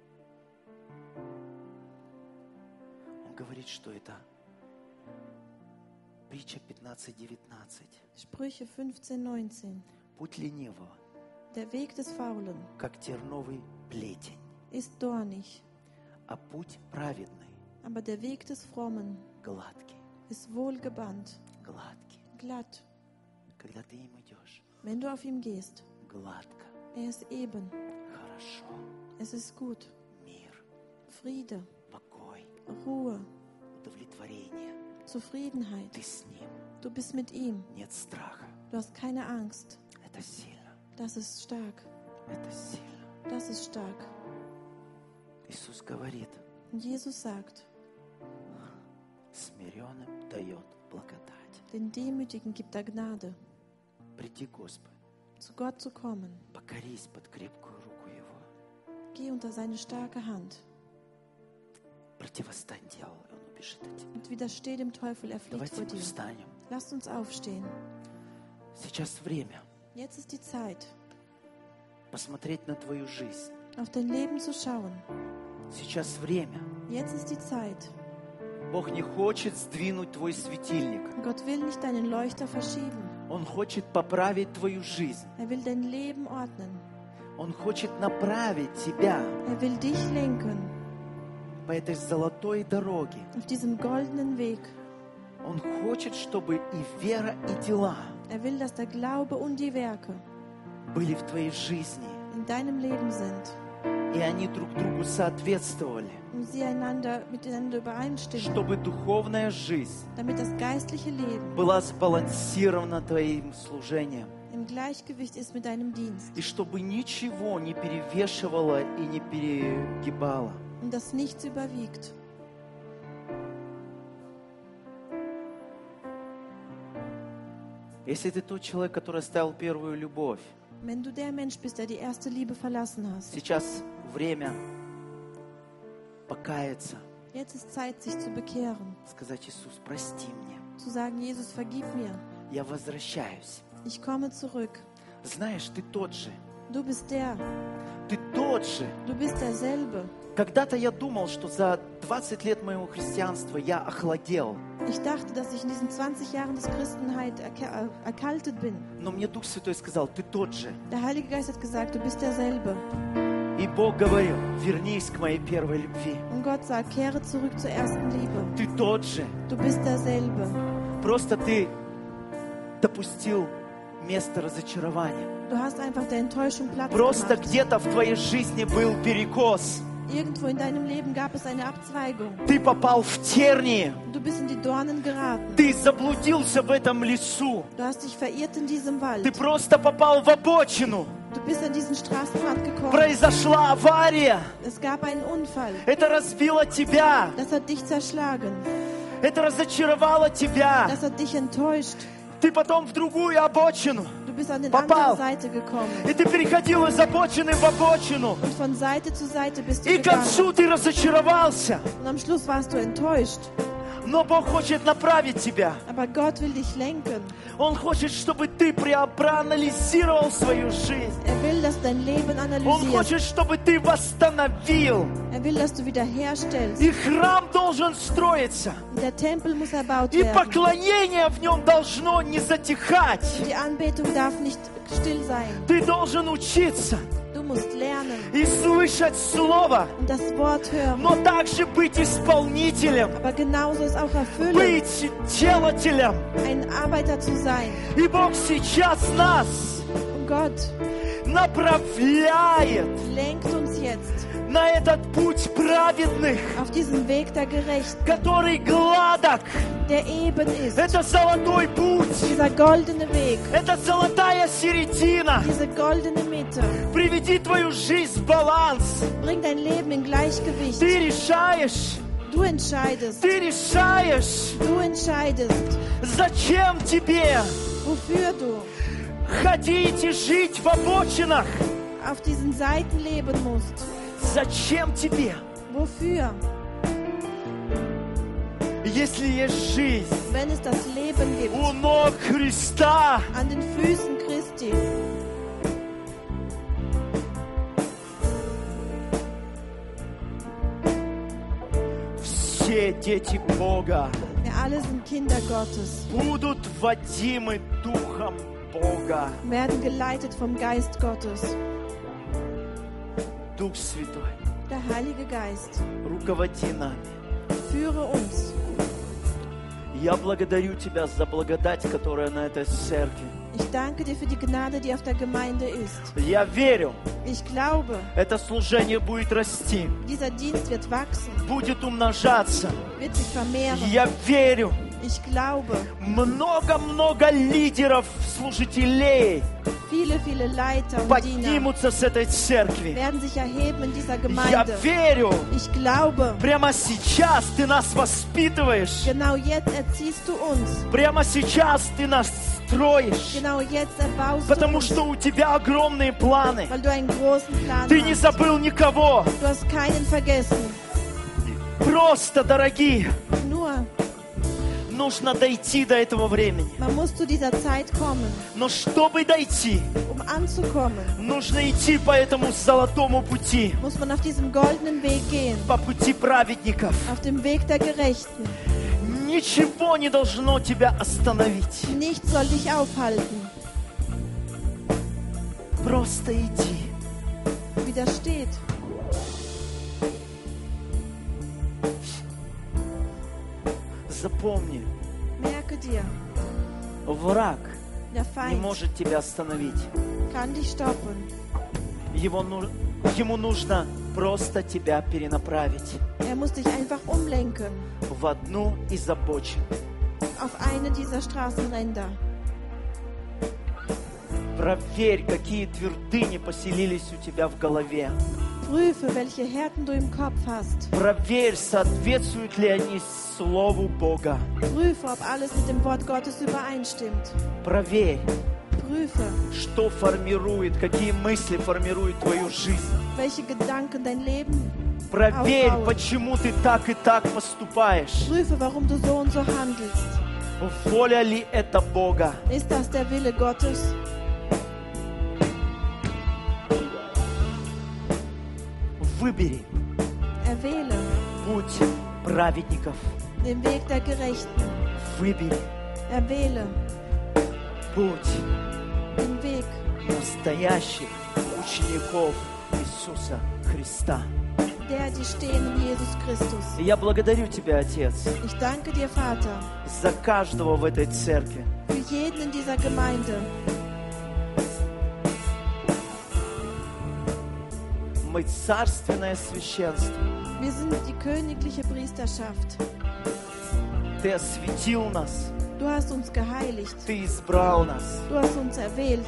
Он говорит, что это притча 15:19. Sprüche 15,19. Путь ленивого, Der Weg des Faulen как терновый плетень, ist dornig, а путь праведный, aber der Weg des Frommen гладкий, ist wohlgebannt, гладкий. glatt. Когда ты им идешь, Wenn du auf ihm gehst, гладко, er ist eben, хорошо, es ist gut, мир, Friede, покой, Ruhe, удовлетворение. Zufriedenheit. Ты с Ним, Du bist mit ihm, нет страха. du hast keine Angst. Это сильно, Das ist stark, это сильно. das ist stark. Иисус говорит, Und Jesus sagt, смиренным дает благодать. den Demütigen gibt er Gnade, Приди, Господь, zu Gott zu kommen. покорись под крепкую руку Его. Geh unter seine starke Hand Противостань дьяволу, и он убежит от тебя. und widersteh dem Teufel, er fliegt Давайте vor мы dir. встанем. Lasst uns aufstehen. Сейчас время Jetzt ist die Zeit, посмотреть на твою жизнь. auf dein Leben zu schauen. Сейчас время. Jetzt ist die Zeit. Бог не хочет сдвинуть твой светильник. Gott will nicht deinen Leuchter verschieben. Он хочет поправить твою жизнь. Er will dein Leben ordnen. Он хочет направить тебя Er will dich lenken по этой золотой дороге. auf diesem goldenen Weg. Он хочет, чтобы и вера, и дела Er will, dass der Glaube und die Werke были в твоей жизни. in deinem Leben sind И они друг другу соответствовали. und sie miteinander übereinstimmen, Чтобы духовная жизнь damit das geistliche Leben была сбалансирована твоим служением. im Gleichgewicht ist mit deinem Dienst И чтобы ничего не перевешивало и не перегибало. und dass nichts überwiegt. Если ты тот человек, который оставил первую любовь, Wenn du der Mensch bist, der die erste Liebe verlassen hast, сейчас время покаяться, jetzt ist Zeit, sich zu bekehren, сказать: Иисус, прости мне, zu sagen, Jesus, vergib mir, я возвращаюсь. ich komme zurück. Знаешь, ты тот же, Du bist der, ты тот, тот же. Du bist derselbe. Когда-то я думал, что за 20 лет моего христианства я охладел. Ich dachte, dass ich in diesen 20 Jahren des Christenheit erkaltet bin. Но мне Дух Святой сказал, ты тот же. Der Heilige Geist hat gesagt, du bist derselbe. И Бог говорил, вернись к моей первой любви. Und Gott sagt, kehre zurück zur ersten Liebe. Ты тот же. Du bist derselbe. Просто ты допустил место разочарования. Du hast einfach der Enttäuschung Platz Просто gemacht. где-то в твоей жизни был перекос. Irgendwo in deinem Leben gab es eine Abzweigung. Ты попал в тернии. Du bist in die Dornen geraten. Ты заблудился в этом лесу. Du hast dich verirrt in diesem Wald. Ты просто попал в обочину. Du bist an diesen Straßenrand gekommen. Произошла авария. Es gab einen Unfall. Это разбило тебя. Das hat dich zerschlagen. Это разочаровало тебя. Das hat dich enttäuscht. Ты потом в другую обочину. Du bist an die Попал. andere Seite gekommen. И ты переходил из обочины в обочину. Und von Seite zu Seite bist du И к gegangen. концу ты разочаровался. Und am Schluss warst du enttäuscht. Но Бог хочет направить тебя. Aber Gott will dich lenken. Он хочет, чтобы ты проанализировал свою жизнь. Er will, dass du dein Leben Он analysierst. хочет, чтобы ты восстановил. Er will, dass du wiederherstellst. И храм должен строиться. Und der Tempel muss erbaut И werden. поклонение в нем должно не затихать. Die Anbetung darf nicht still sein. Ты должен учиться Du musst lernen и слышать Слово, und das Wort hören. но также быть исполнителем, Aber genauso es auch erfüllen, быть делателем. ein Arbeiter zu sein. И Бог сейчас нас Und Gott направляет lenkt uns jetzt на этот путь праведных, auf diesen Weg der Gerechten, который гладок. der eben ist. Это золотой путь. Dieser goldene Weg, Это золотая середина. diese goldene Mitte, Приведи твою жизнь в баланс. bring dein Leben in Gleichgewicht. Ты решаешь. Du entscheidest. Ты решаешь. Du entscheidest, Зачем тебе wofür du ходить и жить в обочинах? auf diesen Seiten leben musst. Зачем тебе? Wofür? Если есть жизнь Wenn es das Leben gibt у ног Христа, an den Füßen Christi. все дети Бога Wir alle sind Kinder Gottes, будут водимы Духом Бога. werden geleitet vom Geist Gottes. Дух Святой, Der Heilige Geist, руководи нами. führe uns. Я благодарю Тебя за благодать, которая на этой церкви. Ich danke dir für die Gnade, die auf der Gemeinde ist. Я верю, Ich glaube, это служение будет расти, dieser Dienst wird wachsen, будет умножаться. wird sich vermehren. Я верю, Ich glaube, много-много лидеров, служителей viele, viele Leiter und Diener поднимутся с этой церкви. werden sich erheben in dieser Я Gemeinde. верю, Ich glaube, прямо сейчас Ты нас воспитываешь. genau jetzt erziehst du uns. Прямо сейчас Ты нас строишь. Genau jetzt erbaust du Потому uns, что у Тебя огромные планы. weil du einen großen Plan Ты не hast. забыл никого. Du hast keinen vergessen. Просто, дорогие, Nur, нужно дойти до этого времени. man muss zu dieser Zeit kommen, Но чтобы дойти, anzukommen, нужно идти по этому золотому пути. muss man auf diesem goldenen Weg gehen, По пути праведников. auf dem Weg der Gerechten. Ничего не должно тебя остановить. Nichts soll dich aufhalten. Просто иди. Widersteht. Запомни, Merke dir, враг der не Feind может тебя остановить. kann dich stoppen. Ему нужно просто тебя перенаправить Er muss dich einfach umlenken в одну из обочин. auf eine dieser Straßenränder. Проверь, какие твердыни поселились у тебя в голове. Prüfe, welche Härten du im Kopf hast. Проверь, соответствуют ли они Слову Бога. Prüfe, ob alles mit dem Wort Gottes übereinstimmt. Проверь, Prüfe, что формирует, какие мысли формируют твою жизнь. welche Gedanken dein Leben Проверь, aufbauen. почему ты так и так поступаешь. Prüfe, warum du so und so handelst. Воля ли это Бога? Ist das der Wille Gottes? Выбери Erwähle путь праведников. den Weg der Gerechten. Выбери Erwähle путь den Weg настоящих учеников Иисуса Христа. der, die stehen in Jesus Christus. И я благодарю Тебя, Отец, Ich danke dir, Vater, за каждого в этой церкви. für jeden in dieser Gemeinde. Мы царственное священство. Wir sind die königliche Priesterschaft. Ты осветил нас, Du hast uns geheiligt. Ты избрал нас. Du hast uns erwählt.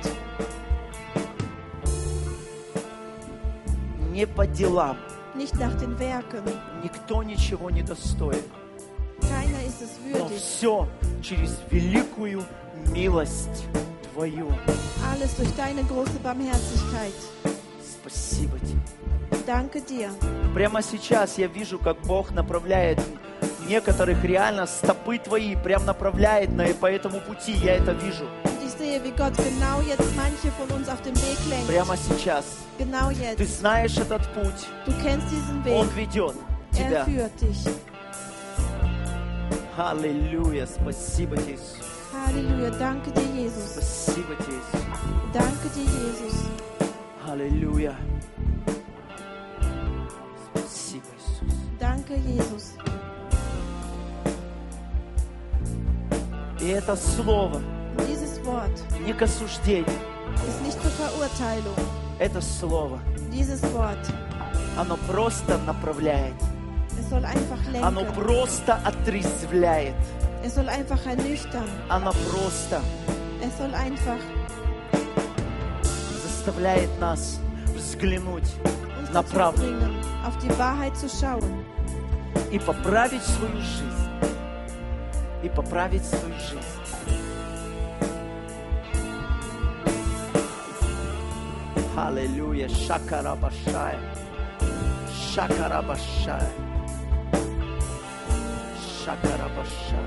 Не по делам. Nicht nach den Werken. Никто ничего не достоин. Keiner ist es Но würdig. все через великую милость Твою. Alles durch deine große Barmherzigkeit. Спасибо Тебе. Danke dir. Прямо сейчас я вижу, как Бог направляет некоторых реально стопы Твои, прям направляет по этому пути. Я это вижу. Und ich sehe, wie Gott genau jetzt manche von uns auf den Weg lenkt. Прямо сейчас. Genau Ты jetzt. знаешь этот путь. Du kennst diesen Он Weg. ведет Er тебя. führt dich. Аллилуйя. Спасибо Тебе, Иисус. Halleluja. Danke dir, Jesus. Спасибо Тебе, Иисус. Danke dir, Jesus. Аллилуйя. Спасибо, Иисус. Danke, Jesus. И это слово Dieses Wort не к осуждению. ist nicht zur Verurteilung. Это слово, Dieses Wort, оно просто направляет. es soll einfach Оно lenken. просто отрезвляет. Es soll einfach ernüchtern. Оно просто Es soll einfach заставляет нас взглянуть uns на dazu правду bringen, auf die Wahrheit zu schauen и поправить свою жизнь. И поправить свою жизнь. Аллилуйя. Шакарабашая. Шакарабашая. Шакарабашая.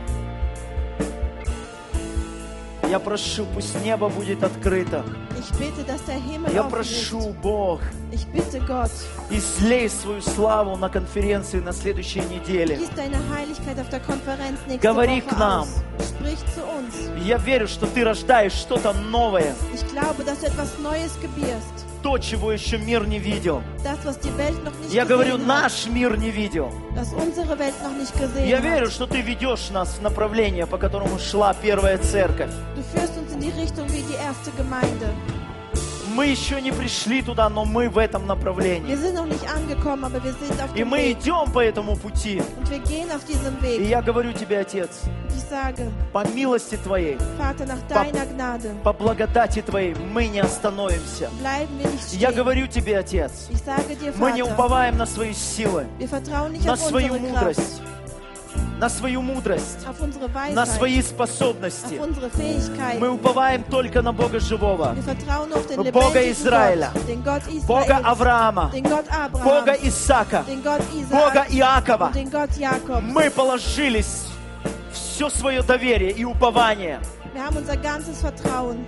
Я прошу, пусть небо будет открыто. Ich bitte, dass der Himmel Я offen прошу, ist. Бог, Ich bitte Gott, излей свою славу на конференции на следующей неделе. gieß deine Heiligkeit auf der Konferenz nächste Говори Woche к нам. aus. Sprich zu uns. Я верю, что Ты рождаешь что-то новое, Ich glaube, dass du etwas Neues gebierst. то, чего еще мир не видел. Das, was die Welt noch nicht Я говорю, gesehen hat. наш мир не видел. Das unsere Welt noch nicht gesehen Я hat. верю, что Ты ведешь нас в направление, по которому шла первая церковь. Du führst uns in die Richtung wie die erste Gemeinde. Мы еще не пришли туда, но мы в этом направлении. Wir sind noch nicht angekommen, aber wir sind auf И dem мы Weg. идем по этому пути. Und wir gehen auf diesem И Weg. я говорю Тебе, Отец, Und ich sage, по милости Твоей, Vater, nach deiner Gnade по благодати Твоей мы не остановимся. bleiben wir nicht Я stehen. говорю Тебе, Отец, Ich sage dir, мы не Vater, уповаем на свои силы, wir vertrauen nicht на auf свою unsere мудрость, Kraft, на свою мудрость, auf unsere на Weisheit, свои auf способности. unsere Fähigkeit. Мы уповаем только на Бога живого, Wir vertrauen auf den Бога lebendigen Израиля, Gott, den Gott Бога Israels, Авраама, den Gott Бога Abrahams, Исаака, den Gott Бога Isaak Иакова. und den Gott Jakobs. Мы положились все свое доверие и упование Wir haben unser ganzes Vertrauen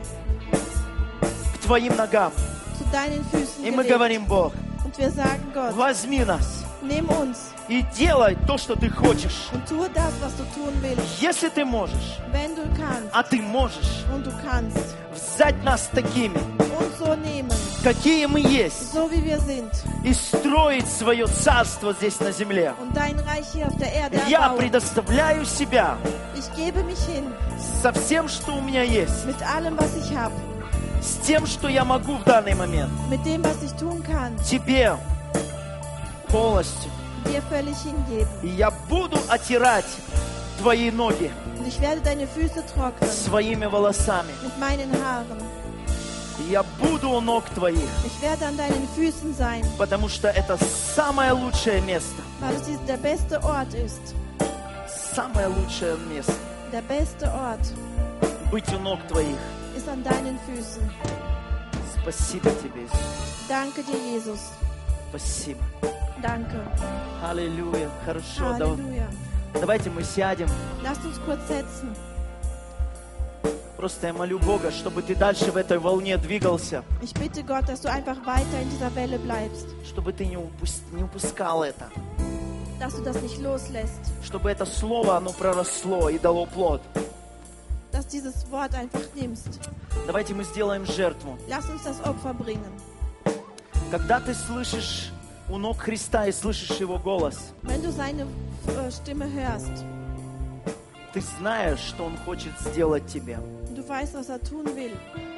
к Твоим ногам. zu deinen Füßen И мы gelegt. говорим, Бог, Und wir sagen, Gott, возьми нас nimm uns и делай то, что Ты хочешь. und tue das, was du tun willst. Если Ты можешь, Wenn du kannst а Ты можешь und du kannst, взять нас такими, uns so nehmen, какие мы есть, so wie wir sind, и строить свое царство здесь на земле. und dein Reich hier auf der Erde Я erbauen. предоставляю себя Ich gebe mich hin со всем, что у меня есть, mit allem, was ich habe, с тем, что я могу в данный момент, mit dem, was ich tun kann, Тебе полностью. dir völlig hingeben. И я буду оттирать Твои ноги Und ich werde deine Füße trocknen своими волосами. mit meinen Haaren. И я буду у ног Твоих, Ich werde an deinen Füßen sein, потому что это самое лучшее место. weil es der beste Ort ist. Самое лучшее место. Der beste Ort Быть у ног Твоих. ist an deinen Füßen. Спасибо Тебе, Иисус. Danke dir, Jesus. Спасибо. Danke. Аллилуйя. Хорошо. Halleluja. Давайте мы сядем. Lasst uns kurz setzen. Просто я молю Бога, чтобы ты дальше в этой волне двигался, Ich bitte Gott, dass du einfach weiter in dieser Welle bleibst, чтобы ты не упускал это, dass du das nicht loslässt, чтобы это слово, оно проросло и дало плод. dass dieses Wort einfach nimmst. Давайте мы сделаем жертву. Lass uns das Opfer bringen. Когда ты слышишь у ног Христа и слышишь Его голос, Wenn du seine Stimme hörst, ты знаешь, что Он хочет сделать тебе. du weißt, was er tun will.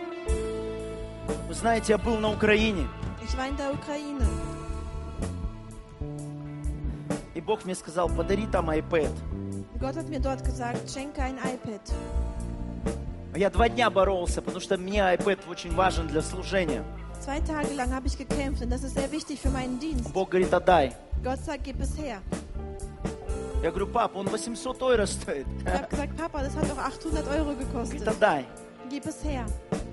Вы знаете, я был на Украине, Ich war in der Ukraine и Бог мне сказал, подари там iPad. Gott hat mir dort gesagt, schenke ein iPad. Я 2 дня боролся, потому что мне iPad очень важен для служения. 2 Tage lang habe ich gekämpft und das ist sehr wichtig für meinen Dienst. Бог говорит, отдай. Gott sagt, gib es her. Я говорю, пап, он 800 € стоит. Ich habe gesagt, Papa, das hat doch 800 € Говорит, gekostet. отдай. Gib es her.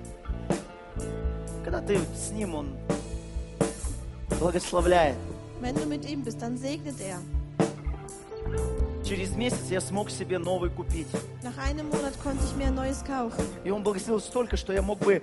Когда ты с ним, он благословляет. Wenn du mit ihm bist, dann segnet er. Через месяц я смог себе новый купить. Nach einem Monat konnte ich mir ein neues kaufen. И он благословил столько, что я мог бы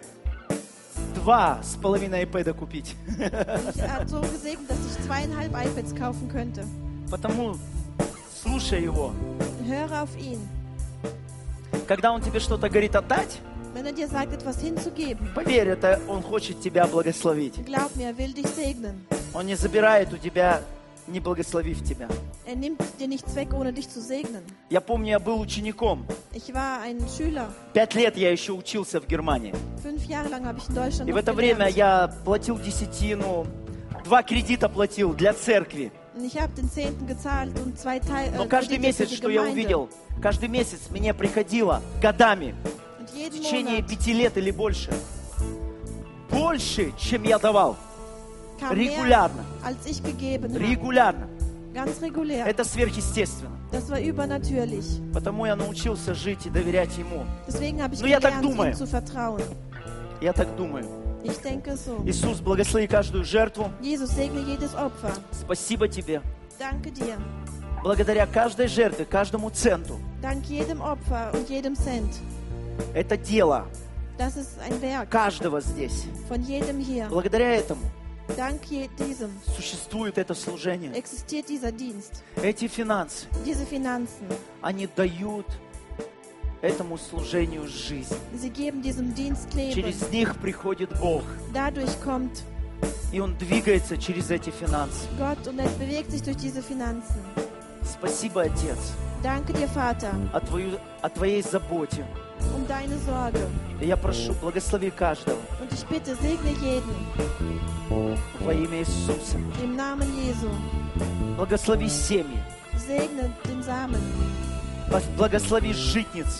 2,5 iPad купить. Und er hat so gesegnet, dass ich 2,5 iPads kaufen könnte. Потому слушай его. Höre auf ihn. Когда он тебе что-то говорит отдать, Wenn er dir sagt, etwas hinzugeben, поверь, это он хочет тебя благословить. glaub mir, er will dich segnen. Он не забирает у тебя, не благословив тебя. Er nimmt dir nichts weg, ohne dich zu segnen. Я помню, я был учеником. Ich war ein Schüler. 5 лет я еще учился в Германии. 5 Jahre lang habe ich in Deutschland И в noch это время gelernt. я платил десятину, 2 кредита платил для церкви. Und ich habe den 10. gezahlt und 2 Но каждый Kredite für месяц, die что я Gemeinde. увидел, каждый месяц мне приходило годами, Und в jeden течение Monat 5 лет или больше, больше, чем я давал. kam Регулярно. mehr, als ich gegeben habe. Регулярно. Ganz regulär. Это сверхъестественно. Das war übernatürlich. Потому я научился жить и доверять Ему. Deswegen habe ich Ну, я так gelernt, думаю. ihm zu vertrauen. Я так думаю. Ich denke so. Иисус, благослови каждую жертву. Jesus, segne jedes Opfer. Спасибо Тебе. Danke dir. Благодаря каждой жертве, каждому центу. Dank jedem Opfer und jedem Cent. Это дело Das ist ein Werk каждого здесь. von jedem hier. Благодаря этому Dank diesem существует это служение. existiert dieser Dienst. Эти финансы, Diese Finanzen, они дают этому служению жизнь. sie geben diesem Dienst Leben. Через них приходит Бог. Dadurch kommt И Он двигается через эти финансы. Gott und er bewegt sich durch diese Finanzen. Спасибо, Отец, Danke dir, Vater, о Твоей заботе. um deine Sorge. И я прошу, благослови каждого Und ich bitte, segne jeden во имя Иисуса. im Namen Jesu. Благослови семьи. Segne den Samen. Благослови житниц.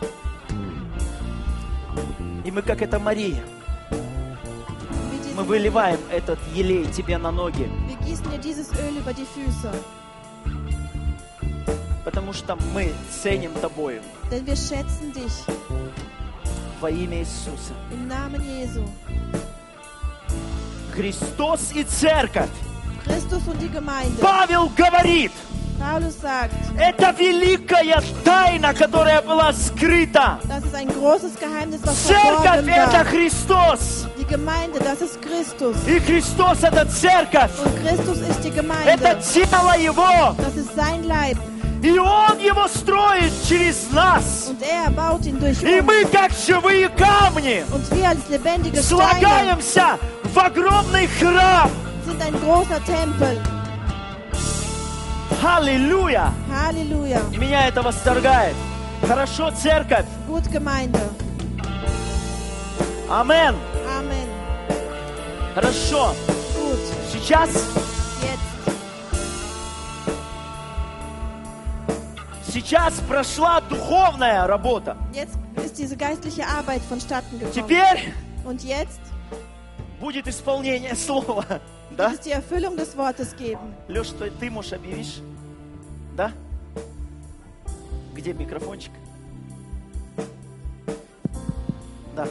И мы, как эта Мария, Wir, мы выливаем этот елей Тебе на ноги, wir gießen dir dieses Öl über die Füße, потому что мы ценим Тобою denn wir schätzen dich во имя Иисуса. im Namen Jesu. Христос и Церковь. Christus und die Gemeinde. Павел говорит, Paulus sagt, это великая тайна, которая была скрыта. das ist ein großes Geheimnis, was Церковь verborgen это war. Христос. Die Gemeinde, das ist Christus. И Христос это Церковь. Und Christus ist die Это Gemeinde. тело Его. Das ist sein Leib. И Он его строит через нас. Und er baut ihn durch И uns. мы, как живые камни, Und wir als lebendige Steine слагаемся в огромный храм. sind ein großer Tempel. Аллилуйя! Halleluja. Меня это восторгает. Хорошо, церковь. Gut, Gemeinde. Амен. Amen. Хорошо. Gut. Сейчас Jetzt. прошла духовная работа. Jetzt ist diese geistliche Arbeit vonstatten gekommen. Теперь Und jetzt будет исполнение слова. wird Да? es die Erfüllung des Wortes geben. Леш, что ты, можешь, объявишь? Да? Где микрофончик? Да.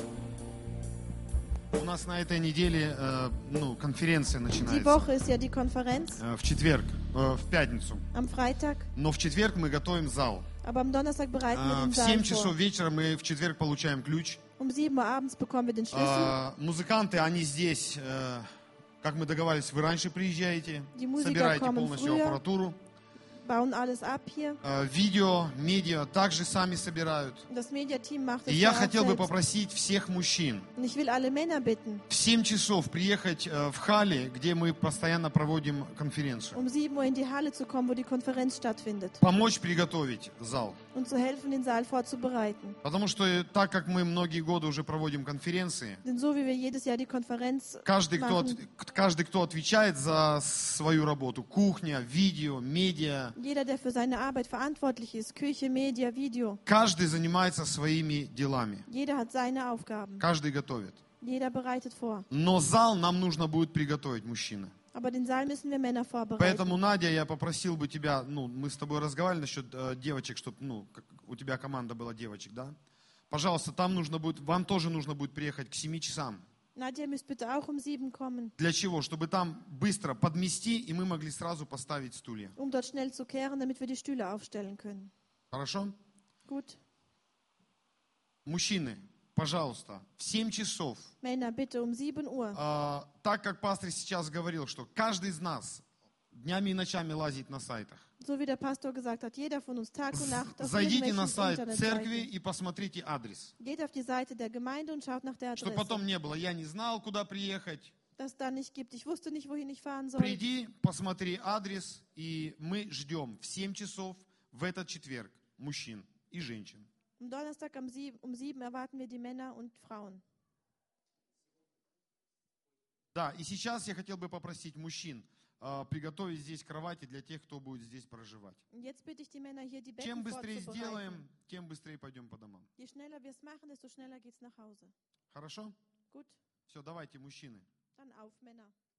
У нас на этой неделе конференция Die начинается. Woche ist ja die Konferenz В четверг, в пятницу. am Freitag. Но в четверг мы готовим зал. Aber am Donnerstag bereiten wir den В 7 Saal часов vor. вечера мы в четверг получаем ключ. Um 7 Uhr abends bekommen wir den Schlüssel. Музыканты, они здесь, как мы договаривались, вы раньше приезжаете, Die Musiker собираете kommen полностью früher. аппаратуру. Bauen alles ab hier. Видео, медиа также сами собирают. Das Mediateam macht И es я ja auch хотел бы selbst. попросить всех мужчин Und ich will alle Männer bitten, в 7 часов приехать в Хали, где мы постоянно проводим конференцию. um 7 Uhr in die Halle zu kommen, wo die Konferenz stattfindet. Помочь приготовить зал. Und zu helfen, den Saal vorzubereiten. Потому что так как мы многие годы уже проводим конференции, Denn so wie wir jedes Jahr die Konferenz каждый, machen, кто отвечает за свою работу, кухня, видео, медиа, jeder, der für seine Arbeit verantwortlich ist, Küche, Media, Video, каждый занимается своими делами. jeder hat seine Aufgaben. Каждый готовит. Jeder bereitet vor. Но зал нам нужно будет приготовить, мужчины. Aber den Saal müssen wir Männer vorbereiten. Поэтому, Надя, я попросил бы тебя, мы с тобой разговаривали насчет девочек, чтобы, у тебя команда была девочек, да? Пожалуйста, вам тоже нужно будет приехать к 7 часам. Nadja, ihr müsst bitte auch um 7 kommen, Для чего? Чтобы там быстро подмести, и мы могли сразу поставить стулья. um dort schnell zu kehren, damit wir die Stühle aufstellen können. Хорошо? Gut. Мужчины, пожалуйста, в 7 часов, Männer, bitte um 7 Uhr. так как пастор сейчас говорил, что каждый из нас днями и ночами лазит на сайтах. So wie der Pastor gesagt hat, jeder von uns Tag und Nacht auf Зайдите на irgendwelchen сайт церкви Internetseiten. и посмотрите адрес. Geht auf die Seite der Gemeinde und schaut nach der Чтобы Adresse. потом не было, я не знал, куда приехать. Dass da nicht gibt. Ich wusste nicht, wohin ich fahren soll. Приди, посмотри адрес, и мы ждем в 7 часов в этот четверг мужчин и женщин. Am Donnerstag um 7 erwarten wir die Männer und Frauen. Да, и сейчас я хотел бы попросить мужчин приготовить здесь кровати для тех, кто будет здесь проживать. Und jetzt bitte ich die Männer hier, die Чем Betten быстрее vorzubereiten. сделаем, тем быстрее пойдем по домам. Je schneller wir es machen, desto schneller geht's nach Hause. Хорошо? Gut, Все, давайте, мужчины. dann auf, Männer.